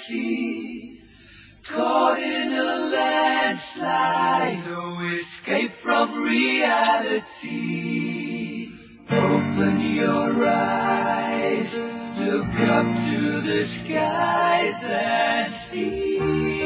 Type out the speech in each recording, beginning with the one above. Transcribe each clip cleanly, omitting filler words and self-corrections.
sea, caught in a landslide, no escape from reality. Open your eyes, look up to the skies and see.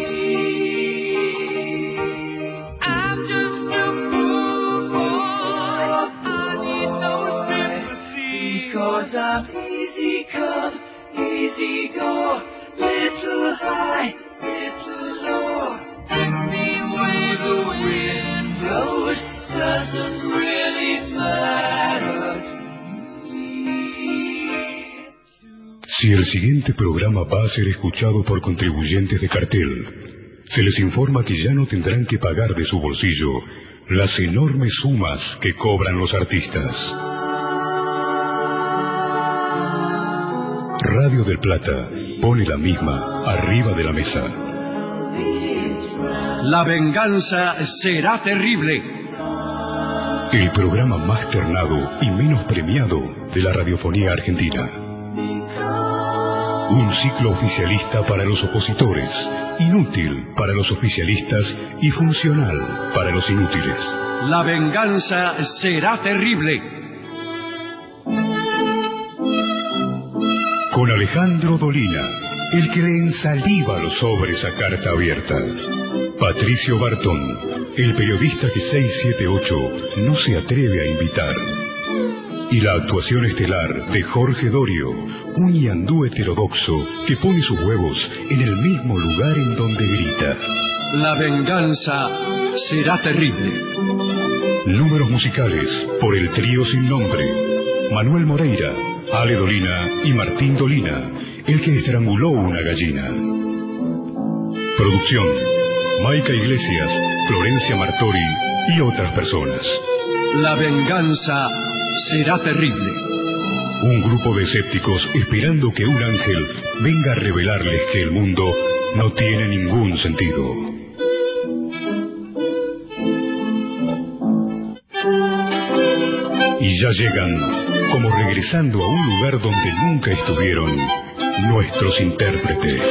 I'm just a poor boy, I need no sympathy, because I'm easy come, easy go, little high, little low. Anyway the wind blows doesn't really matter to me. Si el siguiente programa va a ser escuchado por contribuyentes de cartel, se les informa que ya no tendrán que pagar de su bolsillo las enormes sumas que cobran los artistas. Radio del Plata pone la misma arriba de la mesa. La venganza será terrible. El programa más ternado y menos premiado de la radiofonía argentina. Un ciclo oficialista para los opositores, inútil para los oficialistas y funcional para los inútiles. La venganza será terrible. Con Alejandro Dolina, el que le ensaliva los sobres a carta abierta. Patricio Barton, el periodista que 678 no se atreve a invitar. Y la actuación estelar de Jorge Dorio, un ñandú heterodoxo que pone sus huevos en el mismo lugar en donde grita. La venganza será terrible. Números musicales por el trío sin nombre. Manuel Moreira, Ale Dolina y Martín Dolina, el que estranguló una gallina. Producción: Maica Iglesias, Florencia Martori y otras personas. La venganza será terrible. Un grupo de escépticos esperando que un ángel venga a revelarles que el mundo no tiene ningún sentido. Y ya llegan, como regresando a un lugar donde nunca estuvieron, nuestros intérpretes.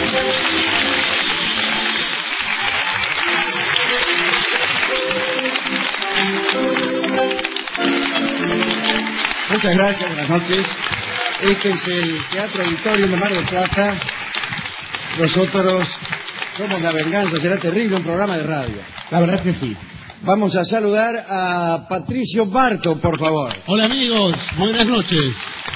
Muchas gracias, buenas noches. Este es el Teatro Auditorium de Mar del Plata. Nosotros somos La Venganza Será Terrible, un programa de radio. La verdad es que sí. Vamos a saludar a Patricio Barton, por favor. Hola amigos, buenas noches.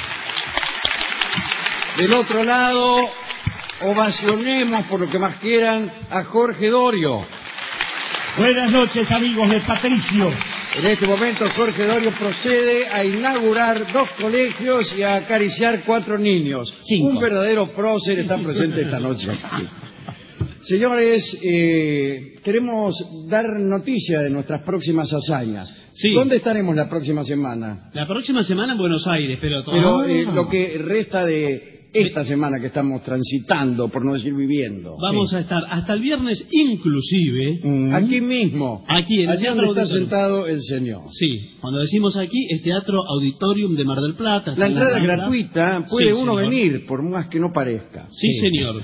Del otro lado, ovacionemos por lo que más quieran a Jorge Dorio. Buenas noches amigos de Patricio. En este momento Jorge Dorio procede a inaugurar 2 colegios y a acariciar 4 niños. 5. Un verdadero prócer está presente esta noche. Señores, queremos dar noticia de nuestras próximas hazañas. Sí. ¿Dónde estaremos la próxima semana? La próxima semana en Buenos Aires, pero lo que resta de esta semana que estamos transitando, por no decir viviendo. Vamos a estar hasta el viernes inclusive. Aquí mismo. Aquí en el allí Teatro donde está Auditorium. sentado el señor. Sí, cuando decimos aquí es Teatro Auditorium de Mar del Plata. La entrada es Rambla. gratuita, puede Sí, uno señor. venir, por más que no parezca. Sí, señor.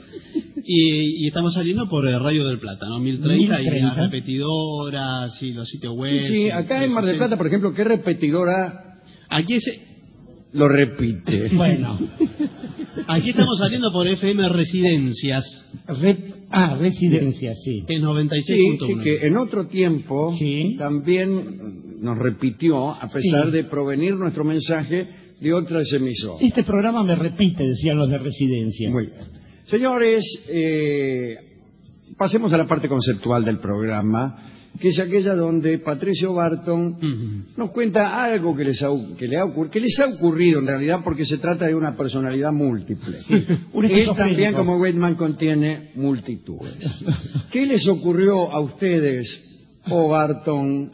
Y estamos saliendo por Radio del Plata, ¿no? 1030 y las repetidoras y los sitios web. Sí, acá en Mar del Plata, por ejemplo, ¿qué repetidora Aquí es... lo repite? Bueno, aquí estamos saliendo por FM Residencias. Residencias, sí. En Sí, 96.1. sí, que en otro tiempo también nos repitió, a pesar de provenir nuestro mensaje de otras emisoras. Este programa me repite, decían los de Residencia. Muy bien. Señores, pasemos a la parte conceptual del programa, que es aquella donde Patricio Barton nos cuenta algo que les ha ocurrido en realidad, porque se trata de una personalidad múltiple. Él también, como Weidman, contiene multitudes. ¿Qué les ocurrió a ustedes, Barton?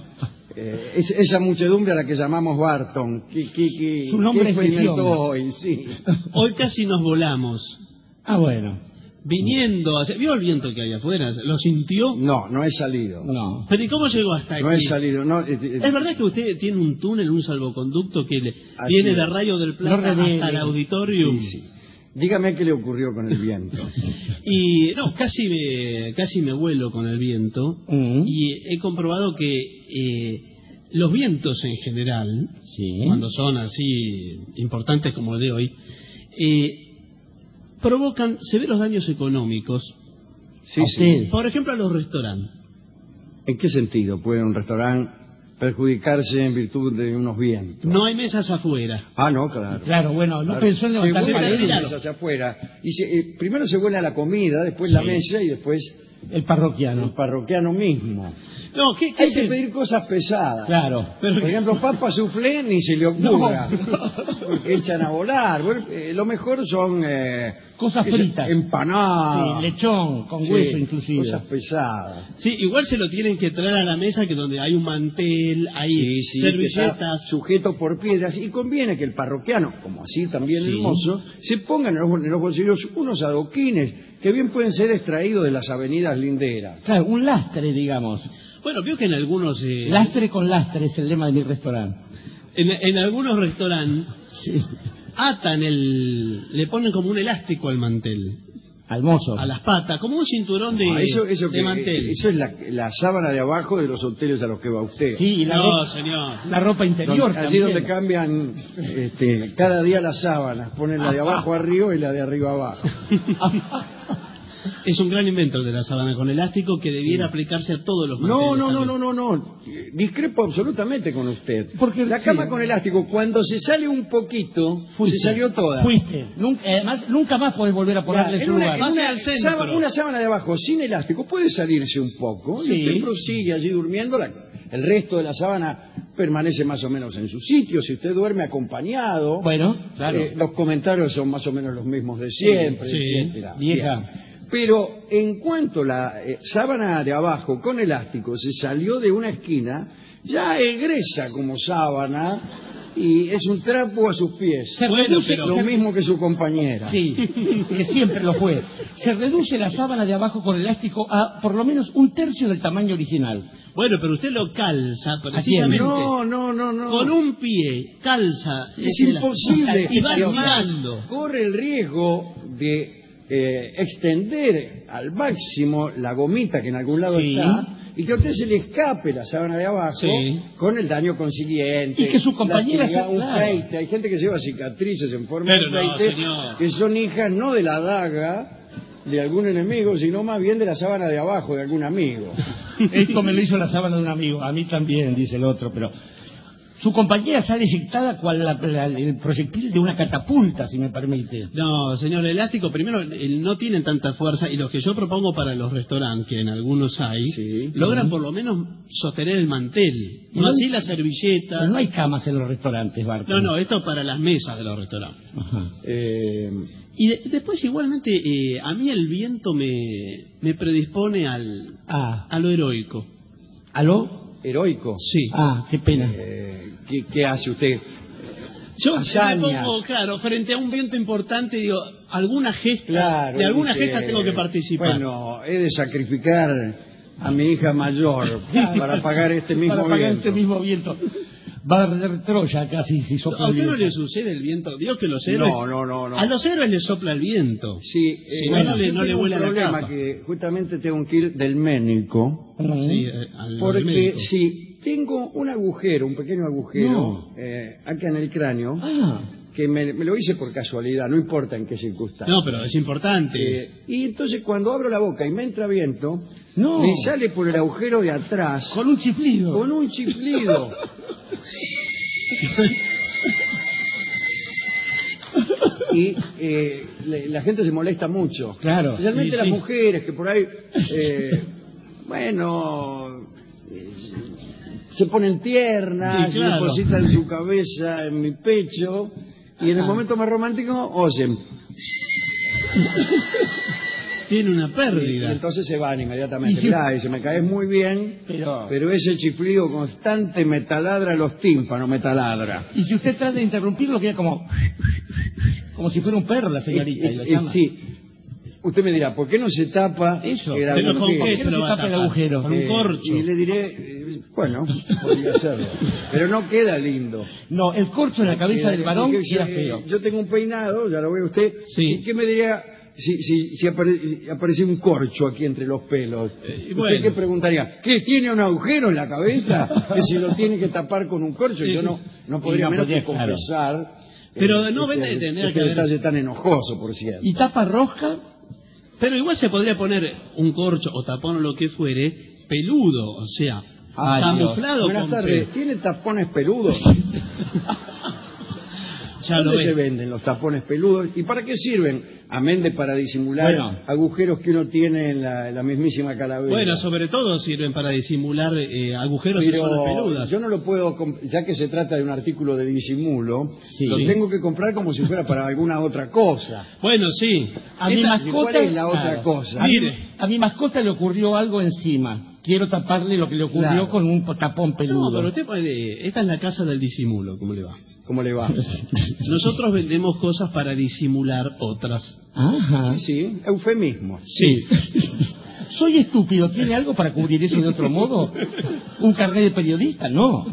Esa muchedumbre a la que llamamos Barton. Su nombre ¿qué es experimentó hoy? Sí. Hoy casi nos volamos. Ah, bueno. Viniendo hacia... ¿Vio el viento que hay afuera? ¿Lo sintió? No he salido. No. ¿Pero y cómo llegó hasta aquí? No he salido. No, ¿Es verdad que usted tiene un túnel, un salvoconducto que viene de Radio del Plata hasta el Auditorium? Sí. Dígame qué le ocurrió con el viento. Y no, casi me vuelo con el viento. Y he comprobado que los vientos en general, cuando son así importantes como el de hoy, provocan severos daños económicos. Sí. Por ejemplo, a los restaurantes. ¿En qué sentido puede un restaurante perjudicarse en virtud de unos vientos? No hay mesas afuera. No, claro. Claro, bueno, no pensó en levantar Se vuela paredes. las mesas afuera. Y primero se vuela la comida, después la mesa y después el parroquiano mismo. No, hay que pedir cosas pesadas. Claro. Por ejemplo, papa soufflé ni se le ocurra, porque echan a volar. Bueno, lo mejor son cosas fritas, empanadas, lechón con hueso inclusive, cosas pesadas. Sí, igual se lo tienen que traer a la mesa, que donde hay un mantel, hay servilletas, sujeto por piedras, y conviene que el parroquiano, como así también el mozo, se pongan en los bolsillos unos adoquines que bien pueden ser extraídos de las avenidas linderas. Claro, un lastre, digamos. Bueno, veo que en algunos... Lastre con lastre es el lema de mi restaurante. En algunos restaurantes atan le ponen como un elástico al mantel. Al mozo. A las patas, como un cinturón de mantel. Eso es la sábana de abajo de los hoteles a los que va usted. Sí, señor. La ropa interior allí también. Donde cambian cada día las sábanas, ponen la de abajo arriba y la de arriba abajo. Es un gran invento el de la sábana con elástico que debiera aplicarse a todos los manteles. No. Discrepo absolutamente con usted. Porque la cama con elástico, cuando se sale un poquito, se salió toda. Además, nunca más podés volver a ponerle en su lugar. Una sábana de abajo sin elástico puede salirse un poco y usted prosigue allí durmiendo. El resto de la sábana permanece más o menos en su sitio. Si usted duerme acompañado, bueno, claro. Los comentarios son más o menos los mismos de siempre, etcétera. Vieja. Pero en cuanto la sábana de abajo con elástico se salió de una esquina, ya egresa como sábana y es un trapo a sus pies. Lo mismo que su compañera. Sí, que siempre lo fue. Se reduce la sábana de abajo con elástico a por lo menos un tercio del tamaño original. Bueno, pero usted lo calza precisamente. No. Con un pie calza. Es imposible. Y va girando. Corre el riesgo de extender al máximo la gomita que en algún lado está y que a usted se le escape la sábana de abajo con el daño consiguiente. Y que su compañera feite. Hay gente que lleva cicatrices en forma de feite que son hijas no de la daga de algún enemigo, sino más bien de la sábana de abajo de algún amigo. Esto me lo hizo la sábana de un amigo, a mí también, dice el otro, pero... Su compañera sale eyectada cual el proyectil de una catapulta, si me permite. No, señor, el elástico, primero, no tienen tanta fuerza, y los que yo propongo para los restaurantes, que en algunos hay, logran por lo menos sostener el mantel, no así la servilleta. Pero no hay camas en los restaurantes, Barton. No, esto para las mesas de los restaurantes. Y después, igualmente, a mí el viento me predispone a lo heroico. ¿A lo heroico? Sí. Qué pena. ¿Qué hace usted? Yo me pongo, frente a un viento importante, digo, alguna gesta, de alguna gesta tengo que participar. Bueno, he de sacrificar a mi hija mayor para pagar este mismo viento. Va a arder Troya casi si sopla el viento. ¿A usted no le sucede el viento? Dios que los héroes... No. A los héroes les sopla el viento. Sí, no le vuela la capa. problema que justamente tengo que ir del médico. Porque si tengo un agujero, un pequeño agujero, acá en el cráneo, que me lo hice por casualidad, no importa en qué circunstancia. No, pero es importante. Y entonces cuando abro la boca y me entra viento, me sale por el agujero de atrás. Con un chiflido. Y la gente se molesta mucho. Claro. Especialmente las mujeres que por ahí, se ponen tiernas, depositan su cabeza en mi pecho y en el momento más romántico oyen. Tiene una pérdida. Y entonces se van inmediatamente. Dice, me caes muy bien, pero ese chiflido constante me taladra los tímpanos, me taladra. Y si usted trata de interrumpirlo, queda como si fuera un perro la señorita. Y lo llama. Sí. Usted me dirá, ¿por qué no se tapa eso? el agujero? ¿Por qué no se tapa el agujero? Con un corcho. Y le diré, Bueno, podría serlo. Pero no queda lindo. No, el corcho en la cabeza del varón Porque queda feo. Yo tengo un peinado, ya lo ve usted. Sí. ¿Y qué me diría si aparece un corcho aquí entre los pelos? Bueno. ¿Usted qué preguntaría? ¿Qué, tiene un agujero en la cabeza? Que si lo tiene que tapar con un corcho. Sí, yo sí. no podría Y no menos podría, que confesar. Pero no vende tener este que haber- detalle tan enojoso, por cierto. ¿Y tapa rosca? Pero igual se podría poner un corcho o tapón o lo que fuere, peludo, o sea, Ay, camuflado Buenas con tardes. pelo. ¿Tiene tapones peludos? Ya lo ¿Dónde se ve. venden los tapones peludos? ¿Y para qué sirven? Amén de para disimular Bueno. agujeros que uno tiene en la mismísima calavera. Bueno, sobre todo sirven para disimular agujeros en zonas Pero peludas. yo no lo puedo, ya que se trata de un artículo de disimulo, Sí. lo tengo que comprar como si fuera para alguna otra cosa. Bueno, sí. A mi Esta- mascota, ¿Cuál es la otra claro. cosa? Mire. A mi mascota le ocurrió algo encima. Quiero taparle lo que le ocurrió Claro. con un tapón No, peludo. pero usted puede... Esta es la casa del disimulo, ¿cómo le va? ¿Cómo le va? Nosotros vendemos cosas para disimular otras. Ajá. Sí, eufemismo. Sí. Soy estúpido. ¿Tiene algo para cubrir eso de otro modo? ¿Un carnet de periodista? No.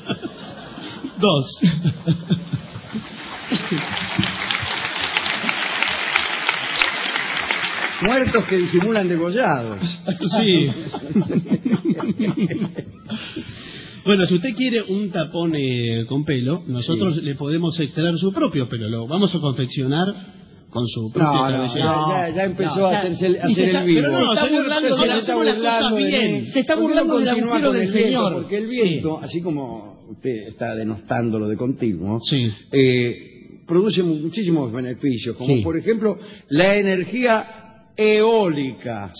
2. Muertos que disimulan degollados. Sí. Bueno, si usted quiere un tapón con pelo, nosotros le podemos extraer su propio pelo. Lo vamos a confeccionar con su propia cabellera. Ya empezó No, a ya- hacer y se el está- vivo. pero Se está señor, burlando pero de la- hacemos las cosas bien. Se está ¿Por qué no burlando del continúa agujero con del el viento? señor. Porque el viento, así como usted está denostándolo de continuo, Sí. produce muchísimos beneficios, como Sí. por ejemplo la energía eólica.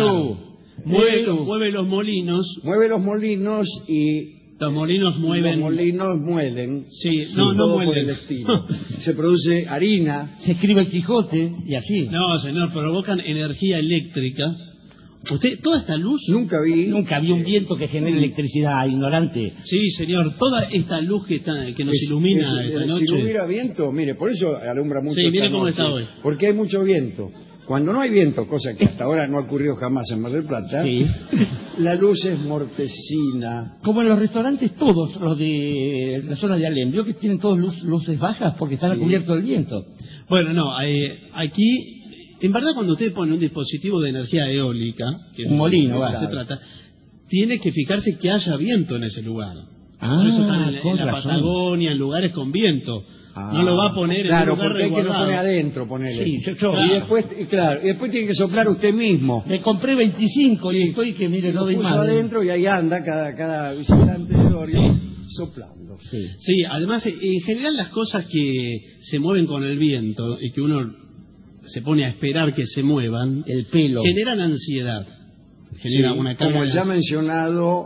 Mueve los molinos. Mueve los molinos y Los molinos mueven. los molinos muelen. Sí, no todo muelen. por el estilo. Se produce harina. Se escribe el Quijote y así. No, señor, provocan energía eléctrica. Usted, toda esta luz. Nunca vi. Nunca había un viento que genere electricidad, ignorante. Sí, señor, toda esta luz que nos ilumina esta noche. Si no hubiera viento, mire, por eso alumbra mucho. Sí, mire esta cómo noche, está hoy. Porque hay mucho viento. Cuando no hay viento, cosa que hasta ahora no ha ocurrido jamás en Mar del Plata, Sí. la luz es mortecina. Como en los restaurantes todos, los de la zona de Alem, vio que tienen todos luces bajas porque están Sí. cubiertos del viento. Bueno, no, aquí, en verdad cuando usted pone un dispositivo de energía eólica, que Un molino, de lo va. que se trata, tiene que fijarse que haya viento en ese lugar. Ah, Por eso están en con la razón. Patagonia, en lugares con viento. No lo va a poner Claro, en un lugar porque hay que lo resguardado. pone adentro, ponele. Sí, yo- Y después, y después tiene que soplar usted mismo. Me compré 25 y estoy que, mire, no Lo doy puso más. adentro y ahí anda cada visitante de Dorio soplando. Sí. Sí, además, en general las cosas que se mueven con el viento y que uno se pone a esperar que se muevan, El pelo. generan ansiedad. Genera Sí, una carga como de ya ansiedad. mencionado,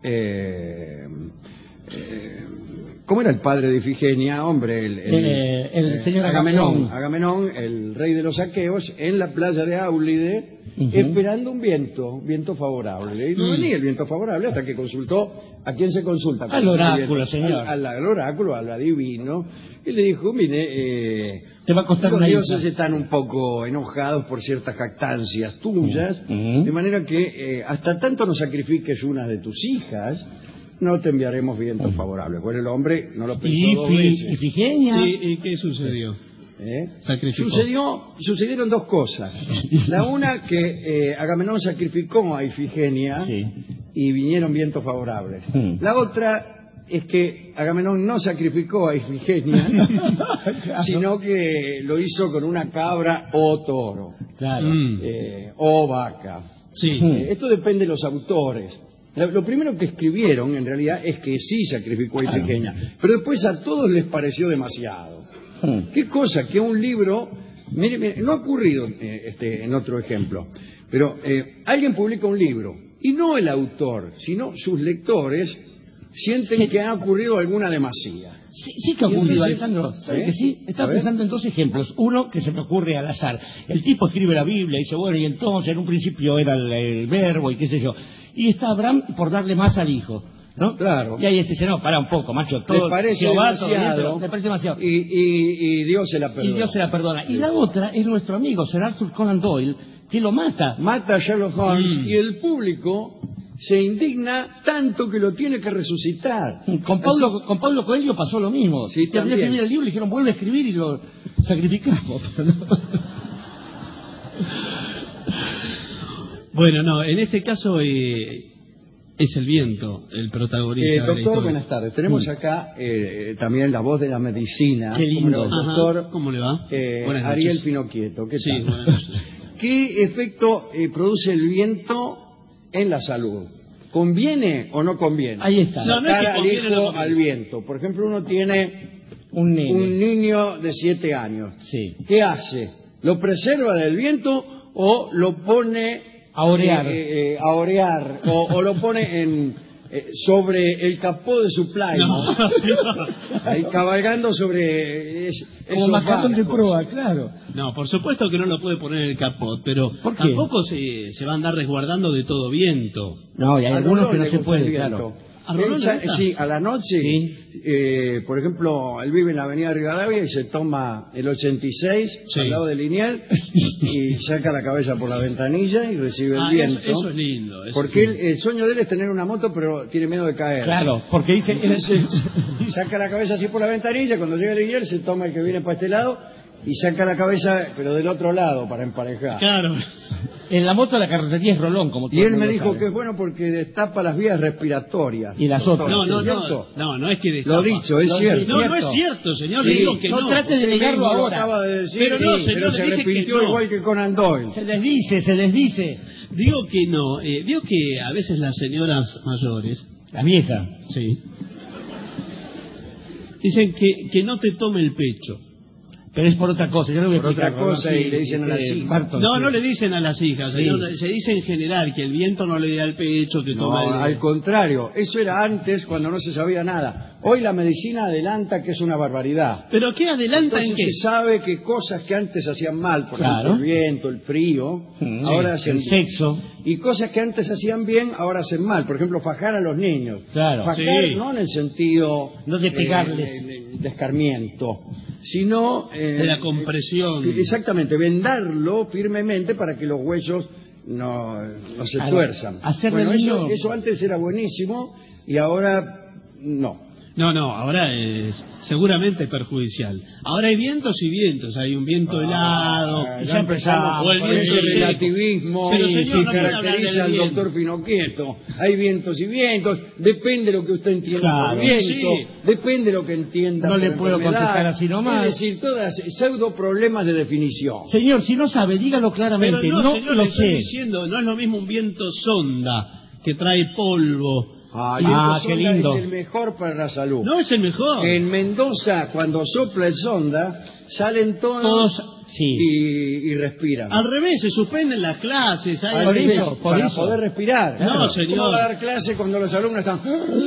¿cómo era el padre de Ifigenia? Hombre, El señor Agamenón. Agamenón, el rey de los aqueos, en la playa de Áulide, Ujú. esperando un viento favorable. Y no venía el viento favorable hasta que consultó. ¿A quién se consulta? Al oráculo, señor. Al oráculo, al adivino. Y le dijo, mire, Te va a costar los una dioses isla. están un poco enojados por ciertas jactancias tuyas, Ujú. de manera que hasta tanto no sacrifiques una de tus hijas, no te enviaremos vientos favorables. Bueno, el hombre no lo pensó dos veces. Ifigenia. ¿Y qué sucedió? Sacrificó. Sucedieron dos cosas. La una, que Agamenón sacrificó a Ifigenia Sí. y vinieron vientos favorables. Hmm. La otra es que Agamenón no sacrificó a Ifigenia, sino que lo hizo con una cabra o toro, Claro. o vaca. Sí. Esto depende de los autores. Lo primero que escribieron, en realidad, es que sí sacrificó a Ifigenia, pero después a todos les pareció demasiado. Qué cosa que un libro, mire, no ha ocurrido en otro ejemplo, pero alguien publica un libro y no el autor, sino sus lectores sienten Sí. que ha ocurrido alguna demasía. Sí que ha Y ocurrido, entonces, Alejandro. ¿Sabe ¿eh? que sí? A Estaba ver. pensando en dos ejemplos. Uno que se me ocurre al azar. El tipo escribe la Biblia y dice, bueno, y entonces en un principio era el verbo y qué sé yo. Y está Abraham por darle más al hijo, ¿no? Claro. Y ahí dice, no, para un poco, macho. Todo, Les parece Jehová, todo bien, demasiado, pero me parece demasiado. y Dios se la perdona. Y Dios se la perdona. Y la otra es nuestro amigo Sir Arthur Conan Doyle, que lo mata. Mata a Sherlock Holmes y el público se indigna tanto que lo tiene que resucitar. Con Pablo Coelho pasó lo mismo. Sí, terminó de escribir el libro y le dijeron vuelve a escribir y lo sacrificamos. Bueno, no, en este caso es el viento el protagonista. de la Doctor, historia. buenas tardes. Tenemos acá también la voz de la medicina. Qué lindo. El doctor Ajá, ¿cómo le va? Buenas Ariel noches. Pinoquieto. ¿Qué Sí, tal? buenas noches. ¿Qué efecto produce el viento en la salud? ¿Conviene o no conviene? Ahí está. No, no es que Sacar al conviene o no hijo conviene. al viento. Por ejemplo, uno tiene Un nene. un niño de 7 años. Sí. ¿Qué hace? ¿Lo preserva del viento o lo pone A orear. a orear o lo pone sobre el capó de su Plymouth? Ahí cabalgando sobre Como esos Macatón de barcos. proa, claro. No, por supuesto que no lo puede poner en el capot, pero ¿Por qué? tampoco se va a andar resguardando de todo viento. No, y hay A algunos Rolón que no le se gusta el puede, viento. claro. ¿A Rolón le gusta? Sí, a la noche. Sí. Por ejemplo, él vive en la avenida Rivadavia y se toma el 86 Sí. al lado de Liniers y saca la cabeza por la ventanilla y recibe el viento. Eso es lindo. eso Porque sí. el sueño de él es tener una moto, pero tiene miedo de caer. Claro, porque dice... Saca la cabeza así por la ventanilla, cuando llega Liniers se toma el que viene para este lado y saca la cabeza, pero del otro lado, para emparejar. Claro. En la moto la carrocería es Rolón, como todo Y el él me mundo dijo sabe. que es bueno porque destapa las vías respiratorias. Y las Doctor, otras. No, ¿es cierto? no es que Lo destapa. dicho, es Lo cierto. dicho. No es cierto, señor, Sí, le digo que no no. trate de Usted negarlo mismo lo ahora. acaba de decir, Pero no, sí, señor, pero se le dije que arrepintió no. igual que Conan Doyle. Se les dice. Digo que no. Digo que a veces las señoras mayores, La vieja. sí, dicen que no te tome el pecho. Pero es por otra cosa, yo le voy a Por explicar. otra cosa, Rolón, y le dicen a las hijas. Barton, No, sí. no le dicen a las hijas, Sí. señor, se dice en general que el viento no le da el pecho, que No, toma al contrario, eso era antes cuando no se sabía nada. Hoy la medicina adelanta que es una barbaridad. ¿Pero qué adelanta en Entonces qué? se sabe que cosas que antes hacían mal, por Claro. ejemplo el viento, el frío, Mm, ahora sí, hacen el sexo. Y cosas que antes hacían bien, ahora hacen mal. Por ejemplo, fajar a los niños. Claro. Fajar Sí. no en el sentido No de pegarles. de escarmiento, sino De la compresión. Exactamente, vendarlo firmemente para que los huesos no se Claro. tuerzan. Hacerle Bueno, al niño- eso antes era buenísimo y ahora no. No, ahora es seguramente perjudicial. Ahora hay vientos y vientos, hay un viento helado, Ya empezamos o el con viento ese seco. relativismo Pero, que señor, no puede hablar caracteriza al del viento. doctor Pinoquieto. Hay vientos y vientos, depende de lo que usted entienda Claro, por viento, sí. depende de lo que entienda No por le puedo enfermedad. contestar así nomás. Es decir, todas pseudo problemas de definición. Señor, si no sabe, dígalo Pero claramente. no, No señor, lo le estoy sé. diciendo, no es lo mismo un viento sonda que trae polvo. Ay, Ah, el qué sonda lindo. es el mejor para la salud. No es el mejor. En Mendoza, cuando sopla el sonda, salen todos, Todos, sí. y respiran. Al revés, se suspenden las clases. Hay Al revés, eso, por para eso. poder respirar. No, señor. ¿Cómo va a dar clase cuando los alumnos están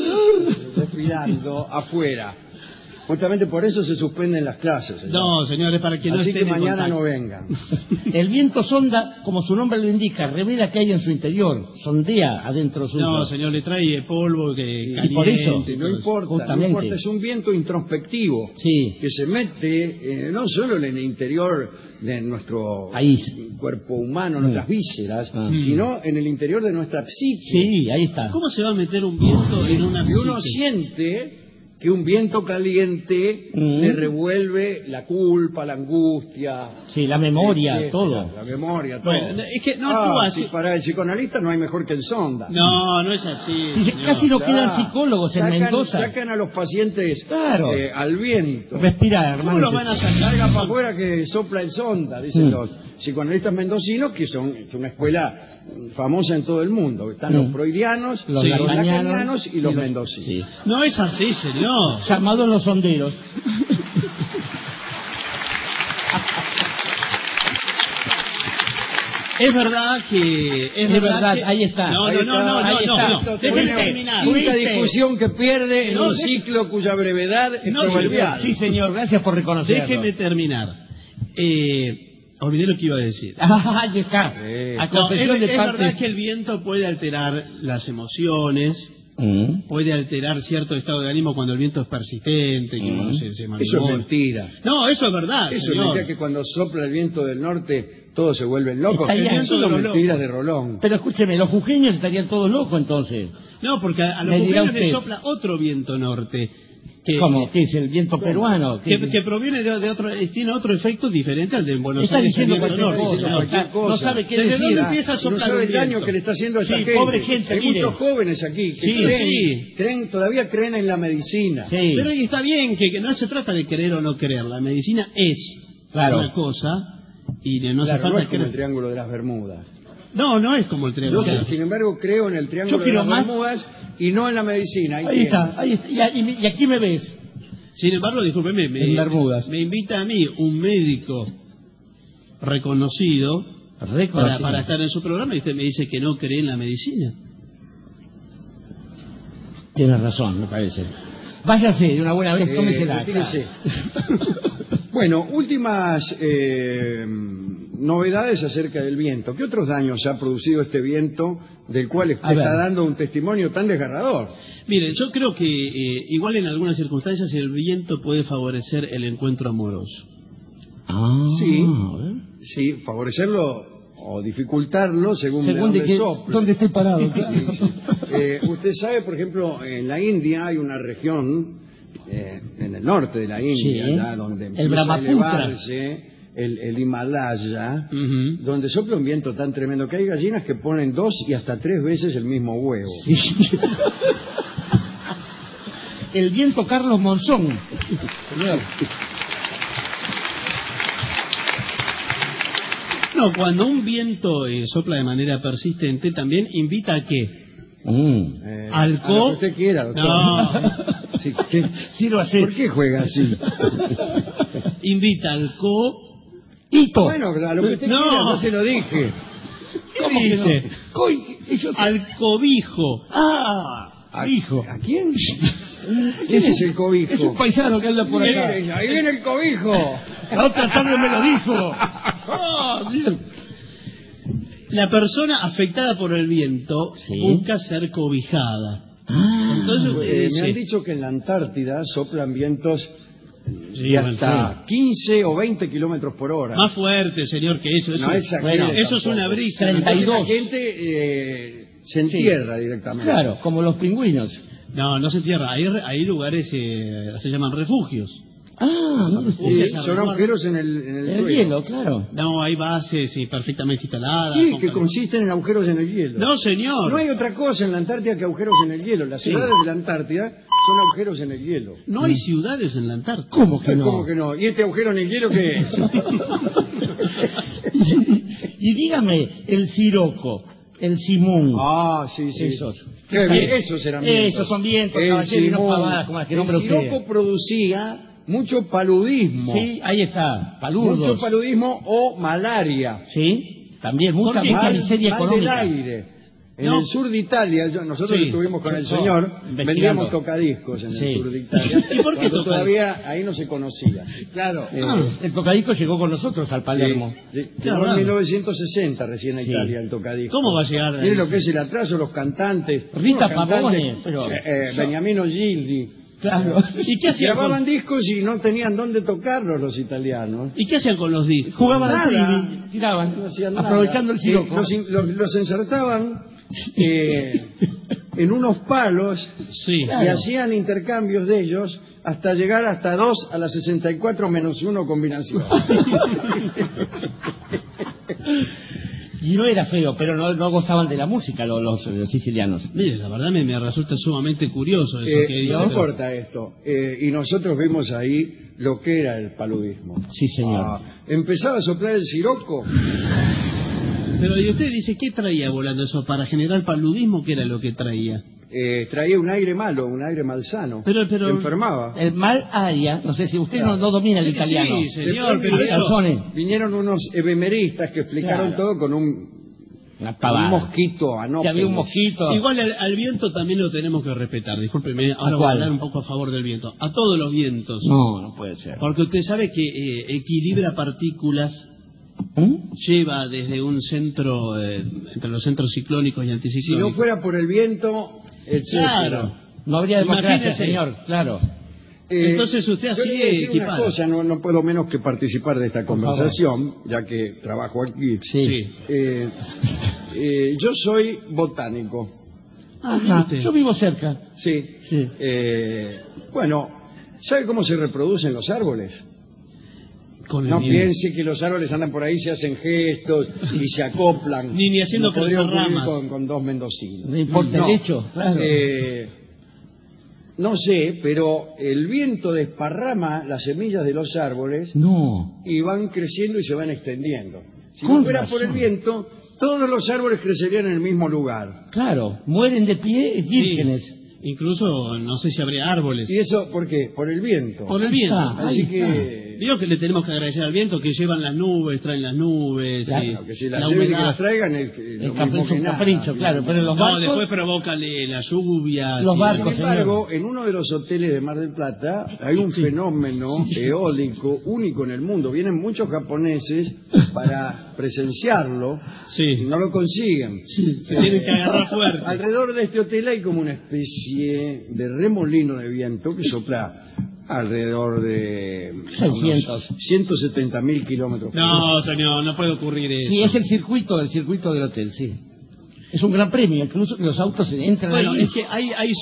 respirando afuera? Justamente por eso se suspenden las clases. señor. No, señores, para que no Así estén que en mañana contacto. no vengan. El viento sonda, como su nombre lo indica, revela qué hay en su interior, sondea adentro suyo. No, señor, le trae polvo que Y por eso, caliente, No todo importa, no Justamente. importa, es un viento introspectivo Sí. que se mete no solo en el interior de nuestro Ahí. cuerpo humano, nuestras vísceras, Ah. sino en el interior de nuestra psique. Sí, ahí está. ¿Cómo se va a meter un viento en una Y uno psique? siente que un viento caliente le revuelve la culpa, la angustia, Sí, la memoria, etcétera, todo. La memoria, todo. Bueno, es que no actúa si así. para el psicoanalista no hay mejor que el sonda. No, no es así. Sí, señor. casi no Claro. quedan psicólogos en Mendoza. Sacan a los pacientes Claro. al viento. Respira, ¿Cómo hermano. lo van a sacar? Salga para afuera que sopla el sonda, dicen los psicoanalistas mendocinos, que es una escuela famosa en todo el mundo. Están los freudianos, Los Sí. lacanianos y los mendocinos. Sí. No es así, señor. Llamados los sonderos. Es verdad que... Es verdad, que- ahí está. No, Ahí no, no, está, no, ahí no, está. no. Déjeme Bueno, terminar. Quinta ¿Viste? discusión que pierde en No, un de- ciclo cuya brevedad es No, proverbial. Sí, señor, gracias por reconocerlo. Déjeme terminar. Olvidé lo que iba a decir. Ahí está. Sí. A No, confesión es de verdad partes. que el viento puede alterar las emociones, puede alterar cierto estado de ánimo cuando el viento es persistente, que uno se Eso malhumora. es mentira. No, eso es verdad, Eso señor. es mentira, que cuando sopla el viento del norte todos se vuelven locos. Estaría- Eso todos son los mentiras locos. de Rolón. Pero escúcheme, los jujeños estarían todos locos entonces. No, porque a los Me dirá jujeños les usted. sopla otro viento norte. Que, ¿Cómo? ¿Qué es el viento peruano? ¿Qué- que proviene de otro, tiene otro efecto diferente al de Buenos Está Aires. diciendo el viento cualquier norte, cosa, señor. cualquier cosa. no sabe qué ¿Desde decir. dónde empieza a No soplar sabe un el daño viento? que le está haciendo a esa Sí, gente. pobre gente, Hay mire. muchos jóvenes aquí que Sí, creen, todavía creen en la medicina. Sí, Pero ahí está bien, que no se trata de creer o no creer. La medicina es Claro. una cosa y no hace Claro, no falta es como el creer. Triángulo de las Bermudas. No es como el triángulo. Yo, sin embargo, creo en el Triángulo Yo de las quiero más. Bermudas y no en la medicina. ahí está. Y aquí me ves. Sin embargo, discúlpeme, En Bermudas. me invita a mí un médico reconocido para estar en su programa y usted me dice que no cree en la medicina. Tienes razón, me parece. Váyase de una buena vez, tómesela. Retírese. Bueno, últimas novedades acerca del viento. ¿Qué otros daños ha producido este viento del cual A está ver. dando un testimonio tan desgarrador? Mire, yo creo que igual en algunas circunstancias el viento puede favorecer el encuentro amoroso. Ah, Sí. a ver. Sí, favorecerlo o dificultarlo según de Según de dónde qué, sople. dónde esté parado. Claro. Usted sabe, por ejemplo, en la India hay una región, en el norte de la India, Sí. allá donde El empieza a Brahmaputra. elevarse el Himalaya, Ujú. donde sopla un viento tan tremendo que hay gallinas que ponen 2 y hasta 3 veces el mismo huevo. Sí. El viento Carlos Monzón. Señor. No, cuando un viento sopla de manera persistente, también invita a qué? A lo que usted quiera, doctor. No, Sí, Sírvase. ¿Por qué juega así? invita al Hito. Bueno, a lo que usted No. quiera, ya se lo dije. ¿Qué dice? Eso- Al cobijo. Hijo. ¿A quién? ¿Quién es el cobijo? Es un paisano que anda por acá. Mire, ahí viene el cobijo. La otra tarde me lo dijo. Ah, bien. La persona afectada por el viento Sí. busca ser cobijada. Entonces usted Me dice, han dicho que en la Antártida soplan vientos Sí, de hasta 15 o 20 kilómetros por hora. más fuerte, señor, que eso. No exagere bueno, eso es tampoco. una brisa. 32. La gente se entierra directamente. Claro, como los pingüinos. No se entierra. Hay lugares, se llaman refugios. Ah, Sí, Esa son resguardo. agujeros en el el suelo. hielo, claro. No, hay bases perfectamente instaladas. Sí, con que cal- consisten en agujeros en el hielo. No, señor. No hay otra cosa en la Antártida que agujeros en el hielo. Las ciudades de la Antártida son agujeros en el hielo. No hay ciudades en la Antártida. ¿Cómo que no? ¿Cómo que no? ¿Y este agujero en el hielo qué es? Y dígame, el siroco, el simún. Ah, sí. Esos. Qué Sí. bien, esos eran vientos. Esos son vientos, El caballero, y no simón. pavadas como las que nombra El usted. siroco producía mucho paludismo. Sí, ahí está, paludos. Mucho paludismo o malaria. Sí, también mucha, qué? mucha Mal, miseria mal económica. del aire. En No. el sur de Italia, nosotros Sí. estuvimos con el No, señor, investigando. vendíamos tocadiscos en Sí. el sur de Italia, ¿Y por qué cuando tocan? todavía ahí no se conocía. Claro. Eh, El tocadisco llegó con nosotros al Palermo. Llegó en 1960 recién a Sí. Italia el tocadisco. ¿Cómo va a llegar? Miren lo que es el atraso, los cantantes. Rita unos cantantes, Pavone, pero- Beniamino Gildi. Claro. ¿Y qué hacían Grababan con, discos y no tenían dónde tocarlos los italianos. ¿y qué hacían con los discos? Jugaban al Nada. trivi, tiraban, No hacían nada. aprovechando el siroco. Los insertaban en unos palos Sí. Claro. y hacían intercambios de ellos hasta llegar hasta 2 a la 64 menos 1 combinación. Y no era feo, pero no gozaban de la música los sicilianos. Mire, la verdad me resulta sumamente curioso eso que dice. No pero- importa esto. Y nosotros vimos ahí lo que era el paludismo. Sí, señor. Empezaba a soplar el siroco. Pero y usted dice, ¿qué traía volando eso? Para generar paludismo, ¿qué era lo que traía? Traía un aire malo, un aire malsano. Pero- Enfermaba. El mal aria, no sé si usted no domina el Sí, italiano. sí, señor, Después pero eso... Calzones. Vinieron unos ebemeristas que explicaron Claro. todo con un Pavada. mosquito anópelos. Que había un mosquito. Igual al viento también lo tenemos que respetar. Discúlpeme, ahora voy a cuál? hablar un poco a favor del viento. A todos los vientos. No puede ser. Porque usted sabe que equilibra partículas, lleva desde un centro, entre los centros ciclónicos y Si anticiclónicos. no fuera por el viento, etcétera. Claro. No habría democracia, Imagínese. señor, claro. Entonces usted yo así le voy a decir una equipara. cosa, no puedo menos que participar de esta conversación, ya que trabajo aquí. Sí. Yo soy botánico. Ajá, yo vivo cerca. Sí. Sí. Bueno, ¿sabe cómo se reproducen los árboles? Con el No viento. piense que los árboles andan por ahí, se hacen gestos y se acoplan. Ni haciendo Como podría crecer ocurrir ramas. con dos mendocinos. No importa el hecho, claro. No sé, pero el viento desparrama las semillas de los árboles No. y van creciendo y se van extendiendo. Si Con no fuera por el razón. viento, todos los árboles crecerían en el mismo lugar. Claro, mueren de pie vírgenes. Incluso no sé si habría árboles. ¿Y eso por qué? Por el viento. Por el viento. Ah, Así ahí que... Digo que le tenemos que agradecer al viento que llevan las nubes, traen las nubes. Claro, que si la las lleven y que humedad. las traigan es lo El mismo capricho, que un nada. capricho, claro, pero los No, barcos... después provoca las lluvias. Los y- barcos. Sin embargo, en uno de los hoteles de Mar del Plata hay un fenómeno eólico único en el mundo. Vienen muchos japoneses para presenciarlo y Sí. no lo consiguen. Se tienen que agarrar fuerte. Alrededor de este hotel hay como una especie de remolino de viento que sopla alrededor de 600. 170.000 kilómetros por hora. No, señor, no puede ocurrir eso. Sí, es el circuito del hotel, sí. Es un gran premio, incluso que los autos entran Bueno, ahí. es que hay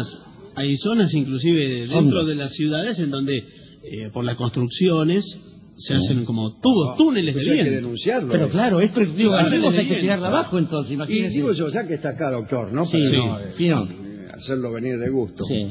zonas inclusive dentro Ondas. de las ciudades en donde por las construcciones se hacen como tubos, túneles de Eso hay que viento. denunciarlo. Pero claro, esto es Río Claro, Gallegos, hay que bien. tirarla abajo entonces, Y imagínese. digo yo, ya que está acá, doctor, ¿no? Sí, Para sí, no. hacerlo venir de gusto. Sí.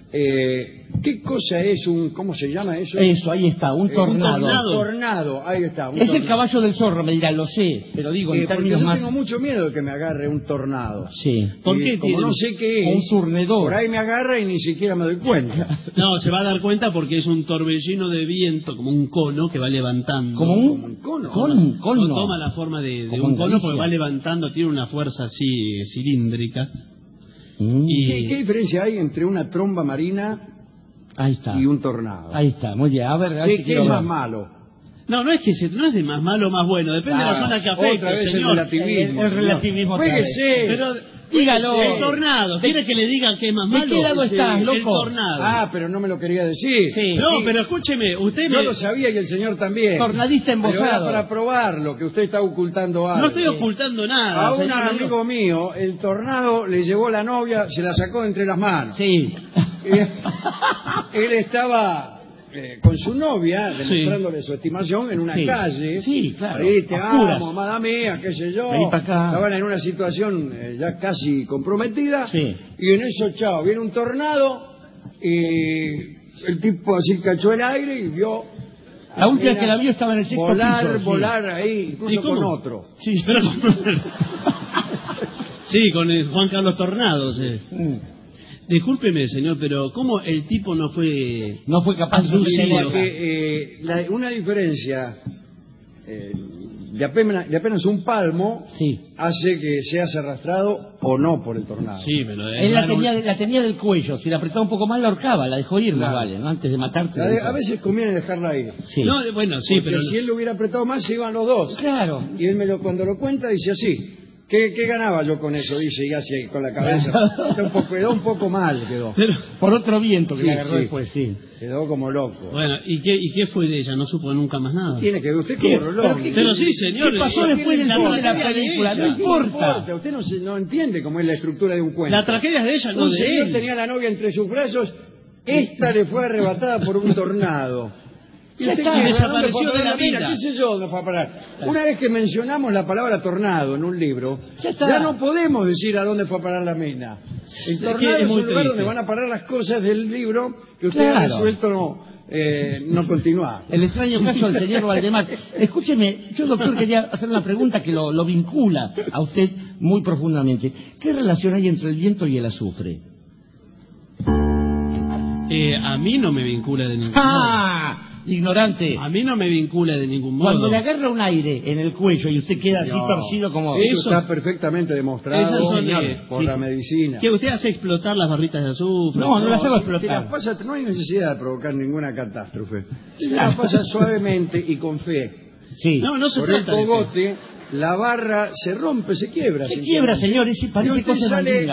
¿Qué cosa es cómo se llama eso? Eso, ahí está, un tornado. tornado. Tornado, ahí está. un Es el tornado. caballo del zorro, me dirá, lo sé, pero digo en Porque términos yo más... tengo mucho miedo de que me agarre un tornado. Sí. ¿Por Y qué como tiene- no sé qué o un es, turnedor. por ahí me agarra y ni siquiera me doy cuenta. No, se va a dar cuenta porque es un torbellino de viento, como un cono que va levantando. Como Como un un cono. cono. Toma la forma de Como un en cono Galicia. porque va levantando, tiene una fuerza así cilíndrica. Mm. ¿Qué diferencia hay entre una tromba marina Ahí está. y un tornado? Ahí está, muy bien. A ver, ¿Qué quiero es ver. más malo? No, no es de más malo o más bueno, depende de la zona que Otra afecte, vez señor. el relativismo. El relativismo otra vez. Juéguese. Pero Dígalo. el tornado, ¿quiere que le diga que es más ¿De malo? qué lado estás, El loco? tornado. Ah, pero no me lo quería decir. Sí. No, pero escúcheme, usted Yo me... lo sabía y el señor también. Tornadista Pero era embosado. para probarlo, que usted está ocultando algo. No estoy ocultando nada. A un señor, no. amigo mío, el tornado le llevó la novia, se la sacó de entre las manos. Sí. Él estaba con su novia, Sí. demostrándole su estimación en una Sí. calle. Sí, claro. Ahí te Oscuras. amo, amada mía, qué sé yo. Vení pa' acá. Estaban en una situación ya casi comprometida. Sí. Y en eso, chao, viene un tornado y el tipo así cachó el aire y vio La última Era que la vio estaba en el sexto volar, piso. sí. volar ahí, incluso ¿Y cómo? con otro. Sí, pero... sí, con el Juan Carlos Tornados. Mm. Discúlpeme, señor, pero ¿cómo el tipo no fue... No fue capaz de Lucido. sostenerla. Porque una diferencia de apenas un palmo Sí. hace que seas arrastrado o no por el tornado. Sí, pero... Él la tenía del cuello. Si la apretaba un poco más, la ahorcaba. La dejó ir, más Claro. vale, ¿no? Antes de matarte. A veces conviene dejarla ir. Sí. No, bueno, sí, Porque pero... si él lo hubiera apretado más, se iban los dos. Claro. Y él cuando lo cuenta dice así, ¿qué ganaba yo con eso? Dice, y así con la cabeza. Quedó un poco mal, quedó. pero- Por otro viento que Sí, le agarró sí. después, sí. Quedó como loco. Bueno, ¿y qué fue de ella? No supo nunca más nada. Tiene que ver usted ¿Qué? como reloj. Pero sí, señor. ¿Qué pasó después del fin de la tragedia película? de No ella. importa. Usted no entiende cómo es la estructura de un cuento. La tragedia es de ella, no Un de señor él. tenía a la novia entre sus brazos, esta le fue arrebatada por un tornado. Ya usted está, quiere saber desapareció dónde fue a de la parar mina, vida. ¿Qué sé yo dónde fue a parar? Una vez que mencionamos la palabra tornado en un libro, Ya está. ya no podemos decir a dónde fue a parar la mina. El tornado es es muy un lugar triste. donde van a parar las cosas del libro que usted Claro. ha resuelto no continuar. El extraño caso del señor Valdemar. Escúcheme, yo, doctor, quería hacer una pregunta que lo vincula a usted muy profundamente. ¿Qué relación hay entre el viento y el azufre? A mí no me vincula de ningún modo. ¡Ah! Ignorante. A mí no me vincula de ningún modo. Cuando le agarra un aire en el cuello y usted queda así No, torcido como... Eso Eso- está perfectamente demostrado Esas son, por sí, la sí. medicina. ¿Que usted hace explotar las barritas de azufre? No, no las hago Si las explotar. pasa, no hay necesidad de provocar ninguna catástrofe. Si las pasa suavemente y con fe. Sí. No se Por el trata de... cogote, la barra se rompe, se quiebra. Se quiebra, señor, y si parece Y usted cosa sale maldita.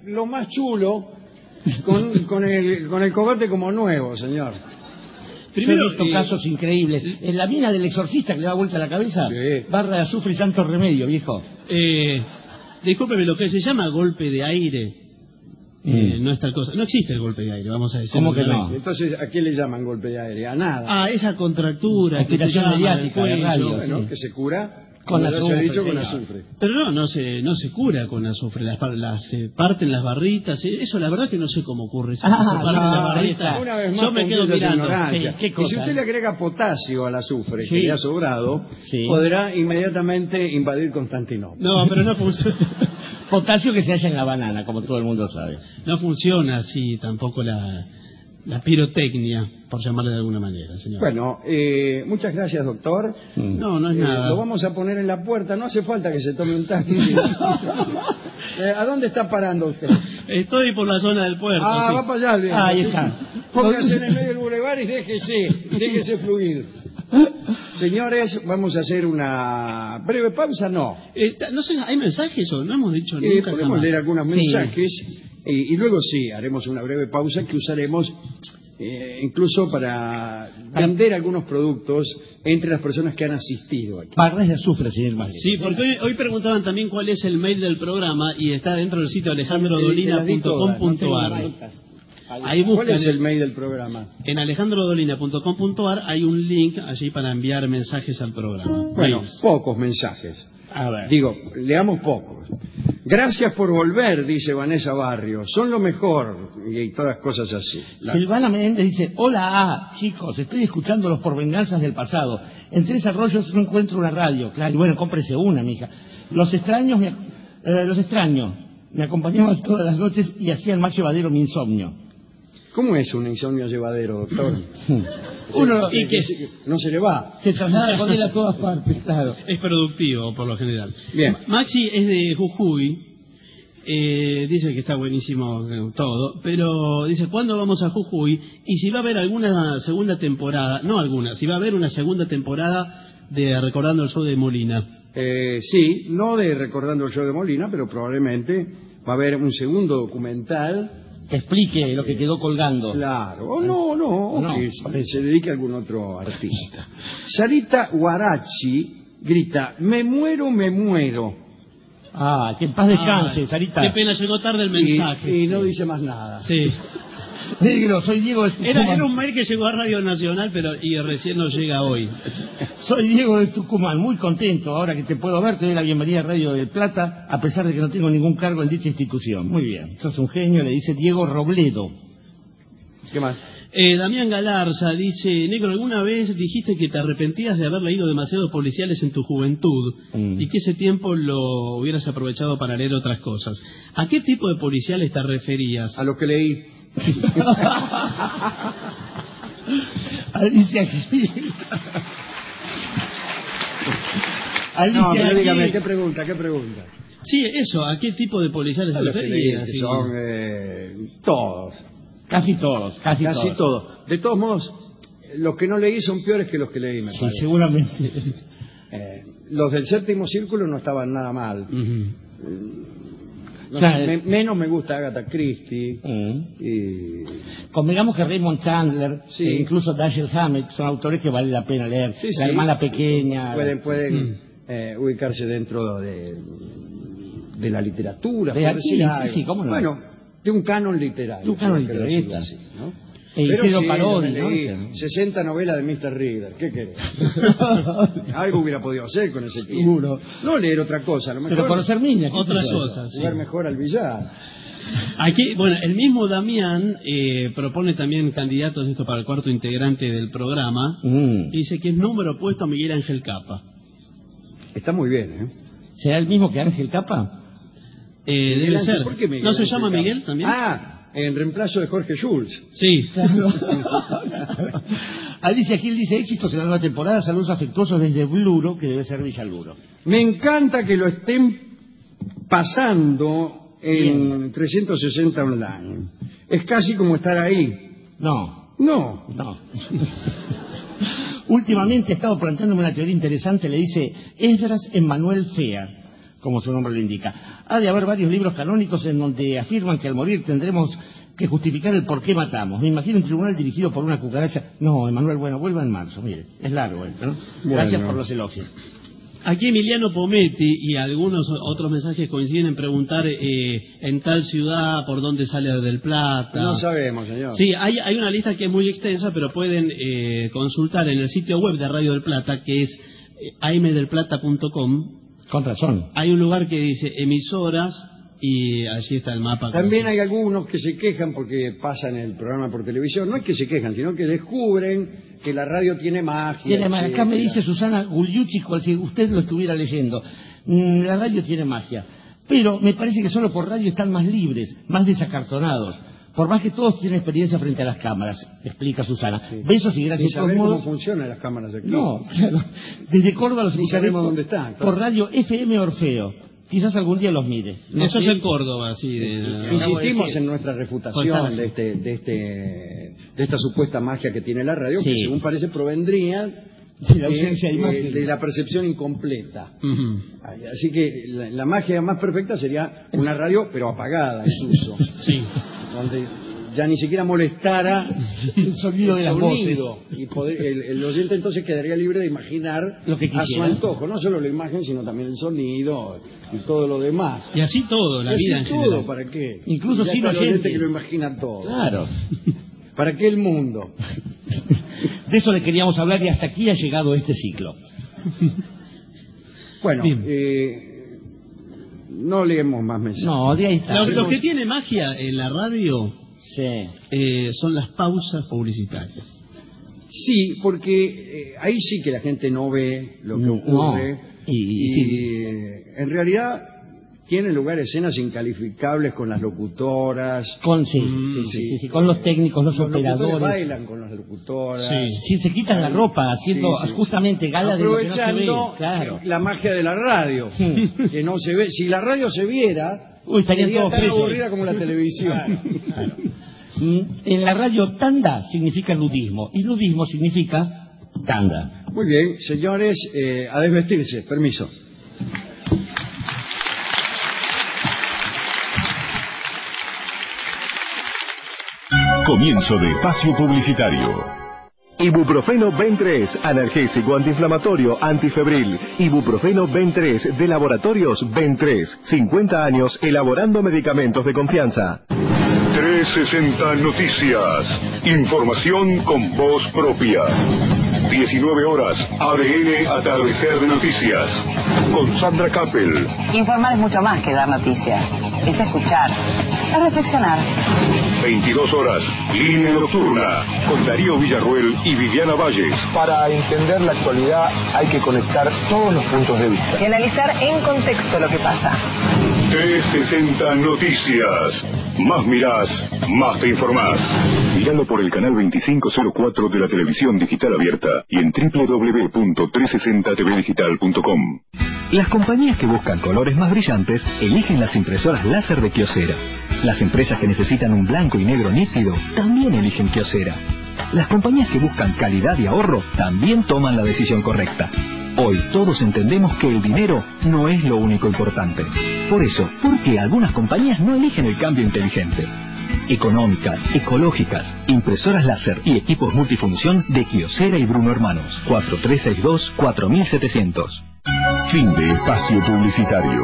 lo más chulo con el cogote como nuevo, señor. Primero, he visto casos increíbles. En la mina del exorcista que le da vuelta la cabeza, Sí. barra de azufre y santo remedio, viejo. Discúlpeme, lo que se llama golpe de aire no es tal cosa. No existe el golpe de aire, vamos a decir. ¿Cómo que no? Entonces, ¿a qué le llaman golpe de aire? A nada. Ah, esa contractura. Aspiración que te llaman mediática del de cuello. radio. Bueno, sí. que se cura Con como ya se ha azufre, dicho, con señor. azufre. Pero no se cura con azufre. Se parten las barritas. Eso la verdad que no sé cómo ocurre. Eso, Ah, se parten no, las barritas. Una vez más, Yo me quedo confiesa su mirando. ignorancia. Sí, ¿qué Y si cosa? usted le agrega potasio al azufre, Sí. que le ha sobrado, Sí. podrá inmediatamente invadir Constantinopla. No, pero no funciona. Potasio que se halla en la banana, como todo el mundo sabe. No funciona así tampoco la pirotecnia, por llamarle de alguna manera, señor. Bueno, muchas gracias, doctor. No, no es nada. Lo vamos a poner en la puerta, no hace falta que se tome un taxi. ¿A dónde está parando usted? Estoy por la zona del puerto. Ah, sí. va para allá, bien. Ahí Así está. que Póngase en el medio del bulevar y déjese fluir. Señores, vamos a hacer una breve pausa, ¿no? No sé, ¿hay mensajes o no hemos dicho nunca? Podemos jamás? leer algunos Sí. mensajes y luego sí, haremos una breve pausa que usaremos incluso para vender algunos productos entre las personas que han asistido aquí. Barras de azufre, señor Magri. Sí, porque hoy preguntaban también cuál es el mail del programa y está dentro del sitio alejandrodolina.com.ar. Ahí ¿Cuál buscan es el mail del programa? en alejandrodolina.com.ar hay un link allí para enviar mensajes al programa. Bueno, Mails. pocos mensajes. A ver. Digo, leamos pocos. Gracias por volver, dice Vanessa Barrios. Son lo mejor. Y todas cosas así. Silvana Menéndez dice, hola, chicos, estoy escuchándolos por venganzas del pasado. En Tres Arroyos no encuentro una radio. Claro, y bueno, cómprese una, mija. Los extraño. Me acompañaban todas las noches y hacían más llevadero mi insomnio. ¿Cómo es un insomnio llevadero, doctor? Uno Y que no se le va. se traslada con él a todas partes, claro. Es productivo por lo general. Bien. Maxi es de Jujuy. Dice que está buenísimo todo, pero dice, ¿cuándo vamos a Jujuy? Y si va a haber alguna segunda temporada, si va a haber una segunda temporada de Recordando el Show de Molina. Sí, no de Recordando el Show de Molina, pero probablemente va a haber un segundo documental. Que explique lo que quedó colgando. Claro, o no, No. que se dedique a algún otro artista. Sarita Guarachi grita, me muero. Ah, que en paz descanse, Ay, Sarita. Qué pena, llegó tarde el mensaje. Y no dice más nada. Sí. Negro, soy Diego de Tucumán. Era un mail que llegó a Radio Nacional, y recién nos llega hoy. Soy Diego de Tucumán, muy contento. Ahora que te puedo ver, te doy la bienvenida a Radio del Plata, a pesar de que no tengo ningún cargo en dicha institución. Muy bien, sos un genio, le dice Diego Robledo. ¿Qué más? Damián Galarza dice, Negro, ¿alguna vez dijiste que te arrepentías de haber leído demasiados policiales en tu juventud y que ese tiempo lo hubieras aprovechado para leer otras cosas? ¿A qué tipo de policiales te referías? A lo que leí. Alicia Gil. No, pero aquí- dígame, ¿qué pregunta? Sí, eso, ¿a qué tipo de policiales te A los que leí, referías? que Sí. son todos. Casi todos. Casi todos. De todos modos, los que no leí son peores que los que leí, me Sí, parece. seguramente. Los del séptimo círculo no estaban nada mal. Ujú. No, Claro. menos me gusta Agatha Christie. Y... Convengamos que Raymond Chandler, Sí. e incluso Dashiell Hammett, son autores que vale la pena leer. Sí, La sí. hermana pequeña. Pueden ubicarse dentro de la literatura. De por aquí, decir sí, algo. sí, cómo no. Bueno, de un canon literario. De un canon si quiero literario, decirlo está. así, ¿no? E Pero Isidro sí, Parodi, yo ¿no? me leí 60 novelas de Mr. Reader. ¿Qué querés? Algo hubiera podido hacer con ese tiempo. Seguro. No leer otra cosa, a lo mejor Pero conocer niñas. ¿qué Otras sé yo? cosas, sí. jugar mejor al billar. Aquí, bueno, el mismo Damián propone también candidatos esto para el cuarto integrante del programa. Dice que es número opuesto a Miguel Ángel Capa. Está muy bien, ¿eh? ¿Será el mismo que Ángel Capa? Miguel Debe Ángel, ser. ¿por qué Miguel ¿No se Ángel llama Capa? Miguel también? En reemplazo de Jorge Schulz. Sí. Alicia Gil dice éxitos en la nueva temporada, saludos afectuosos desde Bluro, que debe ser Villaluro. Me encanta que lo estén pasando en 360 online. Es casi como estar ahí. No. Últimamente he estado planteándome una teoría interesante, le dice Esdras Emmanuel Fea. como su nombre lo indica. Ha de haber varios libros canónicos en donde afirman que al morir tendremos que justificar el por qué matamos. Me imagino un tribunal dirigido por una cucaracha. No, Emanuel, bueno, vuelva en marzo, mire, es largo esto, ¿no? Gracias por los elogios. Aquí Emiliano Pometti y algunos otros mensajes coinciden en preguntar en tal ciudad por dónde sale del Plata. No sabemos, señor. Sí, hay una lista que es muy extensa, pero pueden consultar en el sitio web de Radio del Plata, que es amdelplata.com. Con razón. Hay un lugar que dice emisoras y allí está el mapa. También hay algunos que se quejan porque pasan el programa por televisión. No es que se quejan, sino que descubren que la radio tiene magia. Acá me dice Susana Gugliucci, cual si usted lo estuviera leyendo. La radio tiene magia. Pero me parece que solo por radio están más libres, más desacartonados. Por más que todos tienen experiencia frente a las cámaras, explica Susana. Sí. Besos y gracias por todos modos. ¿Cómo funcionan las cámaras aquí? No, claro. Desde Córdoba los escucharemos dónde están. Claro. Por radio FM Orfeo. Quizás algún día los mire. No, eso es en Córdoba, sí. Insistimos en nuestra refutación de esta supuesta magia que tiene la radio, que según parece provendría de la ausencia de imagen, de la percepción incompleta. Así que la magia más perfecta sería una radio, pero apagada en su uso. Sí. Donde ya ni siquiera molestara el sonido de las voces. Y el oyente entonces quedaría libre de imaginar lo que a su antojo, no solo la imagen, sino también el sonido y todo lo demás. Y así todo, la vida en general. ¿Así todo? ¿Para qué? Incluso ya sin está el oyente gente que lo imagina todo. Claro. ¿Para qué el mundo? De eso le queríamos hablar y hasta aquí ha llegado este ciclo. Bueno, no leemos más mensajes. No, de ahí está. Lo que tiene magia en la radio son las pausas publicitarias. Sí, porque ahí sí que la gente no ve lo que ocurre. Y en realidad tienen lugar escenas incalificables con las locutoras. Con los técnicos, los operadores. Bailan con las locutoras. Sí, se quitan la ropa haciendo justamente gala de lo que no se ve. Claro. La magia de la radio, que no se ve. Si la radio se viera, estaría todo tan aburrida como la televisión. Claro. En la radio tanda significa nudismo y nudismo significa tanda. Muy bien, señores, a desvestirse, permiso. Comienzo de espacio publicitario. Ibuprofeno Ben 3, analgésico, antiinflamatorio, antifebril. Ibuprofeno Ben 3 de Laboratorios Ben 3. 50 años elaborando medicamentos de confianza. 360 Noticias. Información con voz propia. 19 horas, ADN Atardecer de Noticias. Con Sandra Kappel. Informar es mucho más que dar noticias. Es escuchar. Es reflexionar. 22 horas, Línea Nocturna. Con Darío Villarruel y Viviana Valles. Para entender la actualidad hay que conectar todos los puntos de vista. Y analizar en contexto lo que pasa. 360 Noticias. Más mirás, más te informás. Mirando por el canal 2504 de la televisión digital abierta y en www.360tvdigital.com. Las compañías que buscan colores más brillantes eligen las impresoras láser de Kyocera. Las empresas que necesitan un blanco y negro nítido también eligen Kyocera. Las compañías que buscan calidad y ahorro también toman la decisión correcta. Hoy todos entendemos que el dinero no es lo único importante. Por eso, ¿por qué algunas compañías no eligen el cambio inteligente? Económicas, ecológicas, impresoras láser y equipos multifunción de Kyocera y Bruno Hermanos. 4362-4700. Fin de espacio publicitario.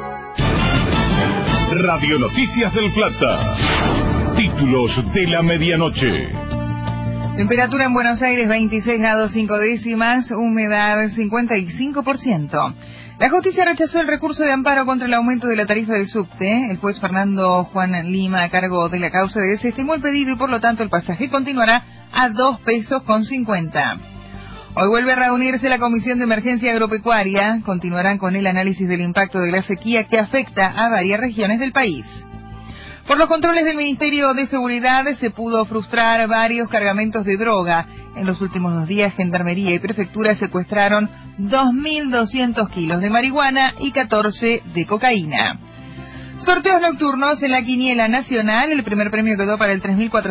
Radio Noticias del Plata. Títulos de la medianoche. Temperatura en Buenos Aires 26 grados 5 décimas, humedad 55%. La justicia rechazó el recurso de amparo contra el aumento de la tarifa del subte. El juez Fernando Juan Lima, a cargo de la causa, desestimó el pedido y por lo tanto el pasaje continuará a $2.50. Hoy vuelve a reunirse la Comisión de Emergencia Agropecuaria. Continuarán con el análisis del impacto de la sequía que afecta a varias regiones del país. Por los controles del Ministerio de Seguridad se pudo frustrar varios cargamentos de droga. En los últimos 2 días, Gendarmería y Prefectura secuestraron 2.200 kilos de marihuana y 14 de cocaína. Sorteos nocturnos en la Quiniela Nacional. El primer premio quedó para el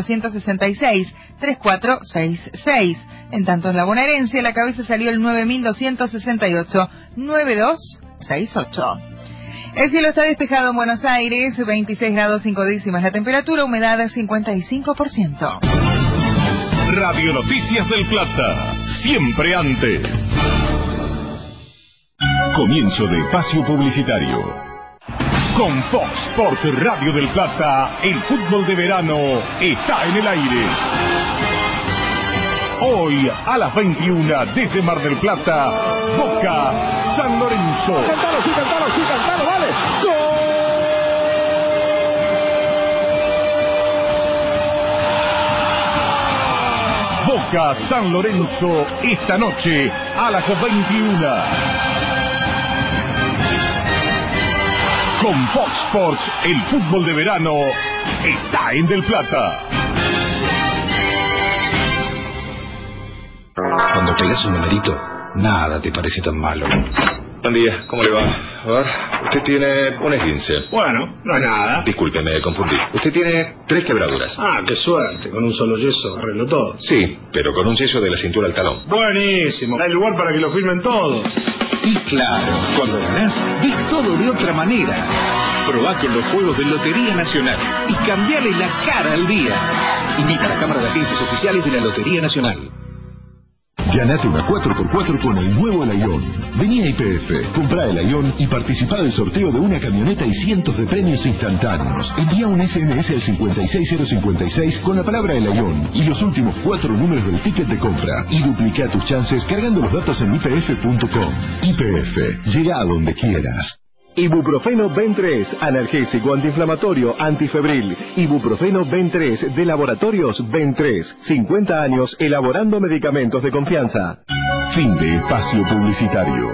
3.466. En tanto, en la bonaerense, la cabeza salió el 9.268. 9268. El cielo está despejado en Buenos Aires, 26 grados 5 décimas la temperatura, humedad 55%. Radio Noticias del Plata, siempre antes. Comienzo de espacio publicitario. Con Fox Sports Radio del Plata, el fútbol de verano está en el aire. Hoy a las 21 desde Mar del Plata, Boca San Lorenzo. Cantalo, sí, vale. ¡Gol! Boca San Lorenzo esta noche a las 21. Con Fox Sports, el fútbol de verano está en Del Plata. Cuando pegas un numerito, nada te parece tan malo. Buen día, ¿cómo le va? A ver, usted tiene un esguince. Bueno, no es nada. Disculpe, me confundí. Usted tiene 3 quebraduras. Ah, qué suerte, con un solo yeso arreglo todo. Sí, pero con un yeso de la cintura al talón. Buenísimo, hay lugar para que lo firmen todos. Y claro, cuando ganás, ves todo de otra manera. Probá con los juegos de Lotería Nacional y cambiale la cara al día. Invita a la Cámara de Agencias Oficiales de la Lotería Nacional. Ganate una 4x4 con el nuevo Laión. Vení a YPF, comprá el Laión y participá del sorteo de una camioneta y cientos de premios instantáneos. Envía un SMS al 56056 con la palabra Laión y los últimos 4 números del ticket de compra. Y duplica tus chances cargando los datos en ypf.com. YPF, llega a donde quieras. Ibuprofeno Ben3, analgésico, antiinflamatorio, antifebril. Ibuprofeno Ben3 de Laboratorios Ben3. 50 años elaborando medicamentos de confianza. Fin de espacio publicitario.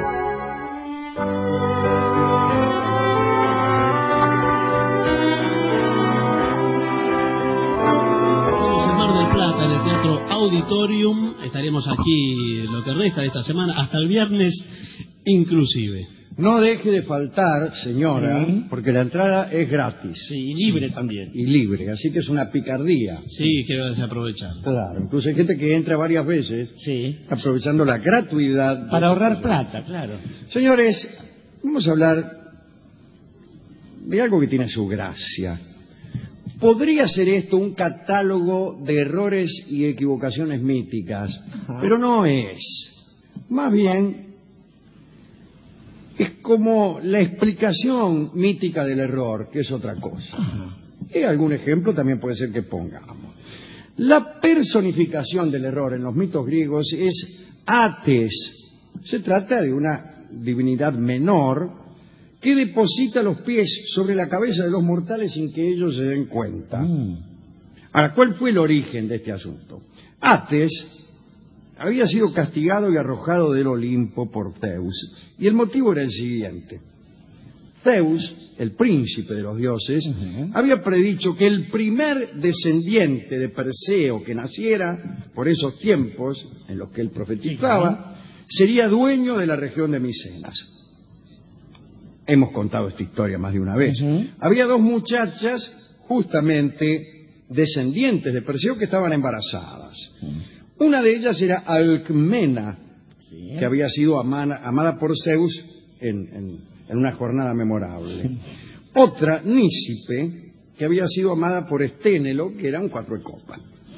Estamos en Mar del Plata, en el Teatro Auditorium. Estaremos aquí lo que resta de esta semana, hasta el viernes inclusive. No deje de faltar, señora, porque la entrada es gratis. Sí, y libre también. Y libre, así que es una picardía. Sí, quiero desaprovechar. Claro, incluso hay gente que entra varias veces, sí, aprovechando la gratuidad. Para ahorrar plata, claro. Señores, vamos a hablar de algo que tiene su gracia. Podría ser esto un catálogo de errores y equivocaciones míticas, pero no es. Más bien, es como la explicación mítica del error, que es otra cosa. Y algún ejemplo también puede ser que pongamos. La personificación del error en los mitos griegos es Ates. Se trata de una divinidad menor que deposita los pies sobre la cabeza de los mortales sin que ellos se den cuenta. Ahora, ¿cuál fue el origen de este asunto? Ates había sido castigado y arrojado del Olimpo por Zeus, y el motivo era el siguiente. Zeus, el príncipe de los dioses, había predicho que el primer descendiente de Perseo que naciera por esos tiempos en los que él profetizaba, sería dueño de la región de Micenas. Hemos contado esta historia más de una vez. Había 2 muchachas, justamente descendientes de Perseo, que estaban embarazadas. Una de ellas era Alcmena, que había sido amada por Zeus en una jornada memorable. Otra, Nícipe, que había sido amada por Esténelo, que era un 4 de copa.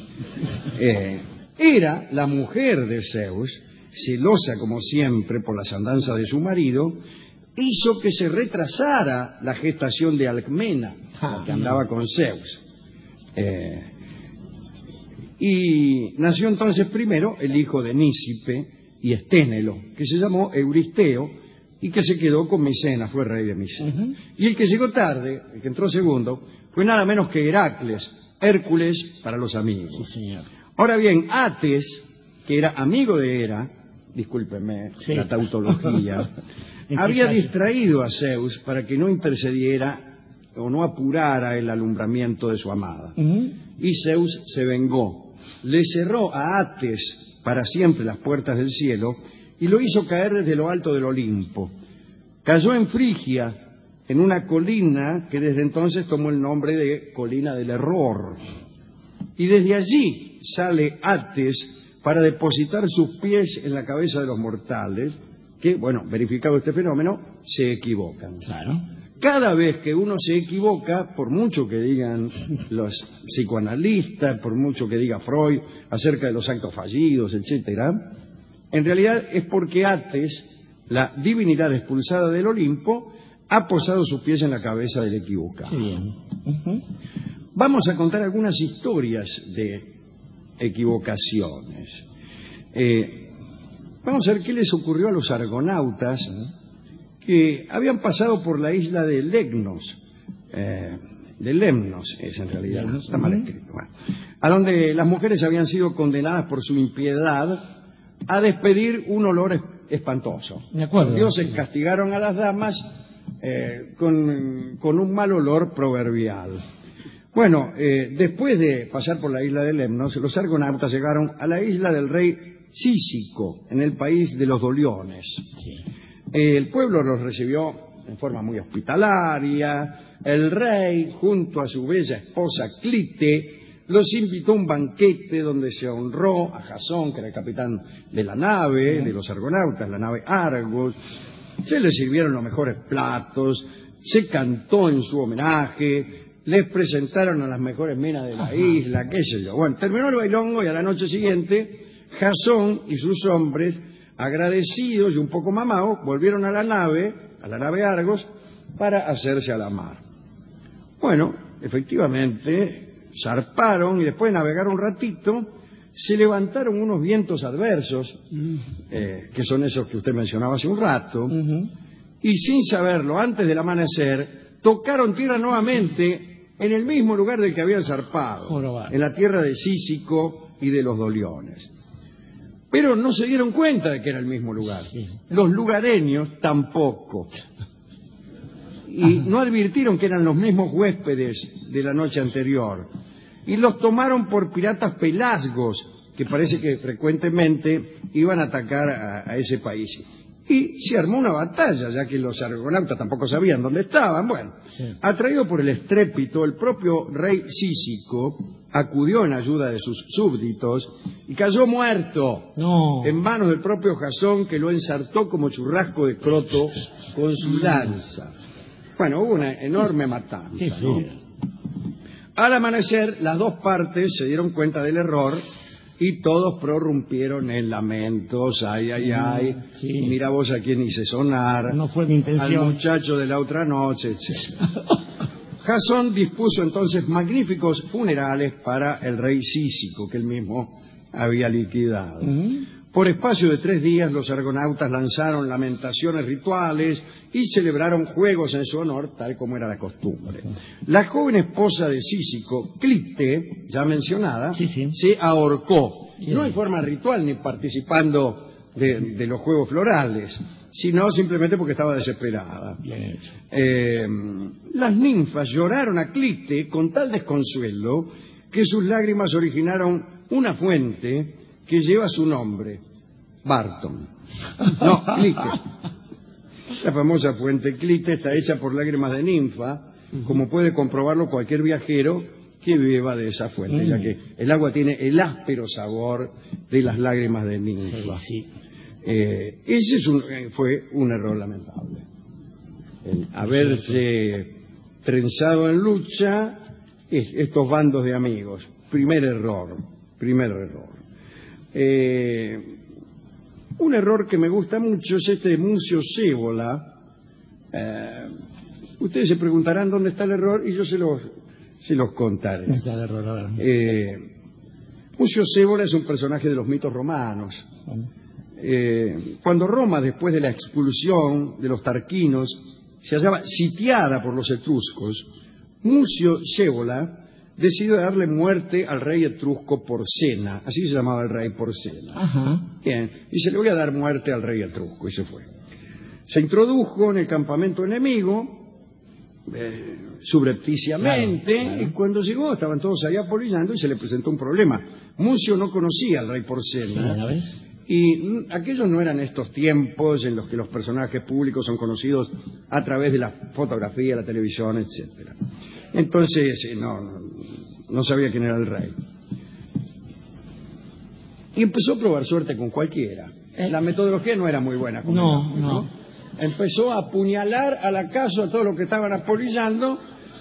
Era la mujer de Zeus, celosa como siempre por las andanzas de su marido, hizo que se retrasara la gestación de Alcmena, que andaba con Zeus. Y nació entonces primero el hijo de Nícipe y Esténelo, que se llamó Euristeo y que se quedó con Micenas, fue rey de Micenas. Y el que llegó tarde, el que entró segundo, fue nada menos que Heracles, Hércules para los amigos. Sí, señor. Ahora bien, Ates, que era amigo de Hera, discúlpenme la tautología, había distraído a Zeus para que no intercediera o no apurara el alumbramiento de su amada. Y Zeus se vengó. Le cerró a Ates para siempre las puertas del cielo y lo hizo caer desde lo alto del Olimpo. Cayó en Frigia, en una colina que desde entonces tomó el nombre de Colina del Error. Y desde allí sale Ates para depositar sus pies en la cabeza de los mortales, que, bueno, verificado este fenómeno, se equivocan. Claro. cada vez que uno se equivoca, por mucho que digan los psicoanalistas, por mucho que diga Freud acerca de los actos fallidos, etcétera, en realidad es porque Ates, la divinidad expulsada del Olimpo, ha posado sus pies en la cabeza del equivocado. Qué bien. Vamos a contar algunas historias de equivocaciones. Vamos a ver qué les ocurrió a los argonautas que habían pasado por la isla de Lemnos, es en realidad, está mal escrito, a donde las mujeres habían sido condenadas por su impiedad a despedir un olor espantoso. De acuerdo. Los dioses castigaron a las damas con un mal olor proverbial. Bueno, después de pasar por la isla de Lemnos, los argonautas llegaron a la isla del rey Cícico, en el país de los Doliones. Sí. El pueblo los recibió en forma muy hospitalaria. El rey, junto a su bella esposa Clite, los invitó a un banquete donde se honró a Jasón, que era el capitán de la nave, de los argonautas, la nave Argos. Se les sirvieron los mejores platos, se cantó en su homenaje, les presentaron a las mejores minas de la isla, qué sé yo. Bueno, terminó el bailongo y a la noche siguiente, Jasón y sus hombres, agradecidos y un poco mamados, volvieron a la nave Argos, para hacerse a la mar. Bueno, efectivamente, zarparon y después de navegar un ratito, se levantaron unos vientos adversos, que son esos que usted mencionaba hace un rato, y sin saberlo, antes del amanecer, tocaron tierra nuevamente en el mismo lugar del que habían zarpado, en la tierra de Cícico y de los Doliones. Pero no se dieron cuenta de que era el mismo lugar. Los lugareños tampoco. Y no advirtieron que eran los mismos huéspedes de la noche anterior. Y los tomaron por piratas pelasgos, que parece que frecuentemente iban a atacar a ese país. Y se armó una batalla, ya que los argonautas tampoco sabían dónde estaban. Bueno, atraído por el estrépito, el propio rey Cícico acudió en ayuda de sus súbditos y cayó muerto en manos del propio Jasón, que lo ensartó como churrasco de croto con su lanza. Bueno, hubo una enorme matanza, ¿no? Al amanecer, las dos partes se dieron cuenta del error y todos prorrumpieron en lamentos. Ay, ay, ay, mira vos a quién hice sonar, no fue mi intención, al muchacho de la otra noche, etc. Jasón dispuso entonces magníficos funerales para el rey Cícico, que él mismo había liquidado. Por espacio de 3 días, los argonautas lanzaron lamentaciones rituales y celebraron juegos en su honor, tal como era la costumbre. La joven esposa de Cícico, Clite, ya mencionada, se ahorcó, no en forma ritual ni participando de los juegos florales, sino simplemente porque estaba desesperada. Las ninfas lloraron a Clite con tal desconsuelo que sus lágrimas originaron una fuente que lleva su nombre, Barton. No, Clite. La famosa fuente Clite está hecha por lágrimas de ninfa, como puede comprobarlo cualquier viajero que beba de esa fuente, ya que el agua tiene el áspero sabor de las lágrimas de ninfa. Ese fue un error lamentable. El haberse trenzado en lucha estos bandos de amigos. Primer error. Un error que me gusta mucho es este de Muncio Scevola. Ustedes se preguntarán dónde está el error y yo se los contaré. Está el error, a ver. Muncio Scevola es un personaje de los mitos romanos. Cuando Roma, después de la expulsión de los tarquinos, se hallaba sitiada por los etruscos, Muncio Scevola decidió darle muerte al rey etrusco Porcena, así se llamaba el rey Porcena. Bien, dice, le voy a dar muerte al rey etrusco, y se fue. Se introdujo en el campamento enemigo, subrepticiamente, y cuando llegó estaban todos ahí apolillando y se le presentó un problema. Muncio no conocía al rey Porcena, y aquellos no eran estos tiempos en los que los personajes públicos son conocidos a través de la fotografía, la televisión, etcétera. Entonces, no sabía quién era el rey. Y empezó a probar suerte con cualquiera. La metodología no era muy buena. empezó a apuñalar al acaso a todos los que estaban apolillando,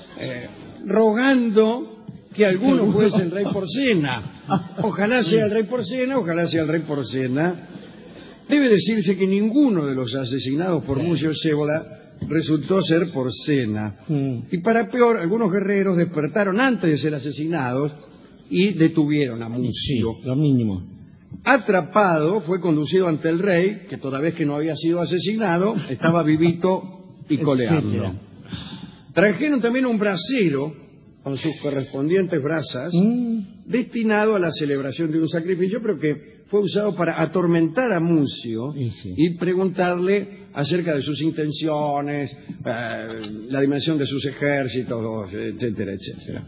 rogando que alguno fuese el rey Porcena. Ojalá sea el rey Porcena, ojalá sea el rey Porcena. Debe decirse que ninguno de los asesinados por Mucio Scevola resultó ser Porcena. Y para peor, algunos guerreros despertaron antes de ser asesinados y detuvieron a Mucio. Sí, lo mínimo. Atrapado, fue conducido ante el rey, que toda vez que no había sido asesinado, estaba vivito y coleando. Trajeron también un brasero con sus correspondientes brasas, destinado a la celebración de un sacrificio, pero que fue usado para atormentar a Mucio y preguntarle acerca de sus intenciones, la dimensión de sus ejércitos, etcétera, etcétera.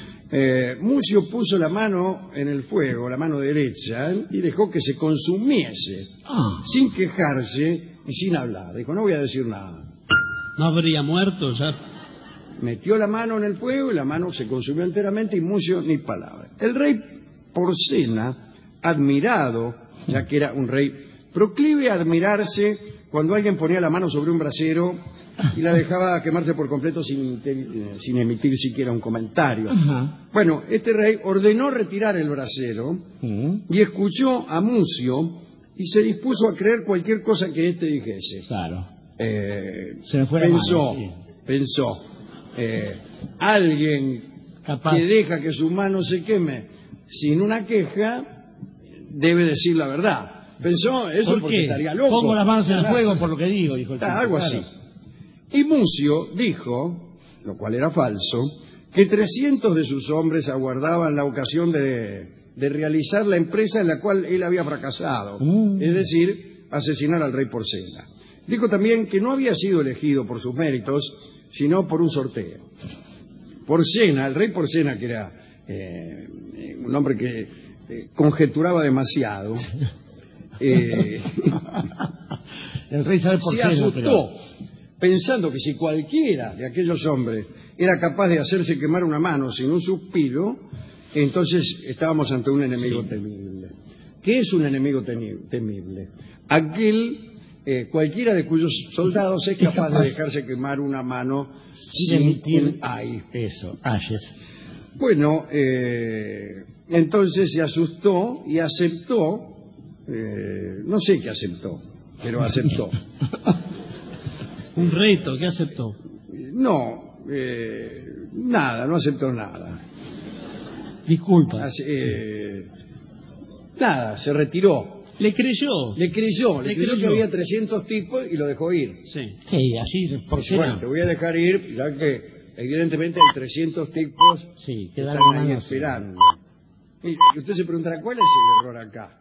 Mucio puso la mano en el fuego, la mano derecha, y dejó que se consumiese, sin quejarse y sin hablar. Dijo, no voy a decir nada. ¿No habría muerto ya? Metió la mano en el fuego y la mano se consumió enteramente y Mucio ni palabra. El rey Porcena, admirado, ya que era un rey proclive a admirarse cuando alguien ponía la mano sobre un brasero y la dejaba quemarse por completo sin emitir siquiera un comentario. Bueno, este rey ordenó retirar el brasero y escuchó a Mucio y se dispuso a creer cualquier cosa que éste dijese. Claro. Se me fue la mano, pensó, alguien que deja que su mano se queme sin una queja debe decir la verdad. Pensó eso porque estaría loco. Pongo las manos en el fuego por lo que digo, dijo el tipo. Algo así. Y Mucio dijo, lo cual era falso, que 300 de sus hombres aguardaban la ocasión de realizar la empresa en la cual él había fracasado, es decir, asesinar al rey Porcena. Dijo también que no había sido elegido por sus méritos, sino por un sorteo. Porcena, el rey Porcena, que era un hombre que conjeturaba demasiado, el rey sabe Porcena, se asustó, pensando que si cualquiera de aquellos hombres era capaz de hacerse quemar una mano sin un suspiro, entonces estábamos ante un enemigo temible. ¿Qué es un enemigo temible? Aquel, cualquiera de cuyos soldados es capaz de dejarse quemar una mano sin emitir ayes. Bueno, entonces se asustó y aceptó, no sé qué aceptó, pero aceptó. ¿Un reto? ¿Qué aceptó? No, nada, no aceptó nada. Disculpa. Nada, se retiró. ¿Le creyó? Le creyó que había 300 tipos y lo dejó ir. Sí, así, por qué bueno, no. te voy a dejar ir, ya que evidentemente hay 300 tipos que están ahí esperando. Y usted se preguntará, ¿cuál es el error acá?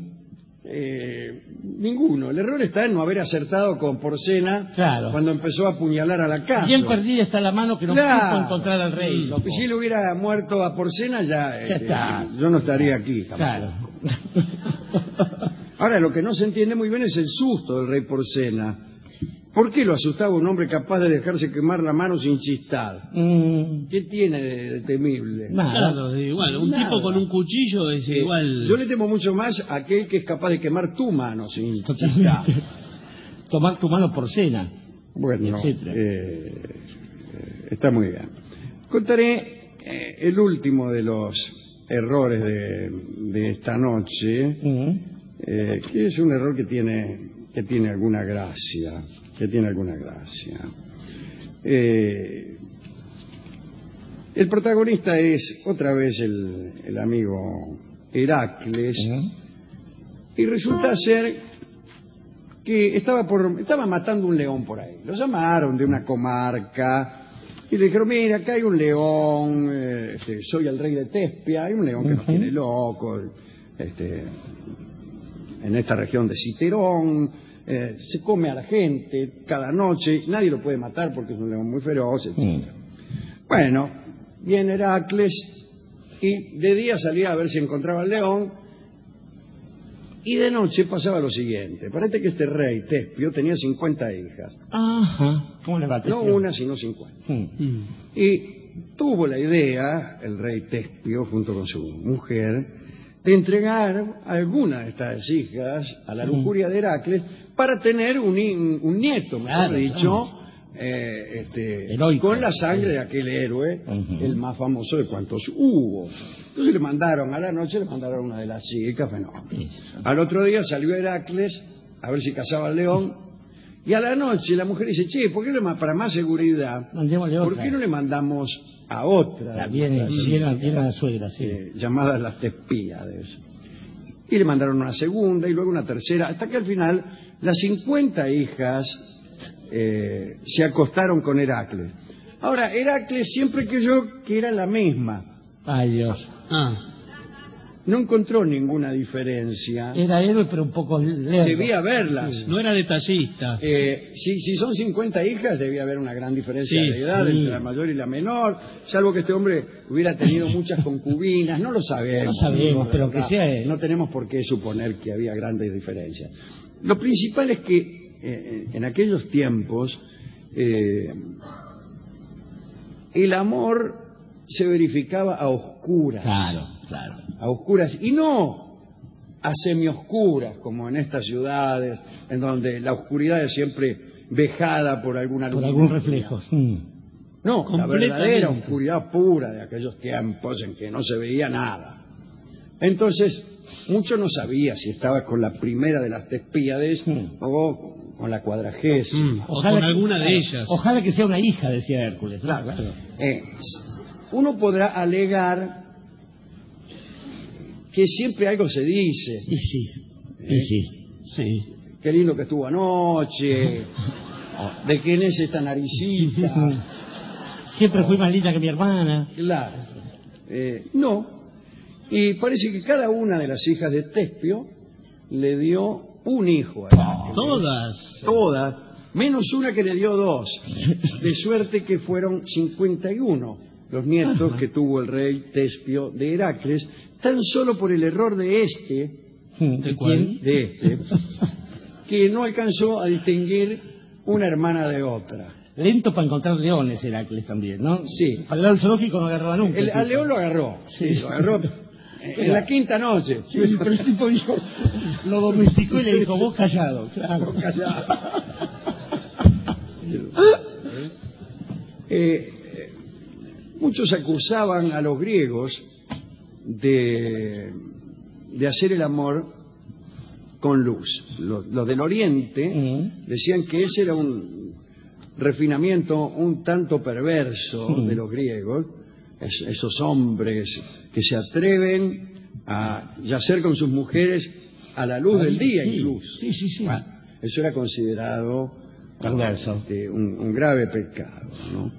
Ninguno. El error está en no haber acertado con Porcena cuando empezó a apuñalar a la casa. Bien perdida está la mano que no pudo encontrar al rey. Si él hubiera muerto a Porcena, ya está. Yo no estaría aquí. Claro. Ahora, lo que no se entiende muy bien es el susto del rey Porcena. ¿Por qué lo asustaba un hombre capaz de dejarse quemar la mano sin chistar? ¿Qué tiene de temible? Nada. Claro, igual, un tipo con un cuchillo es igual. Yo le temo mucho más a aquel que es capaz de quemar tu mano sin chistar. Tomar tu mano Porcena. Bueno, está muy bien. Contaré el último de los errores de esta noche, que es un error que tiene alguna gracia. El protagonista es otra vez el amigo Heracles, y resulta ser que estaba matando un león por ahí. Lo llamaron de una comarca y le dijeron, mira, acá hay un león, soy el rey de Tespia, hay un león que nos tiene loco, en esta región de Citerón. Se come a la gente cada noche, nadie lo puede matar porque es un león muy feroz, etc. Bueno, viene Heracles y de día salía a ver si encontraba el león y de noche pasaba lo siguiente. Parece que este rey Tespio tenía 50 hijas. ¿Cómo le va, Tespio? No una, sino 50. Y tuvo la idea, el rey Tespio, junto con su mujer, de entregar a alguna de estas hijas a la lujuria de Heracles para tener un nieto, mejor dicho, con la sangre de aquel héroe, el más famoso de cuantos hubo. Entonces le mandaron a la noche, le mandaron a una de las chicas, fenómeno. Al otro día salió Heracles a ver si cazaba al león, y a la noche la mujer dice, che, ¿por qué no, para más seguridad, ¿por qué no le mandamos a otra? Viene la suegra, sí. Llamadas las Tespíades. Y le mandaron una segunda y luego una tercera, hasta que al final las 50 hijas se acostaron con Heracles. Ahora, Heracles siempre creyó que era la misma. Ay, Dios. No encontró ninguna diferencia. Era héroe, pero un poco lerdo. Debía haberlas. Sí. No era detallista. Si son 50 hijas, debía haber una gran diferencia de edad entre la mayor y la menor, salvo que este hombre hubiera tenido muchas concubinas, no lo sabemos. No sabemos, pero que sea él. No tenemos por qué suponer que había grandes diferencias. Lo principal es que en aquellos tiempos el amor se verificaba a oscuras. Claro. A oscuras y no a semioscuras, como en estas ciudades, en donde la oscuridad es siempre vejada por alguna luz. Por algún reflejo. No, la verdadera oscuridad pura de aquellos tiempos en que no se veía nada. Entonces, mucho no sabía si estaba con la primera de las Tespíades o con la 40ª. O con alguna de ellas. Ojalá que sea una hija, decía Hércules. Claro. Uno podrá alegar que siempre algo se dice. Y sí. Qué lindo que estuvo anoche. ¿De quién es esta naricita? Siempre fui más linda que mi hermana. Claro. No. Y parece que cada una de las hijas de Tespio le dio un hijo a Heracles. Todas. Menos una que le dio 2. De suerte que fueron 51 los nietos que tuvo el rey Tespio de Heracles, tan solo por el error de ¿De quién? De este, que no alcanzó a distinguir una hermana de otra. Lento para encontrar leones Heracles también, ¿no? Sí. Para el lado zoológico no agarraba nunca. Al león lo agarró. Sí, lo agarró en la quinta noche. Sí, pero el tipo dijo, lo domesticó y le dijo, vos callado. Claro. Vos callado. Muchos acusaban a los griegos de hacer el amor con luz. Los del Oriente decían que ese era un refinamiento un tanto perverso de los griegos, esos hombres que se atreven a yacer con sus mujeres a la luz del día incluso. Sí. Bueno, eso era considerado perverso, un grave pecado, ¿no?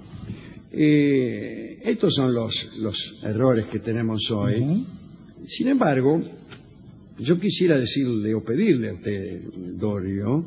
Estos son los errores que tenemos hoy. Sin embargo, yo quisiera decirle o pedirle a usted, Dorio,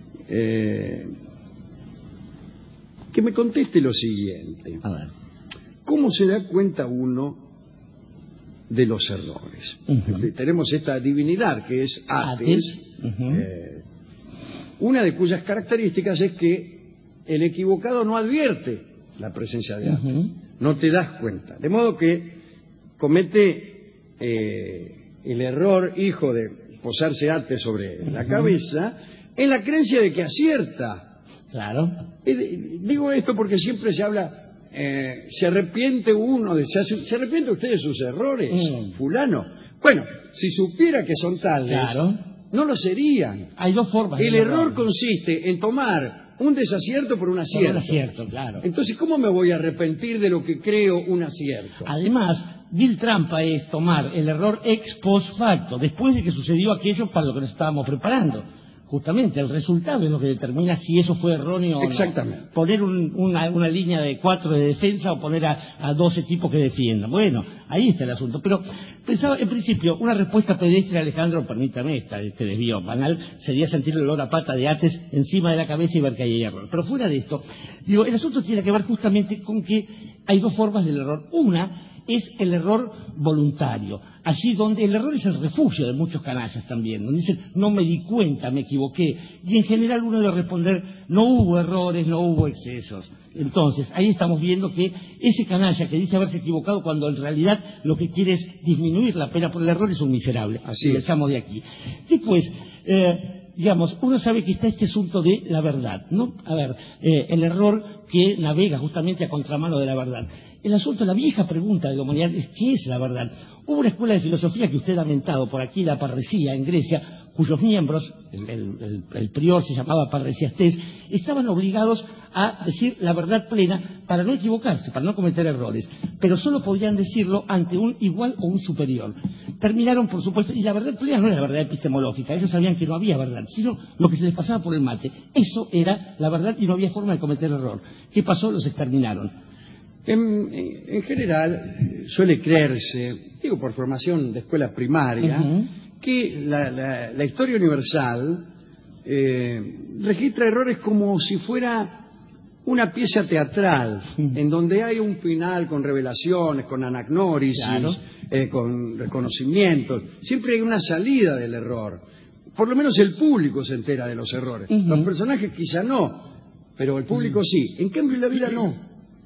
que me conteste lo siguiente. A ver. ¿Cómo se da cuenta uno de los errores? Tenemos esta divinidad que es Ates, una de cuyas características es que el equivocado no advierte la presencia de Ates. No te das cuenta. De modo que comete el error, hijo de posarse Ates sobre la cabeza, en la creencia de que acierta. Claro. Digo esto porque siempre se habla, se arrepiente usted de sus errores, fulano. Bueno, si supiera que son tales, no lo serían. Hay dos formas. El error consiste en tomar un desacierto por un acierto. Por un acierto, claro. Entonces, ¿cómo me voy a arrepentir de lo que creo un acierto? Además, vil trampa es tomar el error ex post facto, después de que sucedió aquello para lo que nos estábamos preparando. Justamente, el resultado es lo que determina si eso fue erróneo o no. Exactamente. Poner una línea de 4 de defensa o poner a 12 tipos que defiendan. Bueno, ahí está el asunto. Pero pensaba, en principio, una respuesta pedestre, Alejandro, permítame, este desvío banal, sería sentir el olor a pata de Ates encima de la cabeza y ver que hay error. Pero fuera de esto, digo, el asunto tiene que ver justamente con que hay dos formas del error. Una es el error voluntario. Allí donde el error es el refugio de muchos canallas también, donde dicen, no me di cuenta, me equivoqué. Y en general uno debe responder, no hubo errores, no hubo excesos. Entonces, ahí estamos viendo que ese canalla que dice haberse equivocado cuando en realidad lo que quiere es disminuir la pena por el error es un miserable. Así lo echamos de aquí. Después, digamos, uno sabe que está este asunto de la verdad, ¿no? A ver, el error que navega justamente a contramano de la verdad. El asunto, la vieja pregunta de la humanidad es, ¿qué es la verdad? Hubo una escuela de filosofía que usted ha mentado por aquí, la parresía, en Grecia, cuyos miembros, el prior se llamaba Parresiastés, estaban obligados a decir la verdad plena para no equivocarse, para no cometer errores, pero solo podían decirlo ante un igual o un superior. Terminaron, por supuesto, y la verdad plena no era la verdad epistemológica, ellos sabían que no había verdad, sino lo que se les pasaba por el mate. Eso era la verdad y no había forma de cometer error. ¿Qué pasó? Los exterminaron. En general, suele creerse, digo por formación de escuela primaria, que la historia universal registra errores como si fuera una pieza teatral, en donde hay un final con revelaciones, con anagnórisis, con reconocimientos. Siempre hay una salida del error. Por lo menos el público se entera de los errores. Los personajes quizá no, pero el público sí. En cambio, en la vida no.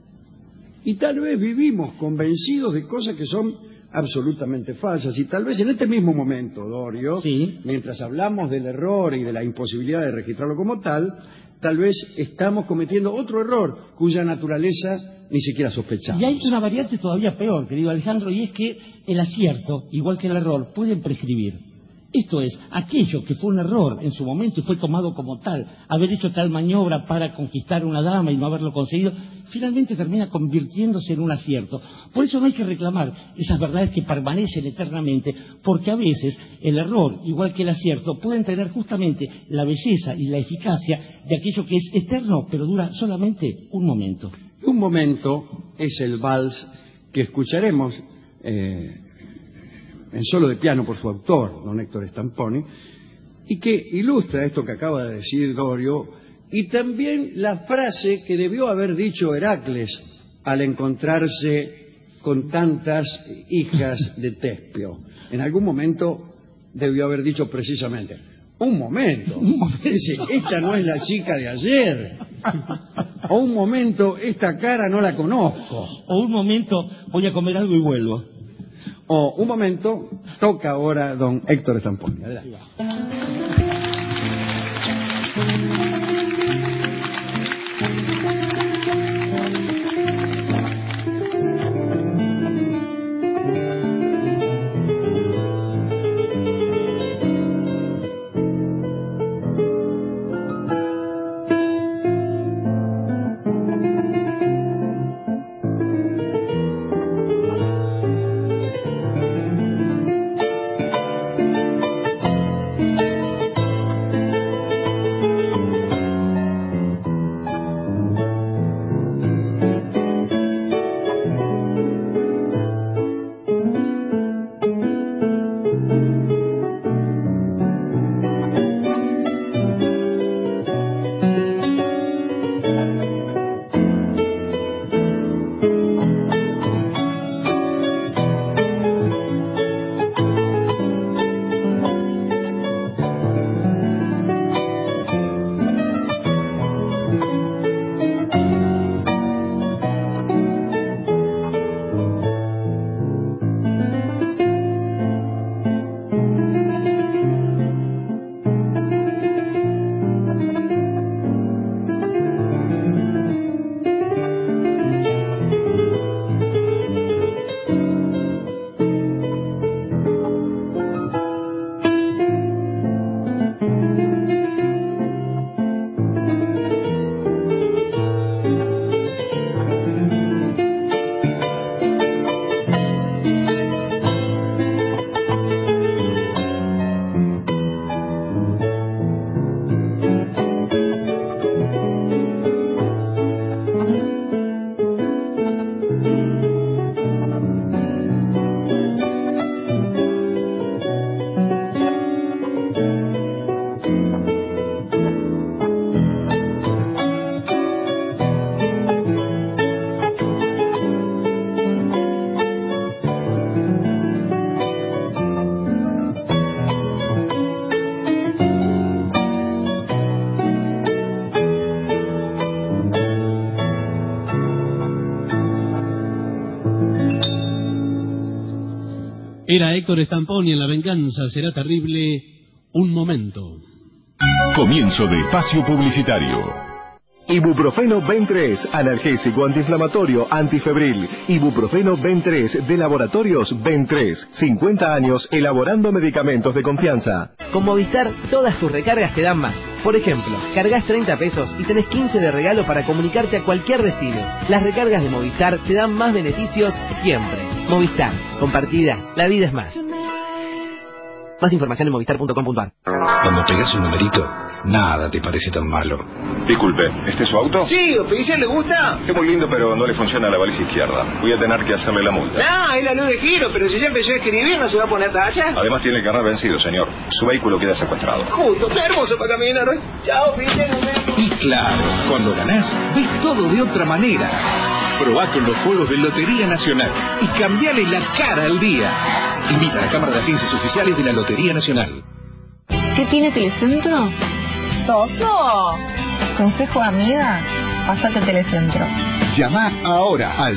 Y tal vez vivimos convencidos de cosas que son absolutamente falsas. Y tal vez en este mismo momento, Dorio, mientras hablamos del error y de la imposibilidad de registrarlo como tal vez estamos cometiendo otro error cuya naturaleza ni siquiera sospechamos. Y hay una variante todavía peor, querido Alejandro, y es que el acierto, igual que el error, pueden prescribir. Esto es, aquello que fue un error en su momento y fue tomado como tal, haber hecho tal maniobra para conquistar a una dama y no haberlo conseguido, finalmente termina convirtiéndose en un acierto. Por eso no hay que reclamar esas verdades que permanecen eternamente, porque a veces el error, igual que el acierto, pueden tener justamente la belleza y la eficacia de aquello que es eterno, pero dura solamente un momento. Un momento es el vals que escucharemos en solo de piano por su autor, don Héctor Stamponi, y que ilustra esto que acaba de decir Dorio, y también la frase que debió haber dicho Heracles al encontrarse con tantas hijas de Tespio. En algún momento debió haber dicho precisamente, un momento, esta no es la chica de ayer, o un momento, esta cara no la conozco, o un momento, voy a comer algo y vuelvo. O un momento, toca ahora don Héctor Stamponi. Adelante. Era Héctor Stamponi en La venganza será terrible. Un momento. Comienzo de espacio publicitario. Ibuprofeno Ben3, analgésico antiinflamatorio antifebril. Ibuprofeno Ben3 de Laboratorios Ben3. 50 años elaborando medicamentos de confianza. Con Movistar, todas tus recargas te dan más. Por ejemplo, cargas 30 pesos y tenés 15 de regalo para comunicarte a cualquier destino. Las recargas de Movistar te dan más beneficios siempre. Movistar, compartida, la vida es más. Más información en movistar.com.ar. Cuando pegas un numerito, nada te parece tan malo. Disculpe, ¿este es su auto? Sí, oficial, ¿le gusta? Es muy lindo, pero no le funciona la baliza izquierda. Voy a tener que hacerle la multa. Ah, es la luz de giro, pero si ya empezó a escribir, ¿no se va a poner tacha? Además tiene el carnet vencido, señor. Su vehículo queda secuestrado. Justo, qué hermoso para caminar hoy. Chao, oficial, nos vemos. Y claro, cuando ganás, ves todo de otra manera. Probá con los juegos de Lotería Nacional y cambiale la cara al día. Invita a la Cámara de Agencias Oficiales de la Lotería Nacional. ¿Qué tiene Telecentro? ¡Todo! Consejo de amiga, pásate a Telecentro. Llama ahora al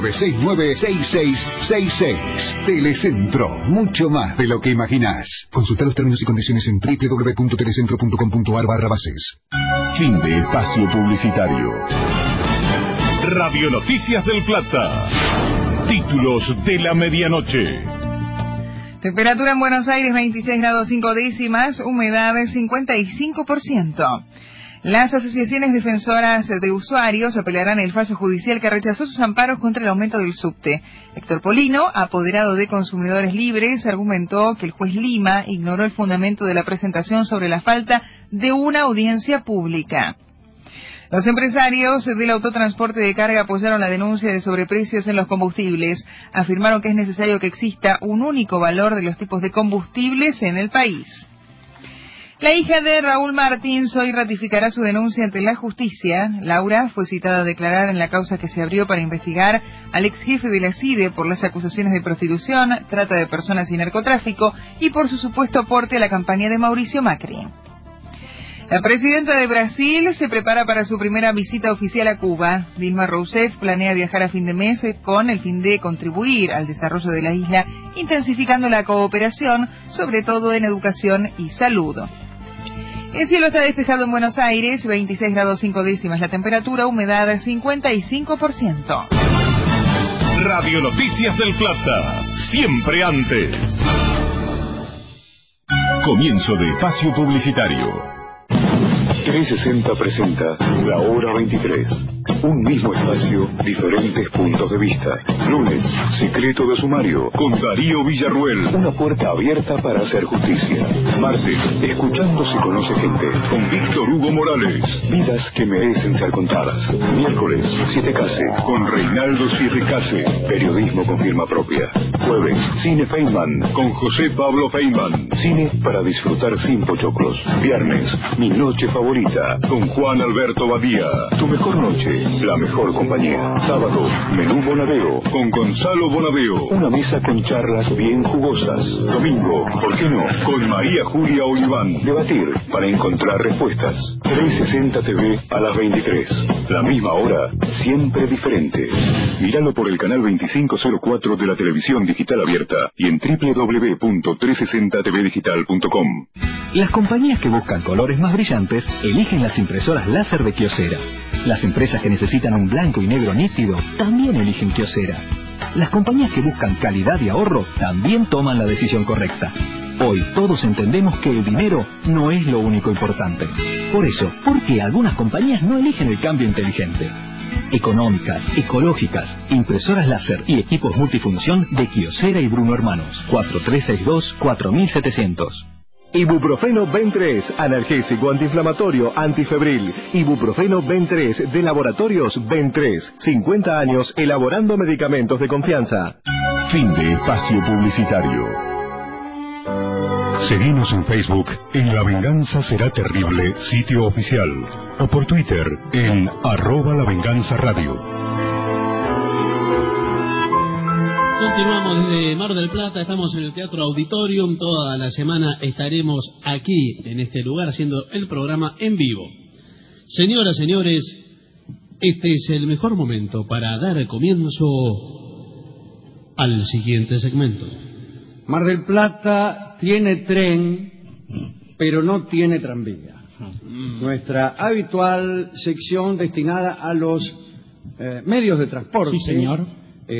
3969-6666. Telecentro, mucho más de lo que imaginás. Consulta los términos y condiciones en www.telecentro.com.ar/bases. Fin de espacio publicitario. Radio Noticias del Plata. Títulos de la medianoche. Temperatura en Buenos Aires 26 grados 5 décimas, humedad 55%. Las asociaciones defensoras de usuarios apelarán el fallo judicial que rechazó sus amparos contra el aumento del subte. Héctor Polino, apoderado de Consumidores Libres, argumentó que el juez Lima ignoró el fundamento de la presentación sobre la falta de una audiencia pública. Los empresarios del autotransporte de carga apoyaron la denuncia de sobreprecios en los combustibles. Afirmaron que es necesario que exista un único valor de los tipos de combustibles en el país. La hija de Raúl Martins hoy ratificará su denuncia ante la justicia. Laura fue citada a declarar en la causa que se abrió para investigar al ex jefe de la CIDE por las acusaciones de prostitución, trata de personas y narcotráfico y por su supuesto aporte a la campaña de Mauricio Macri. La presidenta de Brasil se prepara para su primera visita oficial a Cuba. Dilma Rousseff planea viajar a fin de mes con el fin de contribuir al desarrollo de la isla, intensificando la cooperación, sobre todo en educación y salud. El cielo está despejado en Buenos Aires, 26 grados 5 décimas la temperatura, humedad 55%. Radio Noticias del Plata, siempre antes. Comienzo de espacio publicitario. 360 presenta La Hora 23. Un mismo espacio, diferentes puntos de vista. Lunes, Secreto de Sumario, con Darío Villarruel. Una puerta abierta para hacer justicia. Martes, Escuchando se conoce gente, con Víctor Hugo Morales. Vidas que merecen ser contadas. Miércoles, Siete Case, con Reinaldo Siete Case. Periodismo con firma propia. Jueves, Cine Feynman, con José Pablo Feynman. Cine para disfrutar sin pochoclos. Viernes, Mi Noche Favorita, con Juan Alberto Badía. Tu mejor noche, la mejor compañía. Sábado, Menú Bonadeo, con Gonzalo Bonadeo. Una mesa con charlas bien jugosas. Domingo, ¿por qué no?, con María Julia Oliván. Debatir para encontrar respuestas. 360 TV a las 23. La misma hora, siempre diferente. Míralo por el canal 2504 de la televisión digital abierta y en www.360tvdigital.com. Las compañías que buscan colores más brillantes eligen las impresoras láser de Kyocera. Las empresas que necesitan un blanco y negro nítido también eligen Kyocera. Las compañías que buscan calidad y ahorro también toman la decisión correcta. Hoy todos entendemos que el dinero no es lo único importante. Por eso, ¿por qué algunas compañías no eligen el cambio inteligente? Económicas, ecológicas, impresoras láser y equipos multifunción de Kyocera y Bruno Hermanos. 4362-4700. Ibuprofeno Ben3, analgésico antiinflamatorio antifebril. Ibuprofeno Ben3 de Laboratorios Ben3. 50 años elaborando medicamentos de confianza. Fin de espacio publicitario. Seguinos en Facebook en La Venganza Será Terrible, sitio oficial, o por Twitter en @lavenganzaradio. Continuamos desde Mar del Plata, estamos en el Teatro Auditorium, toda la semana estaremos aquí, en este lugar, haciendo el programa en vivo. Señoras, señores, este es el mejor momento para dar comienzo al siguiente segmento. Mar del Plata tiene tren, pero no tiene tranvía. Nuestra habitual sección destinada a los medios de transporte. Sí, señor.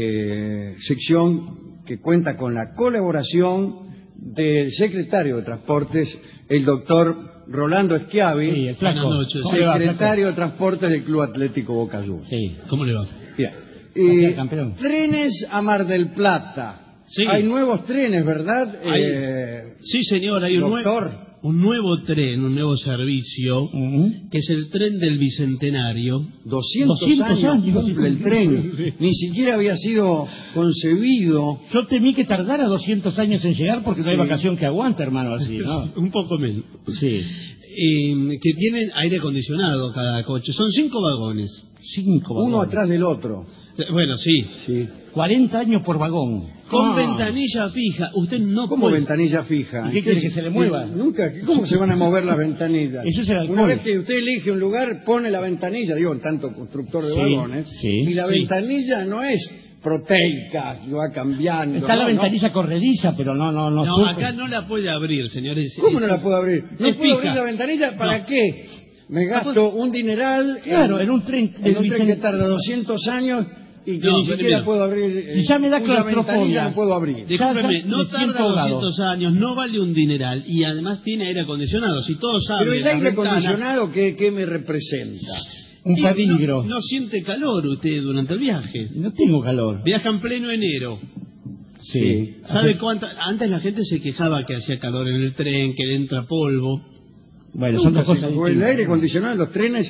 Sección que cuenta con la colaboración del secretario de Transportes, el doctor Rolando Schiavi, Sí, el flaco. Buenas noches. ¿Cómo le va, secretario de Transportes del Club Atlético Boca Juniors. Sí. ¿Cómo le va? Bien. Gracias, campeón. Trenes a Mar del Plata. Sí. Hay nuevos trenes, ¿verdad? Sí, señor, hay doctor. un nuevo tren, un nuevo servicio, que es el tren del Bicentenario. 200 años cumple el tren. Ni siquiera había sido concebido. Yo temí que tardara 200 años en llegar porque no hay Sí. vacación que aguante, hermano, así, ¿no? Un poco menos. Sí. Que tienen aire acondicionado cada coche. Son 5 vagones. 5 vagones. Uno atrás del otro. Bueno, sí. Sí. 40 años por vagón. Con ventanilla fija. Usted no ¿Cómo puede... ventanilla fija? ¿Y qué quiere, que se le mueva? Nunca. ¿Cómo se van a mover las ventanillas? Eso es el alcohol. Una vez que usted elige un lugar, pone la ventanilla, digo, en tanto constructor de Sí, vagones, sí. y la Sí. ventanilla no es proteica, que va cambiando. Está la no, ventanilla corrediza, pero no No, sufre. acá no la puede abrir, señores. ¿Cómo no la puedo abrir? ¿No Es puedo fija. abrir la ventanilla? ¿Para No. qué? Me gasto un dineral Claro, en un tren en del un tren que Vicente. tarda 200 años y que No, ni pero siquiera mira. puedo abrir. Si ya me da cuya claustrofobia. ventanilla no puedo abrir. Discúlpeme, Ya no me siento tarda ahogado. 200 años, no vale un dineral y además tiene aire acondicionado. Si todos Pero saben el aire acondicionado, ¿qué me representa? Un peligro. No siente calor usted durante el viaje. No tengo calor. Viaja en pleno enero. Sí. ¿Sabe cuánta? Antes la gente se quejaba que hacía calor en el tren, que le entra polvo. Bueno, son Nunca dos cosas se- El distintas. aire acondicionado en los trenes,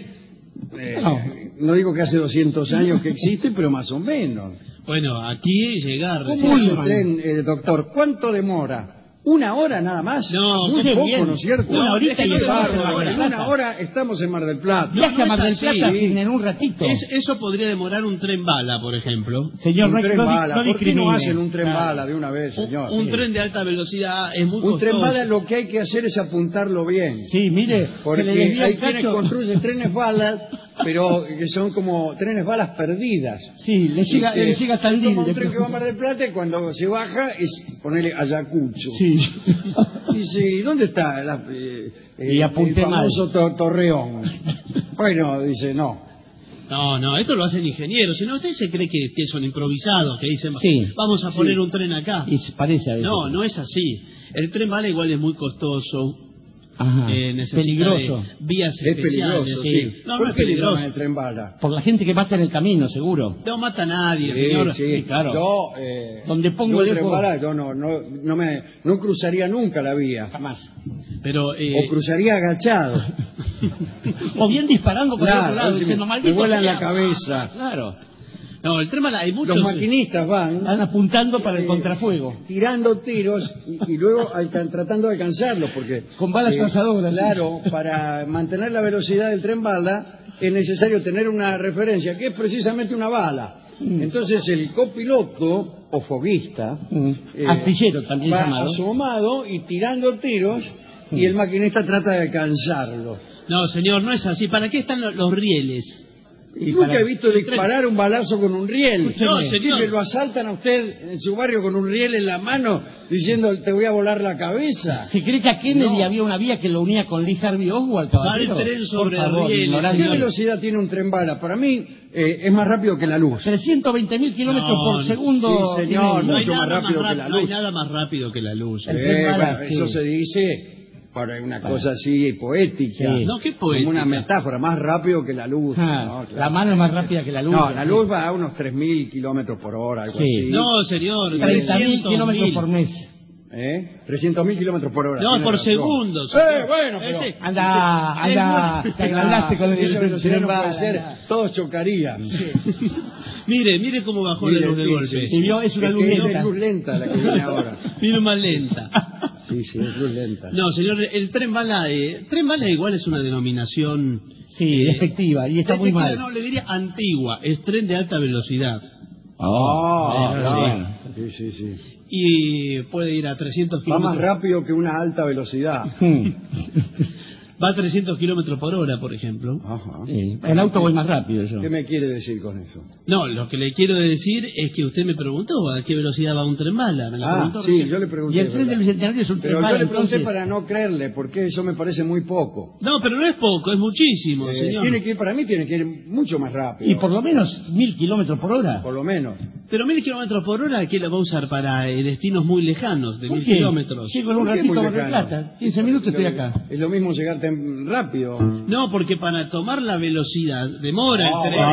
no digo que hace 200 años que existe, pero más o menos. Bueno, aquí llegar... ¿Cómo es el tren, doctor? ¿Cuánto demora? ¿Una hora nada más? No, muy qué poco, bien. ¿no es cierto? Una horita Es y estamos en bárbaro. Mar del En Plata. una hora estamos en Mar del Plata. Viaje a Mar del es así. Plata en un ratito. Eso podría demorar un tren bala, por ejemplo. Señor, Un no, tren no, bala. no ¿Por qué no discrimine. hacen un tren Claro. bala de una vez, señor? Un tren de alta velocidad es muy Un costoso. tren bala lo que hay que hacer es apuntarlo bien. Sí, mire, Porque se le desvía hay el quienes cacho. construyen trenes balas, pero que son como trenes balas perdidas. Sí, le llega hasta el Toma día. un tren que va a Mar del Plata y cuando se baja es ponerle Ayacucho. Sí. Dice, ¿y dónde está Y apunté el famoso Torreón? Bueno, dice, no. No, esto lo hacen ingenieros. Si no, usted se cree que son improvisados, que dicen, Sí. vamos a poner Sí. un tren acá. Y parece a veces. No es así. El tren bala igual es muy costoso. Ajá. Necesita Peligroso. de vías Es especiales. peligroso, sí. sí. No, ¿Por no es qué le llaman peligroso. el tren bala? Por la gente que mata en el camino, seguro. No mata a nadie, Sí, señor. sí. claro. Yo, Donde pongo yo el el tren ojo- bala, yo no cruzaría nunca la vía. Jamás. Pero, O cruzaría agachado. O bien disparando por el otro lado, Claro, diciendo, me maldito vuelan sea". la cabeza. Claro. no, el tren bala hay muchos... Los maquinistas van Van apuntando para el contrafuego. tirando tiros y luego tratando de alcanzarlos, porque Con balas trazadoras. claro, para mantener la velocidad del tren bala es necesario tener una referencia, que es precisamente una bala. Entonces el copiloto o foguista Astillero también va llamado. asomado y tirando tiros y el maquinista trata de alcanzarlo. No, señor, no es así. ¿Para qué están los rieles? Y nunca he visto disparar un balazo con un riel. No, señor. Que lo asaltan a usted en su barrio con un riel en la mano diciendo te voy a volar la cabeza. ¿Se cree que a Kennedy había una vía que lo unía con Lee Harvey Oswald, caballero? Va el tren sobre Por favor, rieles, ignorante. ¿Qué velocidad tiene un tren bala? Para mí es más rápido que la luz. 320.000 kilómetros No, por segundo. sí, señor, y medio. mucho más rápido que la No hay luz. nada más rápido que la luz. El tren bala, Bueno, sí. eso se dice para una cosa así poética. Sí. No, qué poética. Como una metáfora, más rápido que la luz. Ah, No, claro. La mano es más rápida que la luz. No, la luz va a unos 3.000 kilómetros por hora, algo Sí. así. No, señor. 30.000 kilómetros 300.000. por mes. 300.000 kilómetros por hora. No, tiene por razón. segundo. señor. Bueno, pero... Ese- Anda, te agrandaste con el Esa velocidad tren no puede bala, ser, anda. todos chocarían. Mire cómo bajó la Mire, luz de fíjese. golpe. Sí, vio, es una luz que lenta. Es luz lenta la que viene ahora. Mire más lenta. Sí, es luz lenta. No, señor, el tren bala igual es una denominación... Sí, despectiva, y está muy despectiva, mal. No, le diría antigua. Es tren de alta velocidad. Claro. Sí. Y puede ir a 300 Va kilómetros. más rápido que una alta velocidad. Va a 300 kilómetros por hora, por ejemplo. Ajá. El auto voy más rápido yo. ¿Qué me quiere decir con eso? No, lo que le quiero decir es que usted me preguntó a qué velocidad va un tren bala. Me la preguntó sí, recién. yo le pregunté. Y el tren del Bicentenario es un tren bala, Pero yo le pregunté entonces... para no creerle, porque eso me parece muy poco. No, pero no es poco, es muchísimo, señor. Tiene que ir, para mí tiene que ir mucho más rápido. Y por lo menos 1000 kilómetros por hora. Por lo menos. Pero 1000 kilómetros por hora, ¿qué la va a usar para destinos muy lejanos, de 1000 kilómetros? Llego en un ratito a Mar del Plata. 15 minutos estoy acá. Es lo mismo llegar rápido. No, porque para tomar la velocidad demora el tren.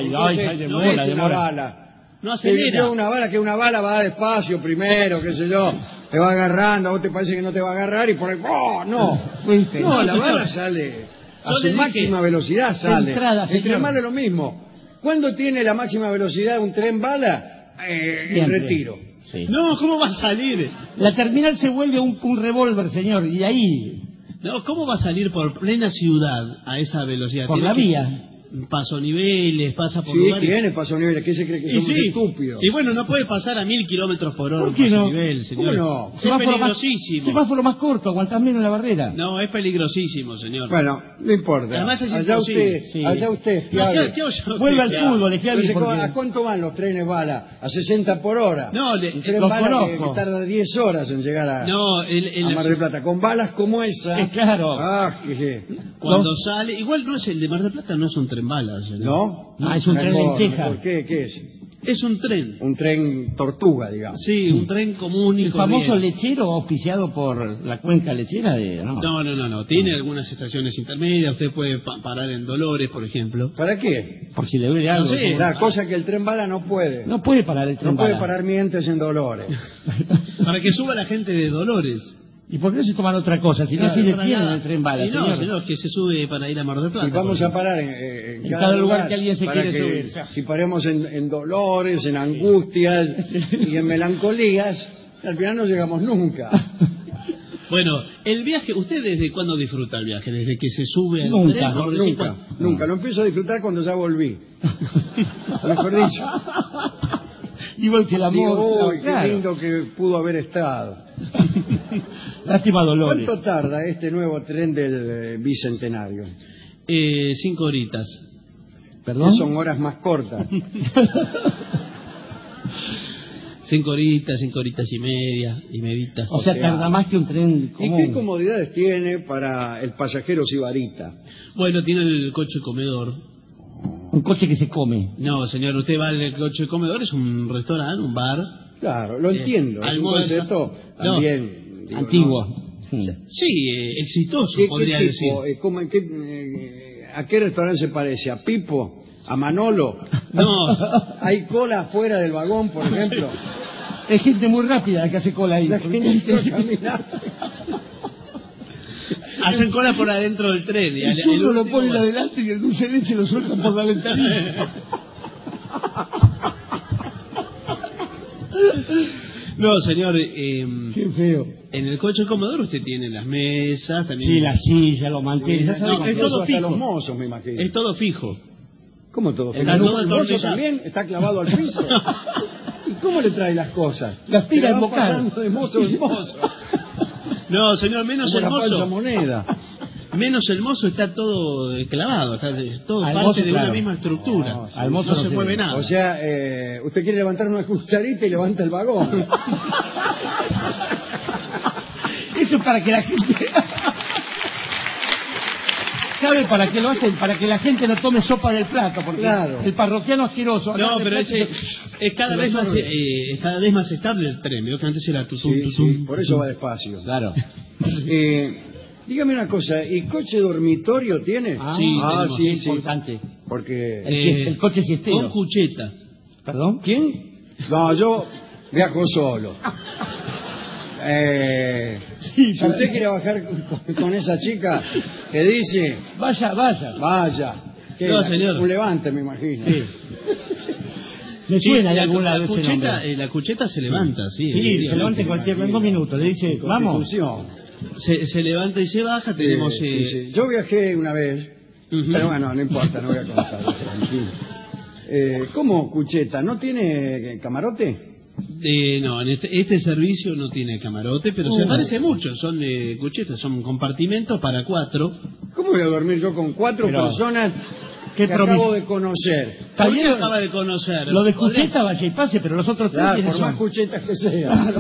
Demora. No acelera. Una bala va despacio primero, qué sé yo. Te va agarrando, a vos te parece que no te va a agarrar y por ahí... ¡Oh, no! No, la bala sale a su máxima velocidad, sale. El tren bala es lo mismo. ¿Cuándo tiene la máxima velocidad un tren bala? En retiro. Sí. No, ¿cómo va a salir? La terminal se vuelve un revólver, señor, y ahí... No, ¿cómo va a salir por plena ciudad a esa velocidad? Por la vía. Paso niveles, pasa por sí, lugares. Tiene paso niveles, ¿qué se cree que somos estúpidos? Y bueno, no puede pasar a 1000 kilómetros por hora ¿Por qué paso no? nivel, señor. ¿Cómo no? Es peligrosísimo. Semáforo más corto, aguantás menos la barrera. No, es peligrosísimo, señor. Bueno, no importa. Además es allá imposible. usted, Vuelve al fútbol, ¿A cuánto van los trenes bala? A 60 por hora. No, un tren bala que tarda 10 horas en llegar a Mar del Plata. Con balas como esa. Claro. Cuando sale, igual no es el de Mar del Plata, no es un tren bala, señor. ¿No? Es un tren lenteja. ¿Por qué? ¿Qué es? Es un tren. Un tren tortuga, digamos. Sí, un tren común y ¿El famoso lechero auspiciado por la cuenca lechera de...? No. Tiene algunas estaciones intermedias. Usted puede parar en Dolores, por ejemplo. ¿Para qué? Por si le duele algo. No sé, la cosa que el tren bala no puede. No puede parar el tren bala. No puede parar mientes en Dolores. Para que suba la gente de Dolores. ¿Y por qué no se toman otra cosa? Si no, si les tienen el tren bala, señor. No, que se sube para ir a Mar del Plata. Y vamos a parar en cada lugar que alguien se quiere subir. Si paremos en Dolores, en Angustias y en Melancolías, al final no llegamos nunca. Bueno, el viaje, ¿usted desde cuándo disfruta el viaje? ¿Desde que se sube al tren? Nunca. Lo empiezo a disfrutar cuando ya volví. Mejor dicho. Igual que el amor. Qué lindo que pudo haber estado. Lástima Dolores. ¿Cuánto tarda este nuevo tren del Bicentenario? 5 horitas. ¿Perdón? Que son horas más cortas. 5 horitas y media, y meditas. O sea, tarda más que un tren común. ¿Y qué comodidades tiene para el pasajero sibarita? Bueno, tiene el coche comedor. Un coche que se come. No, señor, usted va al coche comedor, es un restaurante, un bar. Claro, lo entiendo. Es un concepto también... antiguo. Sí, exitoso, podría decir. ¿A qué restaurante se parece? ¿A Pipo? ¿A Manolo? No. ¿Hay cola afuera del vagón, por ejemplo? Es gente muy rápida la que hace cola ahí. La gente camina. Hacen cola por adentro del tren. El churro lo ponen adelante y el dulce de leche lo sueltan por la ventanilla. No, señor. Qué feo. En el coche comedor usted tiene las mesas, también. Sí, la silla, los manteles. No, es todo fijo. Los mozos, me imagino. Es todo fijo. ¿Cómo todo fijo? ¿El mozo también está clavado al piso? ¿Y cómo le trae las cosas? Las tira en boca. Pasando de mozo en mozo. No, señor, menos el mozo. Moneda. Menos el mozo está todo clavado, está todo parte de una misma estructura. Al mozo no se mueve nada. O sea, usted quiere levantar una cucharita y levanta el vagón. Eso es para que la gente... ¿Sabe para qué lo hacen? Para que la gente no tome sopa del plato, porque el parroquiano asqueroso... No, pero es cada vez más estable el tren. Veo que antes era tutum. Por eso va despacio. Claro. Dígame una cosa, ¿y coche dormitorio tiene? Sí, es importante. Porque... el coche siestero. Con cucheta. ¿Perdón? ¿Quién? No, yo viajo solo. Si usted quiere bajar con esa chica que dice... Vaya. No, señor. Un levante, me imagino. Sí. Me suena de algún lado ese nombre. La cucheta se levanta, sí. Sí, se levanta en 2 minutos. Le dice, vamos. Se levanta y se baja, tenemos... Sí. Yo viajé una vez, pero bueno, no importa, no voy a contar. ¿Cómo cucheta? ¿No tiene camarote? No, en este servicio no tiene camarote, pero se parece mucho. Son cuchetas, son compartimentos para 4. ¿Cómo voy a dormir yo con 4 personas que acabo de conocer? ¿Por qué acaba de conocer? Lo de Cucheta, vaya y pase, pero los otros 3 por más cuchetas que sean.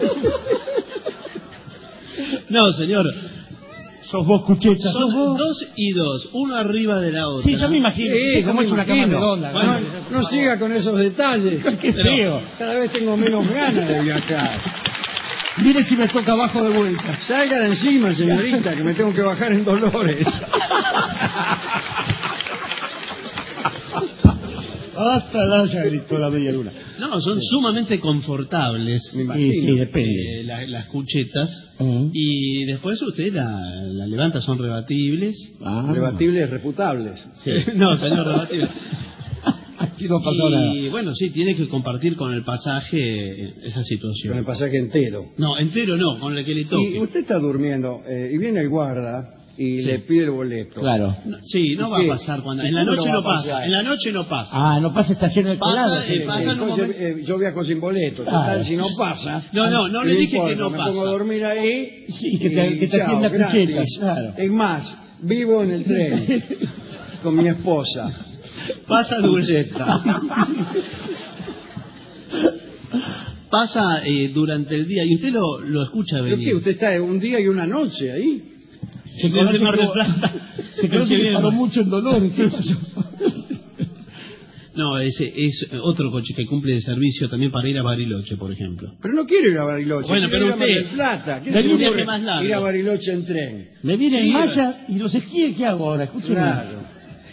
No, señor. Sos vos, Cucheta. Son 2 y 2, uno arriba de la otra. Sí, yo me imagino. Como hecho una cama redonda. Bueno, no siga con esos detalles. Qué feo. Cada vez tengo menos ganas de viajar. Mire si me toca abajo de vuelta. Salga de encima, señorita, que me tengo que bajar en Dolores. Hasta la ya gritó la media luna. No, son sumamente confortables. Me imagino. Sí, depende. Las cuchetas. Y después usted la levanta, son rebatibles. Rebatibles, refutables. Sí. No, señor, rebatibles. Aquí no pasó nada. Y bueno, sí, tiene que compartir con el pasaje esa situación. Con el pasaje entero. No, entero no, con el que le toque. Y usted está durmiendo y viene el guarda y le pide el boleto. Claro. No, sí, no va a pasar cuando... En la noche no pasa. En la noche no pasa. Ah, no pasa, está lleno de pasa, entonces yo viajo sin boleto. Total, si no pasa... No le dije que no me pasa. pongo a dormir ahí y que te atienda Cucheta. Claro. Es más, vivo en el tren con mi esposa. Pasa Cucheta. Pasa durante el día y usted lo escucha venir. ¿Pero qué? ¿Usted está un día y una noche ahí? Se conoce que paró mucho en Dolores. No, es otro coche que cumple de servicio también para ir a Bariloche, por ejemplo. Pero no quiero ir a Bariloche. Bueno, pero ir usted... a Mar del Plata. ¿Qué se me ocurre más largo? Ir a Bariloche en tren. Me viene en malla y los esquíes, ¿qué hago ahora? Escúcheme. Claro.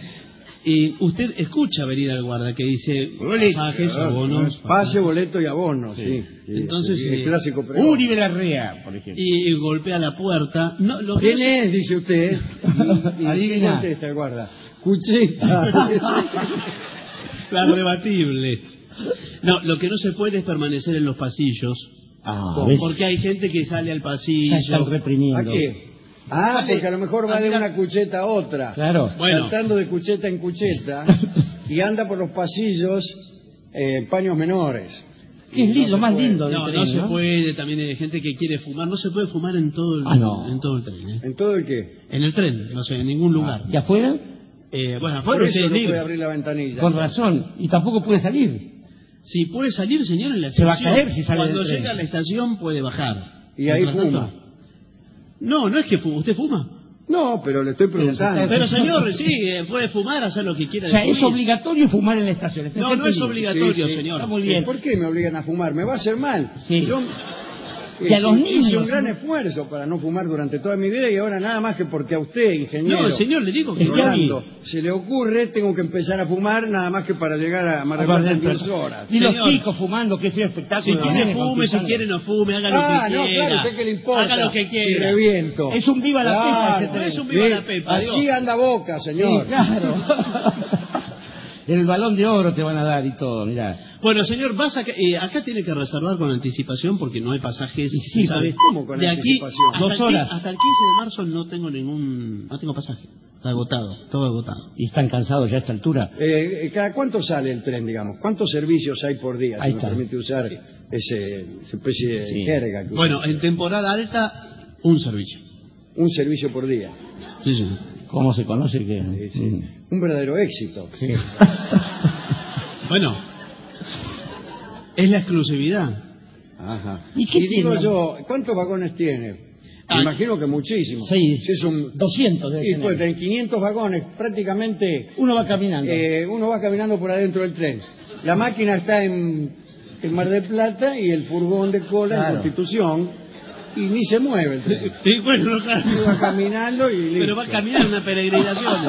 Y usted escucha venir al guarda que dice pasajes, abonos... Pase, boleto y abono, sí. Entonces... el clásico pregón. Uribe Larrea, por ejemplo. Y golpea la puerta. No, ¿Quién es? Dice usted. Y contesta el guarda. Cucheta. La rebatible. No, lo que no se puede es permanecer en los pasillos. Porque hay gente que sale al pasillo. Ya están reprimiendo. ¿A qué? Porque a lo mejor va de una cucheta a otra. Claro. Saltando de cucheta en cucheta y anda por los pasillos en paños menores. Que es lo más lindo del tren, tren, no se puede, también hay gente que quiere fumar, no se puede fumar en todo el, en todo el tren. ¿En todo el qué? En el tren, no sé, en ningún lugar. ¿Y afuera? Bueno, afuera por eso usted no puede abrir la ventanilla. Con razón, y tampoco puede salir. Si puede salir, señor, en la estación. estación. Se va a caer si sale Cuando del tren. llega a la estación puede bajar. Y ahí fuma. No es que fuma. ¿Usted fuma? No, pero le estoy preguntando. Pero señor, sí, puede fumar, hacer lo que quiera. O sea, es obligatorio fumar en la estación. No es obligatorio, señor. Está muy bien. ¿Por qué me obligan a fumar? ¿Me va a hacer mal? Sí. Y a los niños. Hice un gran esfuerzo para no fumar durante toda mi vida y ahora nada más que porque a usted, ingeniero. No, el señor le digo que Rolando, se le ocurre, tengo que empezar a fumar nada más que para llegar a Mar del Plata en 10 horas. Y los chicos fumando, qué feo espectáculo. Si quiere fume, si quiere no fume, haga lo que quiera. Claro, ¿usted qué le importa? Haga lo que quiera. Si reviento. Es un viva la pepa ese tren. Es un viva la pepa. Así anda Boca, señor. Sí, claro. El balón de oro te van a dar y todo, mirá. Bueno, señor, acá tiene que reservar con anticipación porque no hay pasajes. Sí, ¿sabe? ¿Cómo con de anticipación? Aquí, 2 horas. Hasta el 15 de marzo no tengo pasaje. Está agotado, todo agotado. ¿Y están cansados ya a esta altura? ¿Cada cuánto sale el tren, digamos? ¿Cuántos servicios hay por día? Ahí si está. me permite usar esa especie de jerga. Que bueno, en temporada alta, un servicio. Un servicio por día. Sí, sí. ¿Cómo se conoce que...? Sí. Un verdadero éxito. Sí. Bueno, es la exclusividad. Ajá. ¿Y qué digo tiene? yo, ¿cuántos vagones tiene? Me imagino que muchísimos. Sí, es un 200 debe y tener. pues en 500 vagones prácticamente uno va caminando. Uno va caminando por adentro del tren. La máquina está en Mar del Plata y el furgón de cola en Constitución y ni se mueve el tren. Sí, bueno, claro. Va caminando y listo. Pero va a caminar una peregrinación.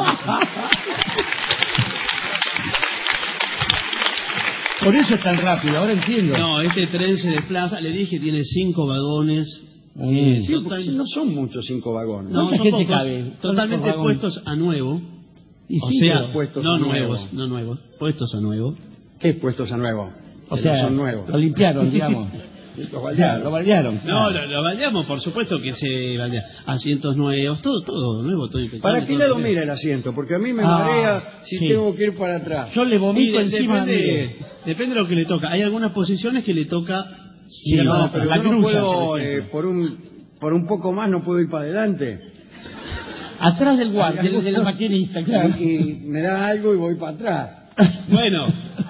Por eso es tan rápido, ahora entiendo. No, este tren se desplaza, le dije, tiene 5 vagones. Sí, porque no son muchos 5 vagones. No, son gente pocos, cabe? totalmente puestos a nuevo. Y O sí, sea, puestos no a nuevos, puestos a nuevo. ¿Qué puestos a nuevo? O sea, no son nuevos. lo limpiaron, digamos. Lo Lo baldearon. No, lo baldeamos, por supuesto que se baldea. Asientos nuevos, todo nuevo, todo impecable. ¿Para qué lado mira el asiento? Porque a mí me marea si tengo que ir para atrás. Yo le vomito encima depende de lo que le toca. Hay algunas posiciones que le toca... Sí, no, pero yo no puedo, por un poco más no puedo ir para adelante. Atrás del guardia, del maquinista, claro. Y me da algo y voy para atrás. Bueno.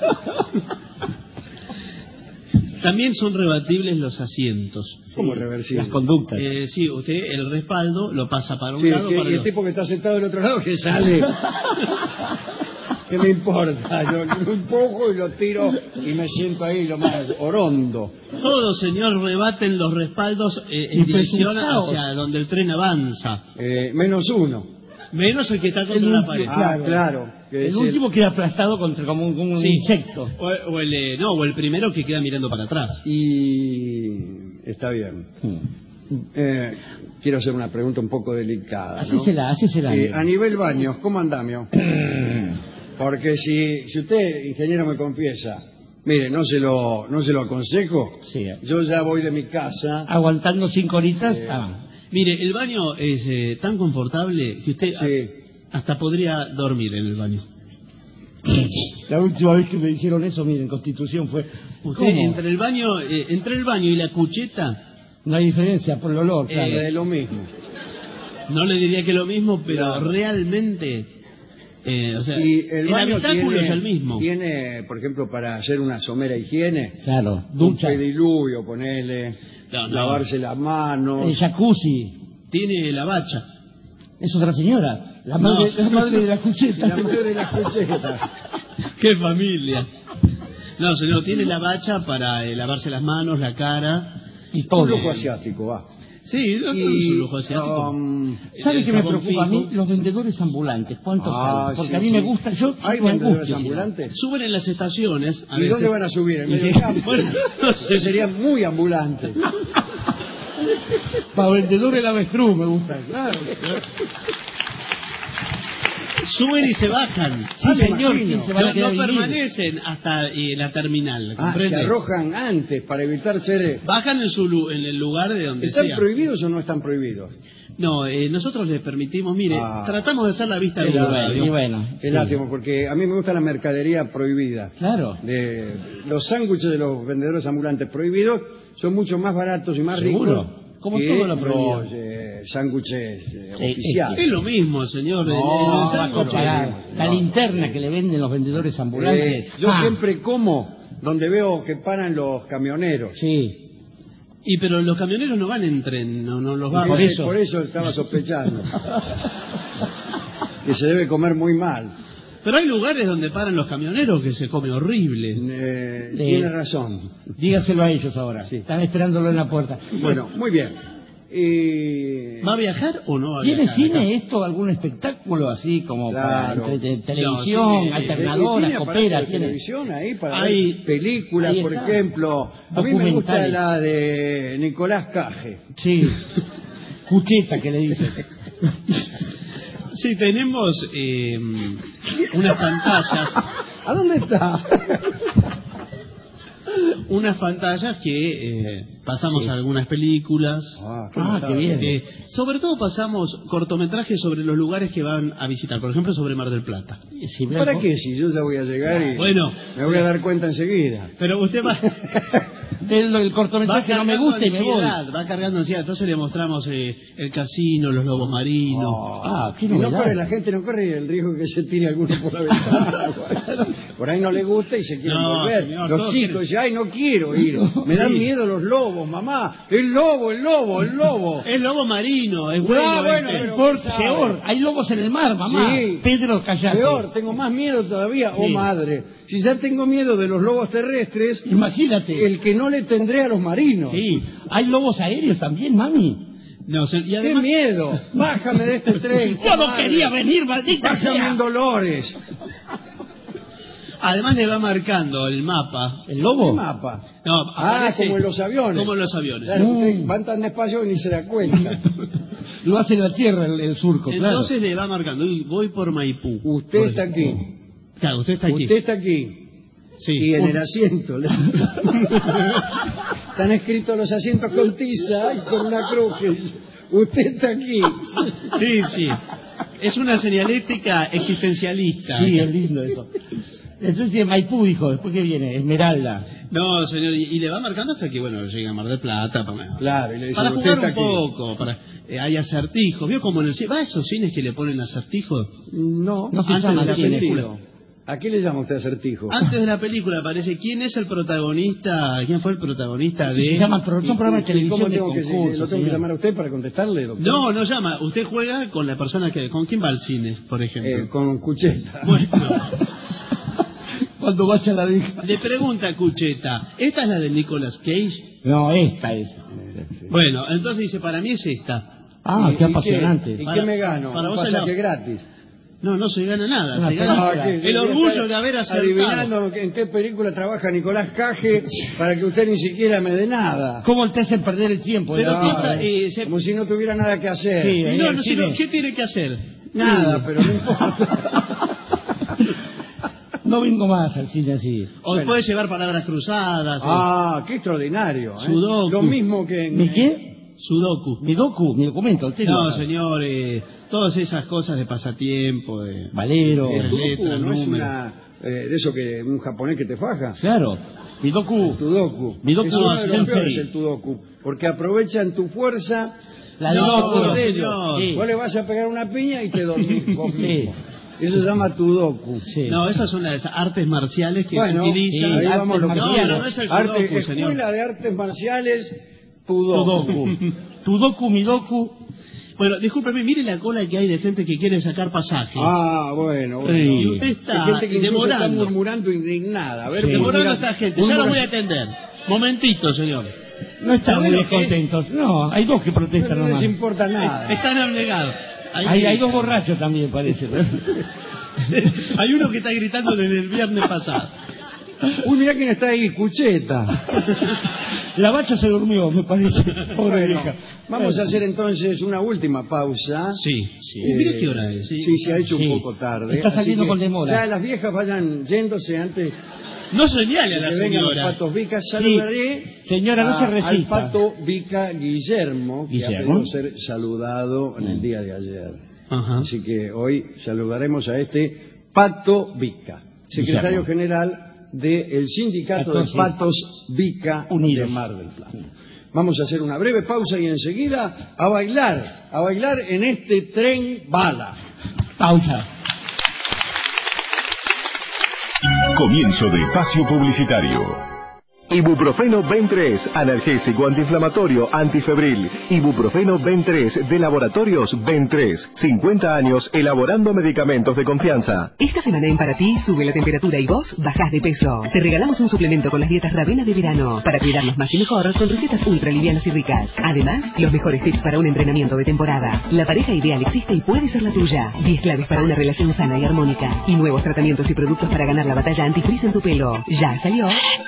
También son rebatibles los asientos. ¿Cómo reversibles? Las conductas. Sí, usted el respaldo lo pasa para un Sí, lado, para y el tipo que está sentado del otro lado que sale. ¿Qué me importa? Yo lo empujo y lo tiro y me siento ahí lo más orondo. Todo, señor, rebaten los respaldos en dirección hacia donde el tren avanza. Menos uno. Menos el que está contra la pared. Claro. El último queda aplastado como un insecto. O el primero que queda mirando para atrás. Y está bien. Quiero hacer una pregunta un poco delicada, ¿no? Hacésela. A nivel baños, ¿cómo andamio? Porque si usted, ingeniero, me confiesa, mire, no se lo aconsejo, sí. Yo ya voy de mi casa. Aguantando 5 horitas. Mire, el baño es tan confortable que usted hasta podría dormir en el baño. La última vez que me dijeron eso, miren, Constitución fue... Usted entre el baño y la cucheta... No hay diferencia por el olor, claro. Es lo mismo. No le diría que lo mismo, pero realmente... y el habitáculo es el mismo. Tiene, por ejemplo, para hacer una somera higiene, claro, ducha, un pediluvio, ponele, lavarse las manos. El jacuzzi. Tiene la bacha. Es otra señora, la madre de la cucheta. La madre de la cucheta. ¡Qué familia! No, señor, tiene la bacha para lavarse las manos, la cara y todo. Un lujo asiático, va. Sí, es un lujo asiático. ¿Sabe qué me preocupa a mí? Los vendedores ambulantes. ¿Cuántos salen? Porque a mí me gusta. ¿Hay vendedores ambulantes? Suben en las estaciones. ¿Y dónde van a subir? ¿En medio campo? Serían muy ambulantes. Para vendedores el avestruz me gusta. Claro. Suben y se bajan. Sí, señor. No permanecen hasta la terminal. Se arrojan antes para evitar ser... Bajan en el lugar de donde sea. ¿Están prohibidos o no están prohibidos? No, nosotros les permitimos, mire, tratamos de hacer la vista de bueno, es lástima, porque a mí me gusta la mercadería prohibida. Claro. Los sándwiches de los vendedores ambulantes prohibidos son mucho más baratos y más ricos. Como todo lo prohibido. Los sándwiches oficiales. Es lo mismo, señor. No, va a comparar. La linterna que le venden los vendedores ambulantes. Yo siempre como donde veo que paran los camioneros. Sí. Pero los camioneros no van en tren, no los van. Por eso estaba sospechando. Que se debe comer muy mal. Pero hay lugares donde paran los camioneros que se come horrible. Tiene razón. Dígaselo a ellos ahora. Sí. Están esperándolo en la puerta. Bueno, muy bien. ¿Va a viajar o no va a ¿Tiene viajar? cine esto? ¿Algún espectáculo así como para televisión, alternadora, ¿Tiene copera? televisión ahí para ver películas, por ejemplo? A mí me gusta la de Nicolás Cage. Sí. Cucheta, que le dicen. Sí, tenemos unas pantallas. ¿A dónde está? Unas pantallas que pasamos algunas películas. Qué bien. Sobre todo pasamos cortometrajes sobre los lugares que van a visitar. Por ejemplo, sobre Mar del Plata. ¿Para qué? Si yo ya voy a llegar y me voy a dar cuenta enseguida. Pero usted va... El cortometraje no me gusta y me voy. Va cargando ansiedad. Entonces le mostramos el casino, los lobos marinos. Qué no corre, la gente no corre el riesgo que se tire alguno por la ventana. Por ahí no le gusta y se quieren volver. Señor, los chicos dicen, ay, no quiero ir. Me dan miedo los lobos, mamá. El lobo. Es lobo marino, es bueno. Pero peor, hay lobos en el mar, mamá. Sí. Pedro, callate. Peor, tengo más miedo todavía. Oh, madre. Si ya tengo miedo de los lobos terrestres, imagínate. El que no le tendré a los marinos. Sí, hay lobos aéreos también, mami. No, y además... ¡Qué miedo! Bájame de este tren. Yo no quería venir, maldita sea. Bájame en Dolores. Además le va marcando el mapa. ¿El lobo? ¿Qué mapa? No, aparece como en los aviones. Como en los aviones. Claro, van tan despacio que ni se da cuenta. Lo hace en la tierra el surco, Entonces claro. le va marcando. Voy por Maipú. Usted está aquí. Claro, usted está aquí. Usted está aquí. Sí. Y en el asiento. Están escritos los asientos con tiza y con una cruz. Usted está aquí. Sí. Es una señalética existencialista. Sí, es lindo eso. Entonces tiene Maipú, hijo. ¿Después qué viene? Esmeralda. No, señor, y le va marcando hasta que, bueno, llega a Mar del Plata. Claro, y le dice, para usted jugar un está aquí. poco, hay acertijos. ¿Vio como en el cine? ¿Va a esos cines que le ponen acertijos? No, No se antes llama de la cine. película. ¿A qué le llama usted acertijo? Antes de la película aparece quién es el protagonista, quién fue el protagonista de... Se llaman, son programas de ¿Y cómo televisión de tengo que concurso. lo tengo que llamar a usted para contestarle, doctor? No, no llama. Usted juega con la persona que... ¿Con quién va al cine, por ejemplo? Con Cucheta. Bueno, Cuando vaya la vieja. le pregunta Cucheta, ¿esta es la de Nicolas Cage? No, esta es. Bueno, entonces dice, para mí es esta. Ah, qué apasionante. ¿Y qué me gano? para ¿Un vos pasaje no. gratis? No se gana nada. Una Se gana película. el orgullo de haber acertado. Adivinando en qué película trabaja Nicolás Cage para que usted ni siquiera me dé nada. ¿Cómo te hacen perder el tiempo? Pero No, piensa, Como si no tuviera nada que hacer. Sí, Y no, el no, cine. sino, ¿qué tiene que hacer? Nada, pero no importa. No vengo más al cine así. O puede llevar palabras cruzadas. Qué extraordinario. Sudoku. Lo mismo que en... ¿Mi qué? Sudoku. Mi documento. Usted No, lo- señor, todas esas cosas de pasatiempo, de Valero. El Tudoku letras, no es números. una... de eso que un japonés que te faja. Claro. Mi docu. Tudoku. Midoku Es uno de los Sensei. peores el Tudoku. Porque aprovechan tu fuerza. La No, docu. por ello. señor. Sí. Vos le vas a pegar una piña y te dormís vos Sí. mismo. Eso se llama Tudoku. Sí. No, esas son las artes marciales que Bueno, utilizan. ahí vamos lo que artes sea. no es el Arte- Sudoku, señor. Escuela de Artes Marciales Tudoku. Tudoku, mi doku. Bueno, discúlpeme, mire la cola que hay de gente que quiere sacar pasaje. Bueno. Y usted está Hay gente que incluso está demorando. murmurando indignada. A ver, Sí. Demorando mira, a esta gente, un ya lo voy brazo- a atender. Momentito, señor. No están ¿Sabe muy lo que es? contentos. No, hay dos que protestan No les nomás. importa nada. Están abnegados. Hay dos borrachos también, parece. Hay uno que está gritando desde el viernes pasado. Uy, mirá quién está ahí, Cucheta. La bacha se durmió, me parece. Pobre Bueno, vieja. vamos a hacer entonces una última pausa. Sí. Mire qué hora es. Sí, se ha hecho Sí. un poco tarde. Está así saliendo que con demora. Ya las viejas vayan yéndose antes No señale a de la que vengan los señora. patos Vica. Saludaré Señora, no se al resista. pato Vica Guillermo, que Guillermo. ha pedido ser saludado en el día de ayer. Ajá. Así que hoy saludaremos a este Pato Vica, secretario Guillermo. general del sindicato de Patos, sí. Patos Vica Unidos. de Mar del Plata. Vamos a hacer una breve pausa y enseguida a bailar en este tren bala. Pausa. Comienzo de espacio publicitario. Ibuprofeno Ben3, analgésico antiinflamatorio antifebril. Ibuprofeno Ben3 de Laboratorios Ben3. 50 años elaborando medicamentos de confianza. Esta semana en Para Ti sube la temperatura y vos bajás de peso. Te regalamos un suplemento con las dietas Ravena de verano para cuidarnos más y mejor con recetas ultra livianas y ricas. Además, los mejores tips para un entrenamiento de temporada. La pareja ideal existe y puede ser la tuya. 10 claves para una relación sana y armónica. Y nuevos tratamientos y productos para ganar la batalla antifrizz en tu pelo. Ya salió.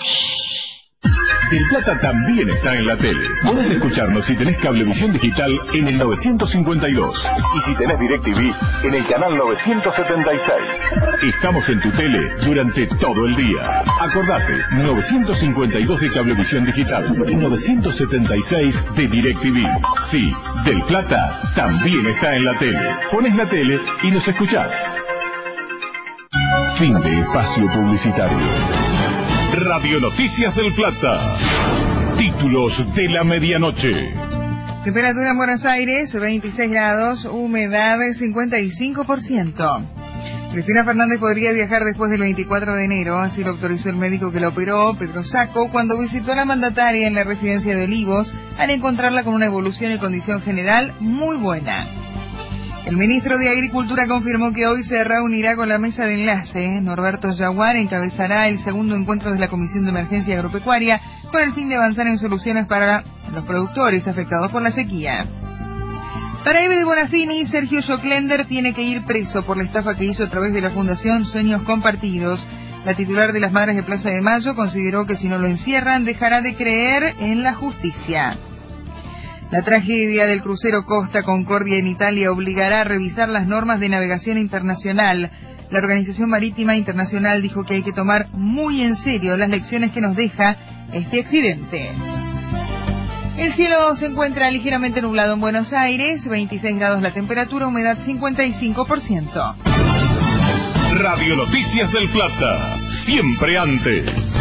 Del Plata también está en la tele. Podés escucharnos si tenés Cablevisión Digital en el 952. Y si tenés DirecTV, en el canal 976. Estamos en tu tele durante todo el día. Acordate, 952 de Cablevisión Digital y 976 de DirecTV. Sí, Del Plata también está en la tele. Pones la tele y nos escuchás. Fin de espacio publicitario. Radio Noticias del Plata. Títulos de la medianoche. Temperatura en Buenos Aires, 26 grados, humedad 55%. Cristina Fernández podría viajar después del 24 de enero, así lo autorizó el médico que la operó, Pedro Sacco, cuando visitó a la mandataria en la residencia de Olivos, al encontrarla con una evolución y condición general muy buena. El ministro de Agricultura confirmó que hoy se reunirá con la mesa de enlace. Norberto Yaguar encabezará el segundo encuentro de la Comisión de Emergencia Agropecuaria con el fin de avanzar en soluciones para los productores afectados por la sequía. Para Eve de Bonafini, Sergio Joclender tiene que ir preso por la estafa que hizo a través de la Fundación Sueños Compartidos. La titular de las Madres de Plaza de Mayo consideró que si no lo encierran, dejará de creer en la justicia. La tragedia del crucero Costa Concordia en Italia obligará a revisar las normas de navegación internacional. La Organización Marítima Internacional dijo que hay que tomar muy en serio las lecciones que nos deja este accidente. El cielo se encuentra ligeramente nublado en Buenos Aires, 26 grados la temperatura, humedad 55%. Radio Noticias del Plata, siempre antes.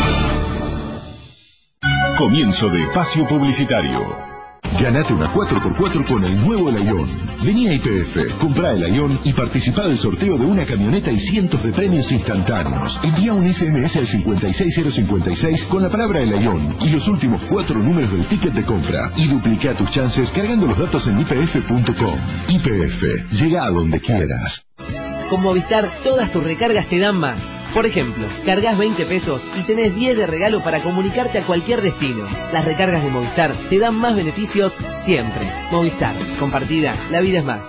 Comienzo de espacio publicitario. Ganate una 4x4 con el nuevo Lyon. Vení a YPF, comprá el Lyon y participá del sorteo de una camioneta y cientos de premios instantáneos. Envía un SMS al 56056 con la palabra Lyon y los últimos 4 números del ticket de compra. Y duplica tus chances cargando los datos en ypf.com. YPF, llega a donde quieras. Con Movistar, todas tus recargas te dan más. Por ejemplo, cargas 20 pesos y tenés 10 de regalo para comunicarte a cualquier destino. Las recargas de Movistar te dan más beneficios siempre. Movistar, compartida, la vida es más.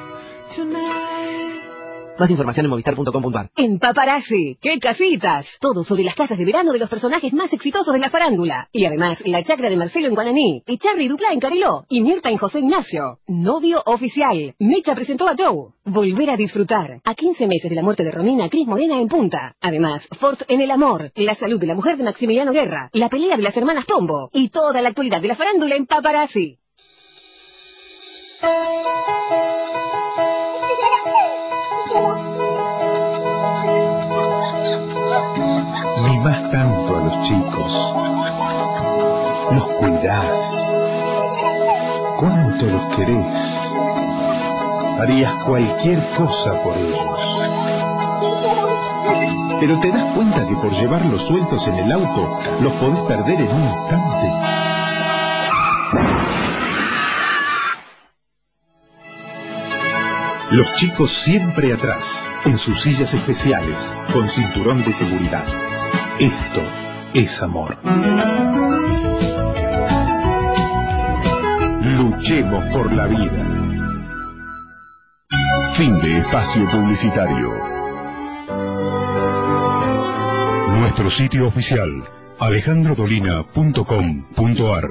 Más información en movistar.com.ar. En Paparazzi, ¡qué casitas! Todo sobre las casas de verano de los personajes más exitosos de la farándula. Y además, la chacra de Marcelo en Guananí, Echarri y Duplá en Cariló, y Mirta en José Ignacio. Novio oficial. Mecha presentó a Joe. Volver a disfrutar. A 15 meses de la muerte de Romina, Cris Morena en Punta. Además, Ford en el amor. La salud de la mujer de Maximiliano Guerra. La pelea de las hermanas Pombo. Y toda la actualidad de la farándula en Paparazzi. Mimás tanto a los chicos, los cuidás, cuánto los querés, harías cualquier cosa por ellos. Pero te das cuenta que por llevarlos sueltos en el auto, los podés perder en un instante. Los chicos siempre atrás, en sus sillas especiales, con cinturón de seguridad. Esto es amor. Luchemos por la vida. Fin de espacio publicitario. Nuestro sitio oficial, alejandrodolina.com.ar.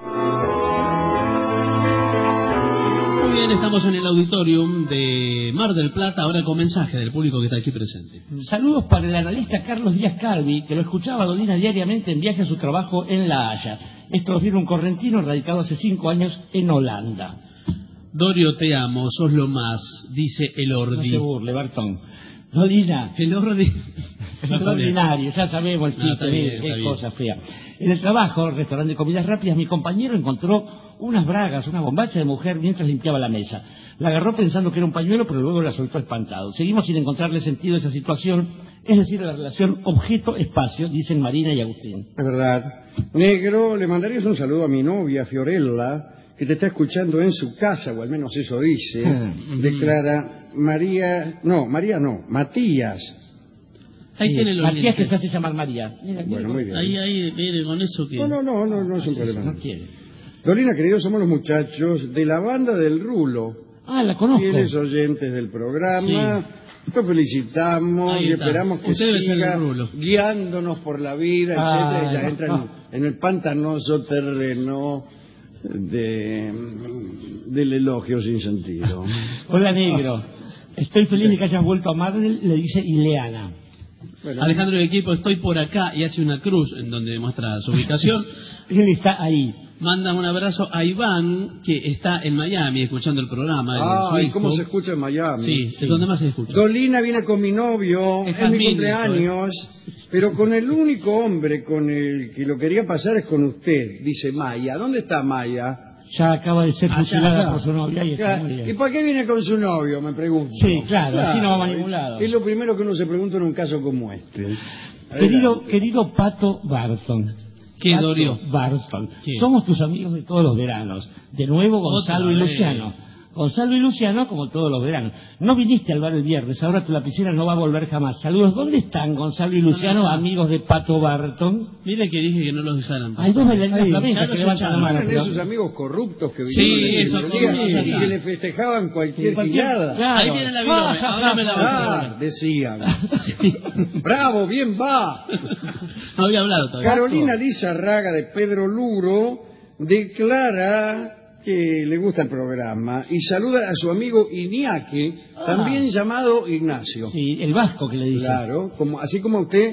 Muy bien, estamos en el auditorium de Mar del Plata, ahora con mensaje del público que está aquí presente. Saludos para el analista Carlos Díaz Calvi, que lo escuchaba a Dolina diariamente en viaje a su trabajo en La Haya. Esto lo firma un correntino radicado hace 5 años en Holanda. Dorio, te amo, sos lo más, dice el Ordi. No se burle, Bartón. Dolina. El Ordi. Extraordinario, ya sabemos el chiste, qué cosa fea. En el trabajo, restaurante de comidas rápidas, mi compañero encontró unas bragas, una bombacha de mujer mientras limpiaba la mesa. La agarró pensando que era un pañuelo, pero luego la soltó espantado. Seguimos sin encontrarle sentido a esa situación, es decir, la relación objeto-espacio, dicen Marina y Agustín. Es verdad. Negro, le mandarías un saludo a mi novia, Fiorella, que te está escuchando en su casa, o al menos eso dice. Declara Matías. Ahí tiene los Matías, que se hace llamar María. Mira, bueno, muy bien. Ahí, mire, con eso que... No es un problema. No quiere. Dolina, queridos, somos los muchachos de la banda del Rulo. Ah, la conozco. Fieles oyentes del programa. Sí. Los felicitamos y esperamos que siga guiándonos por la vida, etcétera, y ya entran en el pantanoso terreno del elogio sin sentido. Hola, negro. Estoy feliz de que hayas vuelto a Marvel, le dice Ileana. Bueno, Alejandro, el equipo, estoy por acá, y hace una cruz en donde muestra su ubicación. Él está ahí. Manda un abrazo a Iván, que está en Miami escuchando el programa. ¿Y cómo se escucha en Miami? Sí, es donde más se escucha. Dolina viene con mi novio, es mi cumpleaños, pero con el único hombre con el que lo quería pasar es con usted, dice Maya. ¿Dónde está Maya? Ya acaba de ser fusilada por su novia. ¿Y para qué viene con su novio, me pregunto? Sí, claro, así no vamos a ningún lado. Es lo primero que uno se pregunta en un caso como este. Querido Pato Barton. ¿Qué, Dorio? Barton. Somos tus amigos de todos los veranos. De nuevo, Gonzalo y Luciano. Gonzalo y Luciano, como todos los veranos. No viniste al bar el viernes, ahora tu lapicera no va a volver jamás. Saludos. ¿Dónde están Gonzalo y Luciano, amigos de Pato Barton? Mire que dije que no los usaran. Hay dos bailarinas flamencas que levantan la mano. Eran esos amigos corruptos que vinieron y que le festejaban cualquier pillada. Claro. Ahí tiene la virome, ahora me la voy. Decían. Bravo, bien va. No había hablado todavía. Carolina Lizarraga de Pedro Luro declara que le gusta el programa y saluda a su amigo Iñaki, también llamado Ignacio. Sí, el vasco que le dice. Claro, así como usted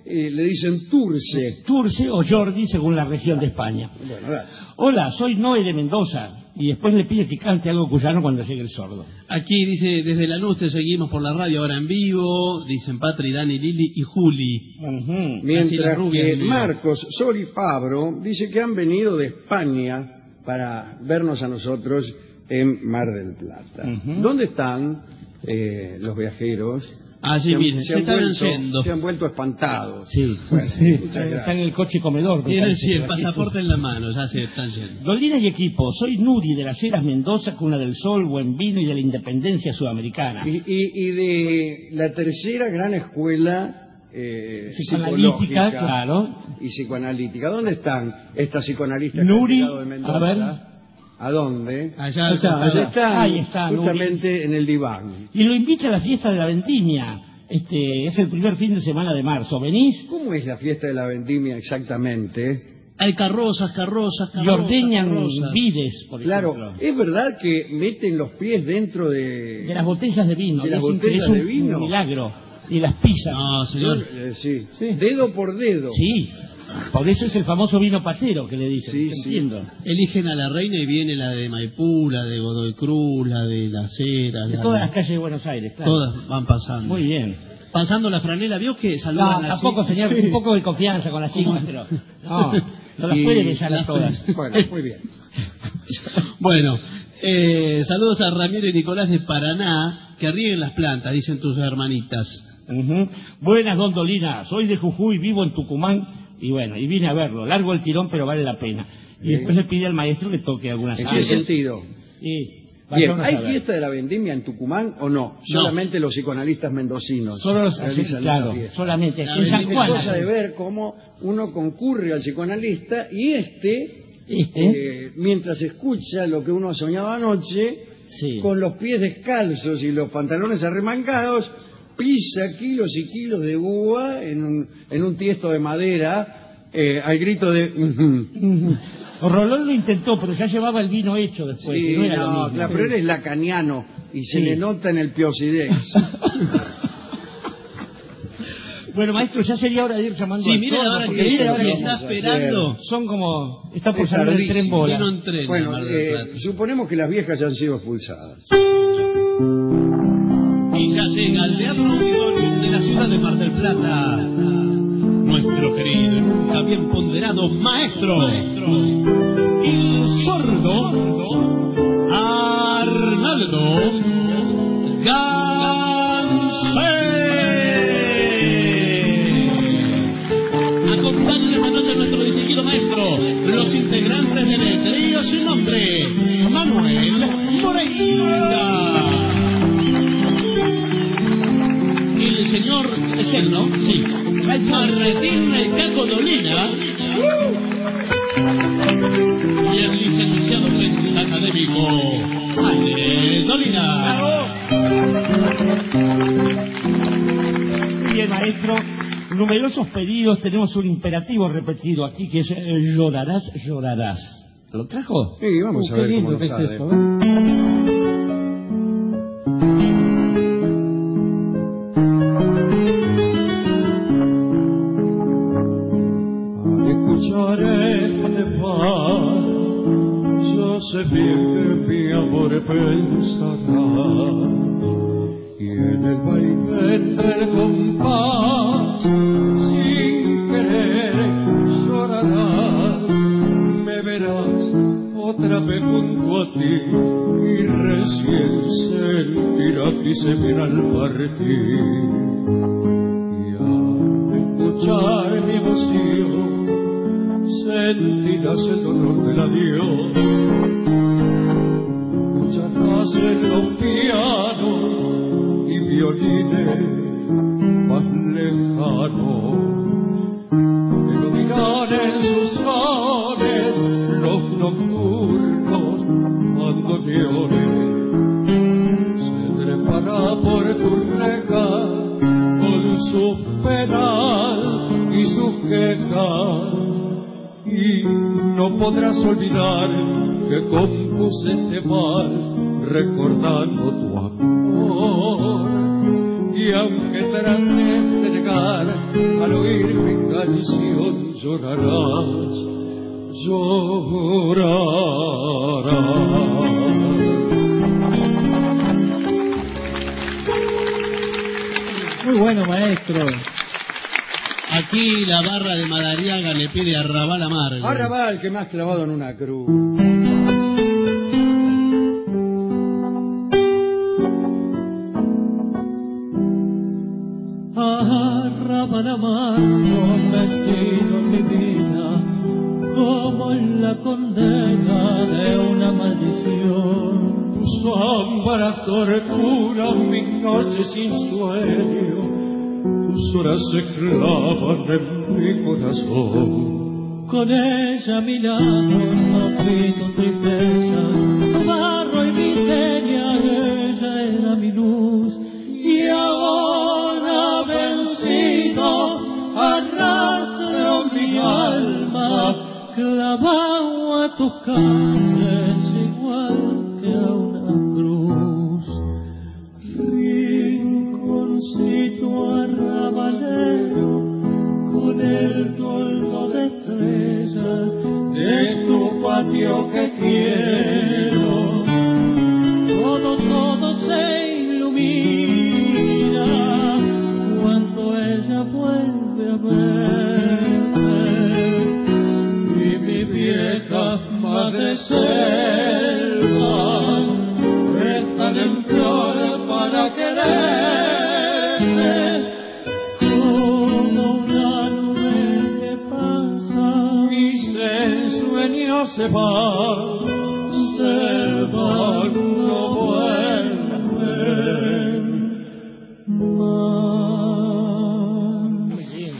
le dicen Turce. Turce o Jordi, según la región de España. Bueno, dale. Hola, soy Noé de Mendoza. Y después le pide que cante algo cuyano cuando llegue el sordo. Aquí dice, desde Lanús te seguimos por la radio ahora en vivo. Dicen Patri, Dani, Lili y Juli. Mientras que Marcos, Sol y Fabro dice que han venido de España para vernos a nosotros en Mar del Plata. ¿Dónde están los viajeros? Sí, miren, se están yendo. Se han vuelto espantados. Sí, bueno, están en el coche comedor. Tienen el pasaporte en la mano, ya se están yendo. Dolina y equipo, soy Nuri de las Heras Mendoza, cuna del sol, buen vino y de la independencia sudamericana. Y de la tercera gran escuela psicoanalítica, claro. Y psicoanalítica. ¿Dónde están estas psicoanalistas Nuri, que han llegado de Mendoza? a ver. ¿A dónde? Allá Ahí está, justamente Nuri. En el diván. Y lo invita a la fiesta de la vendimia. Es el primer fin de semana de marzo. ¿Venís? ¿Cómo es la fiesta de la vendimia exactamente? Hay carrozas. Y ordeñan vides, por ejemplo. Claro, es verdad que meten los pies dentro de las botellas de vino. De las botellas de vino. Es un milagro. Y las pisan. No, señor. Sí. Dedo por dedo. Sí. Por eso es el famoso vino patero que le dicen. Sí, entiendo. Eligen a la reina y viene la de Maipú, la de Godoy Cruz, la de Las Heras. De todas las calles de Buenos Aires, claro. Todas van pasando. Muy bien. Pasando la franela, ¿vio que saludan así? Tampoco, señor, un poco de confianza con las chicas, pero no las puede besar a todas. Bueno, muy bien. Bueno, saludos a Ramiro y Nicolás de Paraná, que rieguen las plantas, dicen tus hermanitas. Buenas, don Dolina, soy de Jujuy, vivo en Tucumán. Y bueno, y vine a verlo. Largo el tirón, pero vale la pena. Y después le pide al maestro que toque algunas ¿En qué sentido? Bien, ¿hay fiesta de la vendimia en Tucumán o no? Solamente los psicoanalistas mendocinos. Solo los claro, solamente. En San Juan. Es cosa de ver cómo uno concurre al psicoanalista y mientras escucha lo que uno soñaba anoche, con los pies descalzos y los pantalones arremangados, pisa kilos y kilos de uva en un tiesto de madera al grito de... Rolón lo intentó, pero ya llevaba el vino hecho después. Sí, no era lo mismo. Claro, pero él es lacaniano y se le nota en el piosidez. Bueno, maestro, ya sería hora de ir llamando a mire la hora que está esperando. Son como... Está por salir el tren bola. Bueno, suponemos que las viejas ya han sido expulsadas. Y ya llega el Teatro Auditorium de la ciudad de Mar del Plata, nuestro querido y nunca bien ponderado maestro, el sordo Arnaldo Gansé. Acompañan esta noche a nuestro distinguido maestro, los integrantes del trío sin nombre, Manuel Moreira. El señor Ecerno, sí, Martín Caco Dolina y el licenciado académico Ale Dolina. Bien, maestro, numerosos pedidos, tenemos un imperativo repetido aquí que es llorarás, llorarás. ¿Lo trajo? Sí, vamos a ver cómo lo sabe. Eso, sé bien que mi amor pensará y en el vaivén del compás sin querer llorarás, me verás otra vez junto a ti y recién sentirás que se mira al partir y al escuchar mi emoción sentirás el dolor del adiós. Escucharás en los pianos y violines más lejanos, melodizarán en sus sones los nocturnos bandoneones. Se trepará por tu reja con su penal y su queja, y no podrás olvidar que compuse este mal recordando tu amor. Y aunque trates de dejar, al oír mi canción llorarás, llorarás. Muy bueno, maestro. Aquí la barra de Madariaga le pide Arrabal amargo. Arrabal, que me has clavado en una cruz. Arrabal amargo, metido en mi vida, como en la condena de una maldición. Tu sombra tortura mi noche sin sueño, tus horas se clavan en mi corazón. Con ella a mi lado no pido tristeza, tu barro y miseria, ella era mi luz. Y ahora vencido arrastro mi alma, clavado a tus carnes igual que a una cruz. Rinconcito arrabalero, con el toldo de estrellas de tu patio que quiero, todo se ilumina cuando ella vuelve a verme. Y mi vieja madre selva están en flor para quererte, como una nube que pasa, mis ensueños se van, no vuelven más.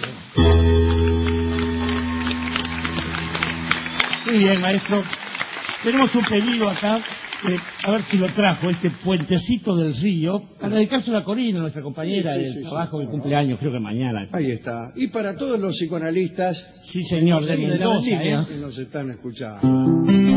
Muy bien, maestro. Tenemos un pedido acá, a ver si lo trajo, este Puentecito del Río, para dedicárselo a Corina, nuestra compañera del trabajo, que cumpleaños, creo que mañana. Ahí está. Y para todos los psicoanalistas, sí, señor, de Mendoza, que nos están escuchando.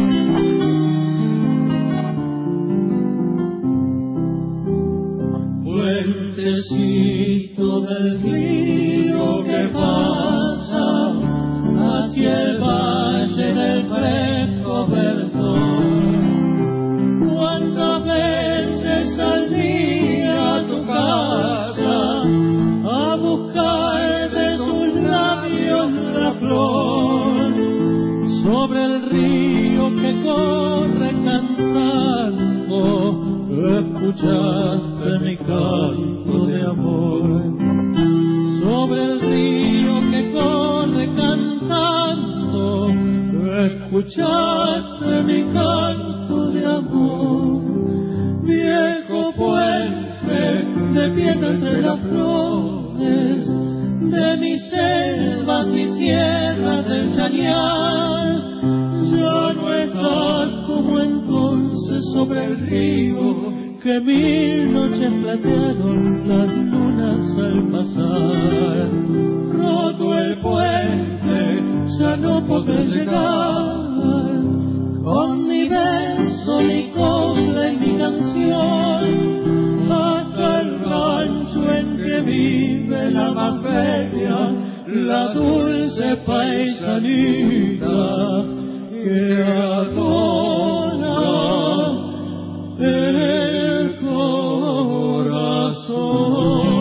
Puentecito del río que pasa hacia el valle del fresco verdor, ¿cuántas veces al día a tu casa a buscar de sus labios la flor? Sobre el río que corre cantando, escuchaste mi canto de amor. Sobre el río que corre cantando, escuchaste mi canto de amor. Viejo puente de piedra entre las flores de mis selvas y sierras del Chañar, ya no estás como entonces sobre el río que mil noches platearon las lunas al pasar. Roto el puente, ya no podré llegar, con mi beso, mi copla y mi canción, hasta el rancho en que vive la más bella, la dulce paisanita que adora el corazón.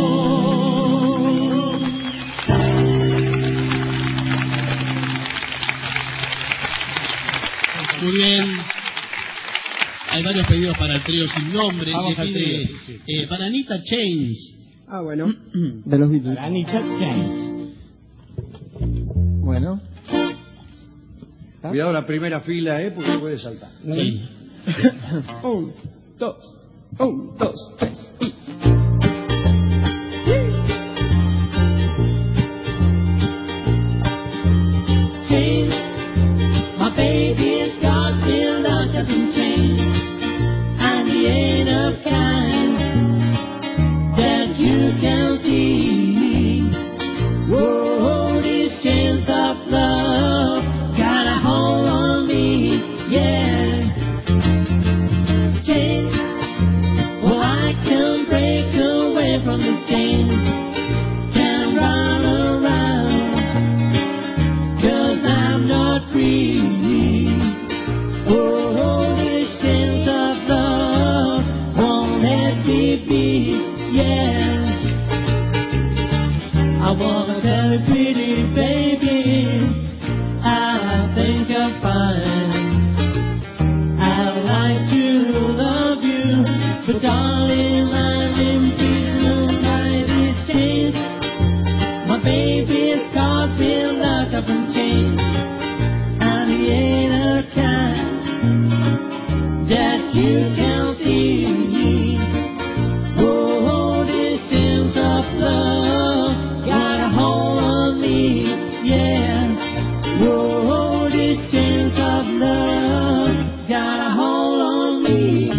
Muy bien. Hay varios pedidos para el trío sin nombre. Vamos al trío, para Anita Chains. Ah, bueno. De los Beatles. Para Anita Chains. Bueno. Cuidado la primera fila, porque puede saltar. Sí. 1, 2, 1, 2, 3. Chains, my baby's got me locked up in chains, and he ain't a kind that you can see. Whoa, these chains of love got a hold on me, yeah. Chains, well I can think I find. I'd like to love you, but darling, I'm in prison by these chains. My baby's caught in locked up and chained, and he ain't a kind that you can see. Oh, this sense of love got a hold on me, yeah. Oh, this sense of love got a hold on me.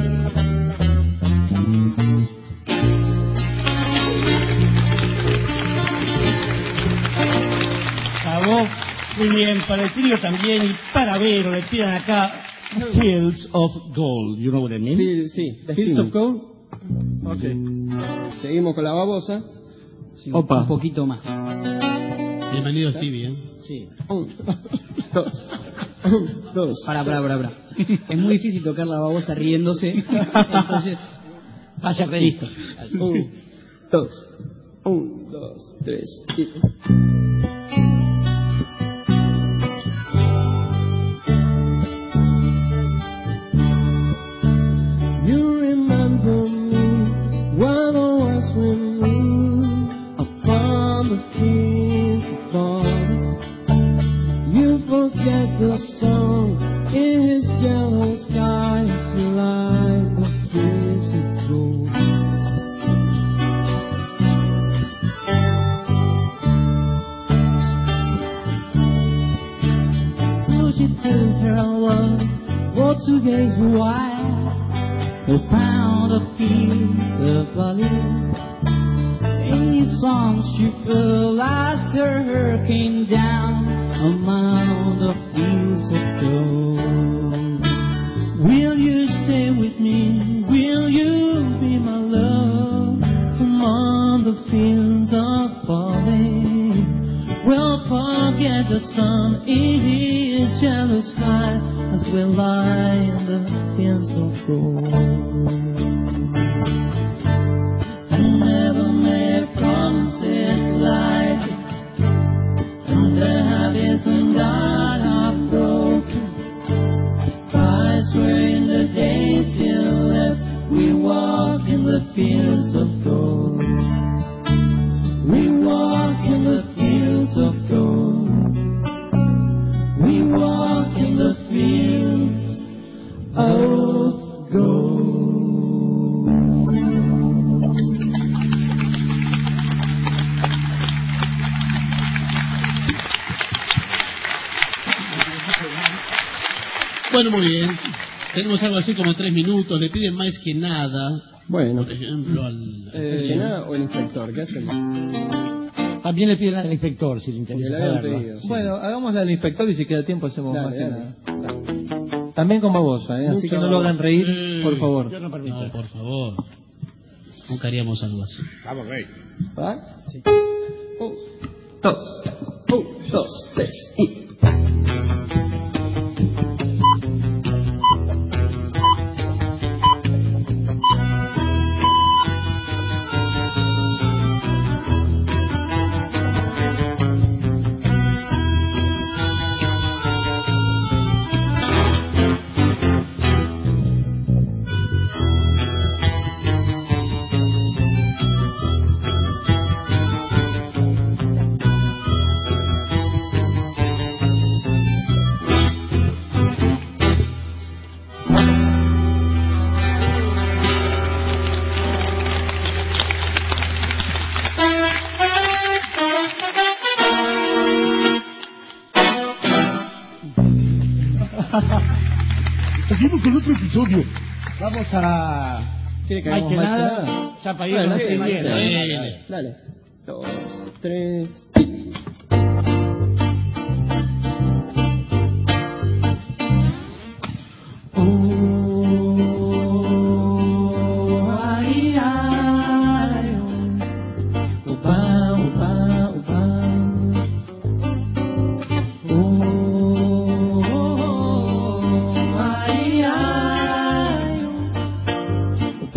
Bravo. Muy bien, para el trío también y para Vero le pidan acá Fields of Gold. You know what I mean? Sí, Fields of Gold. Ok. Seguimos con la babosa. Sí, Opa. Un poquito más. Bienvenido Stevie, ¿eh? Sí. 1, 2, 1, 2. Para. Es muy difícil tocar la babosa riéndose. Entonces, vaya revisto. 1, 2, 1, 2, 3. You remember me when I was swimming upon the fields of gold. You forget the song in his yellow skies like the fields of gold. So she took her love for 2 days a while. Who found a piece of barley. Any song she felt as her hurricane down among the fields of gold. Will you stay with me? Will you be my love among the fields of barley? We'll forget the sun in his yellow sky as we lie in the fields of gold. And never made promises like, and the habits of God are broken. I swear in the days you left, we walk in the fields of gold. We walk in the fields of gold. We walk in the fields of gold. Bueno, muy bien. Tenemos algo así como 3 minutos. Le piden más que nada. Bueno. Por ejemplo, al que nada o el inspector, ¿qué hacemos? También le piden al inspector si le interesa saberlo. Sí. Bueno, hagámosle al inspector y si queda tiempo hacemos Dale, más que dale. nada. También con babosa, así que no lo hagan reír, por favor. Yo no permito. No, por favor. Nunca haríamos algo así. Vamos, rey. ¿Va? Sí. 1, 2, 1, 2, 3 y... Seguimos con otro episodio. Vamos a... ¿Quiere que Hay hagamos que más nada, nada? ya para irnos Dale, escribiendo. dale. 2, 3 y...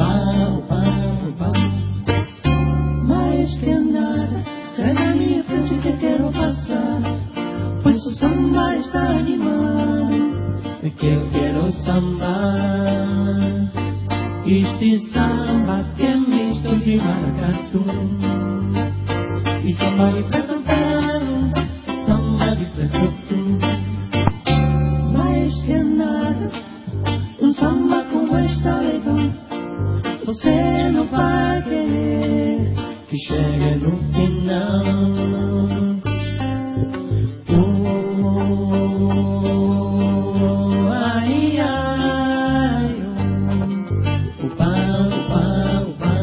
Mais que nada, seja minha frente que eu quero samba. Este samba que é misto de maracatu. E samba de preto claro, samba de preto fino. Mais que nada, samba como esta legal, você não vai querer que chegue no final. Ai, ai, upa, upa, upa.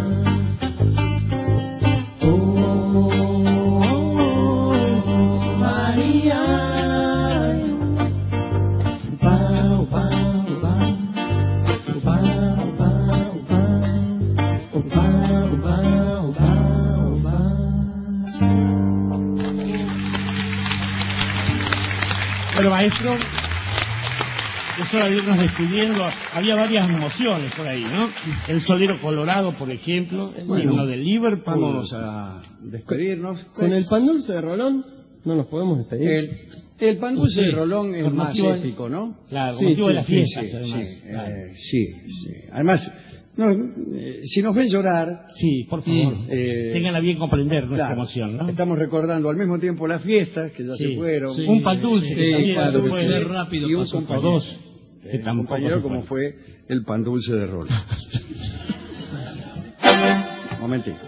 Ai, ai, upa, upa, upa. Bueno, maestro, es hora de irnos despidiendo. Había varias emociones por ahí, ¿no? El Solero Colorado, por ejemplo, el himno del Liverpool. Vamos a despedirnos. Con el pan dulce de Rolón no nos podemos despedir. El pan dulce de Rolón es Con más motivo épico, ¿no? Claro, con Sí, motivo de las Sí, fiestas, sí, además. sí, Claro. sí. Además, si nos ven llorar, Sí, por favor, tengan a bien comprender nuestra claro, emoción, ¿no? estamos recordando al mismo tiempo las fiestas que ya Sí, se fueron. sí. Un pan dulce, que también pan se dulce puede. rápido y un pasó. compañero, O dos, que un tampoco compañero se como puede. fue el pan dulce de Rolón. Momentito.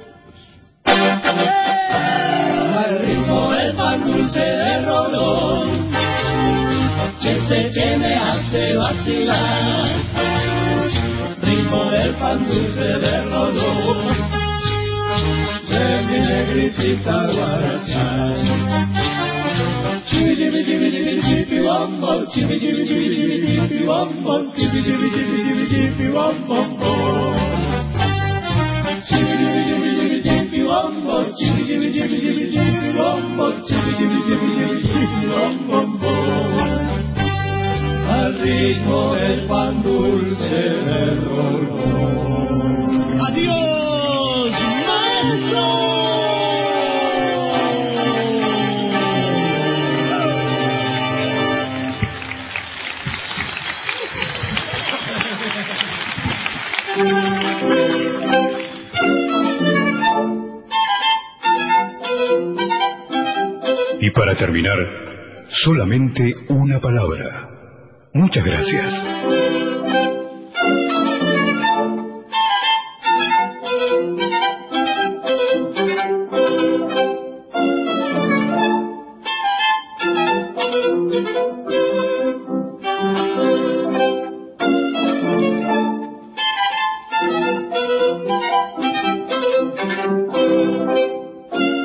Al ritmo del pan dulce de Rolón, ese que me hace vacilar. Ritmo del pan dulce de Rolón, de mi negritita guaracha. Chibi chibi chibi chibi chibi wombo, chibi chibi chibi chibi chibi wombo, chibi chibi chibi chibi chibi wombo. Chibi chibi chibi chibi chibi wombo, chibi chibi chibi chibi chibi wombo, chibi chibi chibi chibi chibi wombo. Al ritmo del pan dulce de Rolón. ¡Adiós, maestro! Y para terminar, solamente una palabra. Muchas gracias.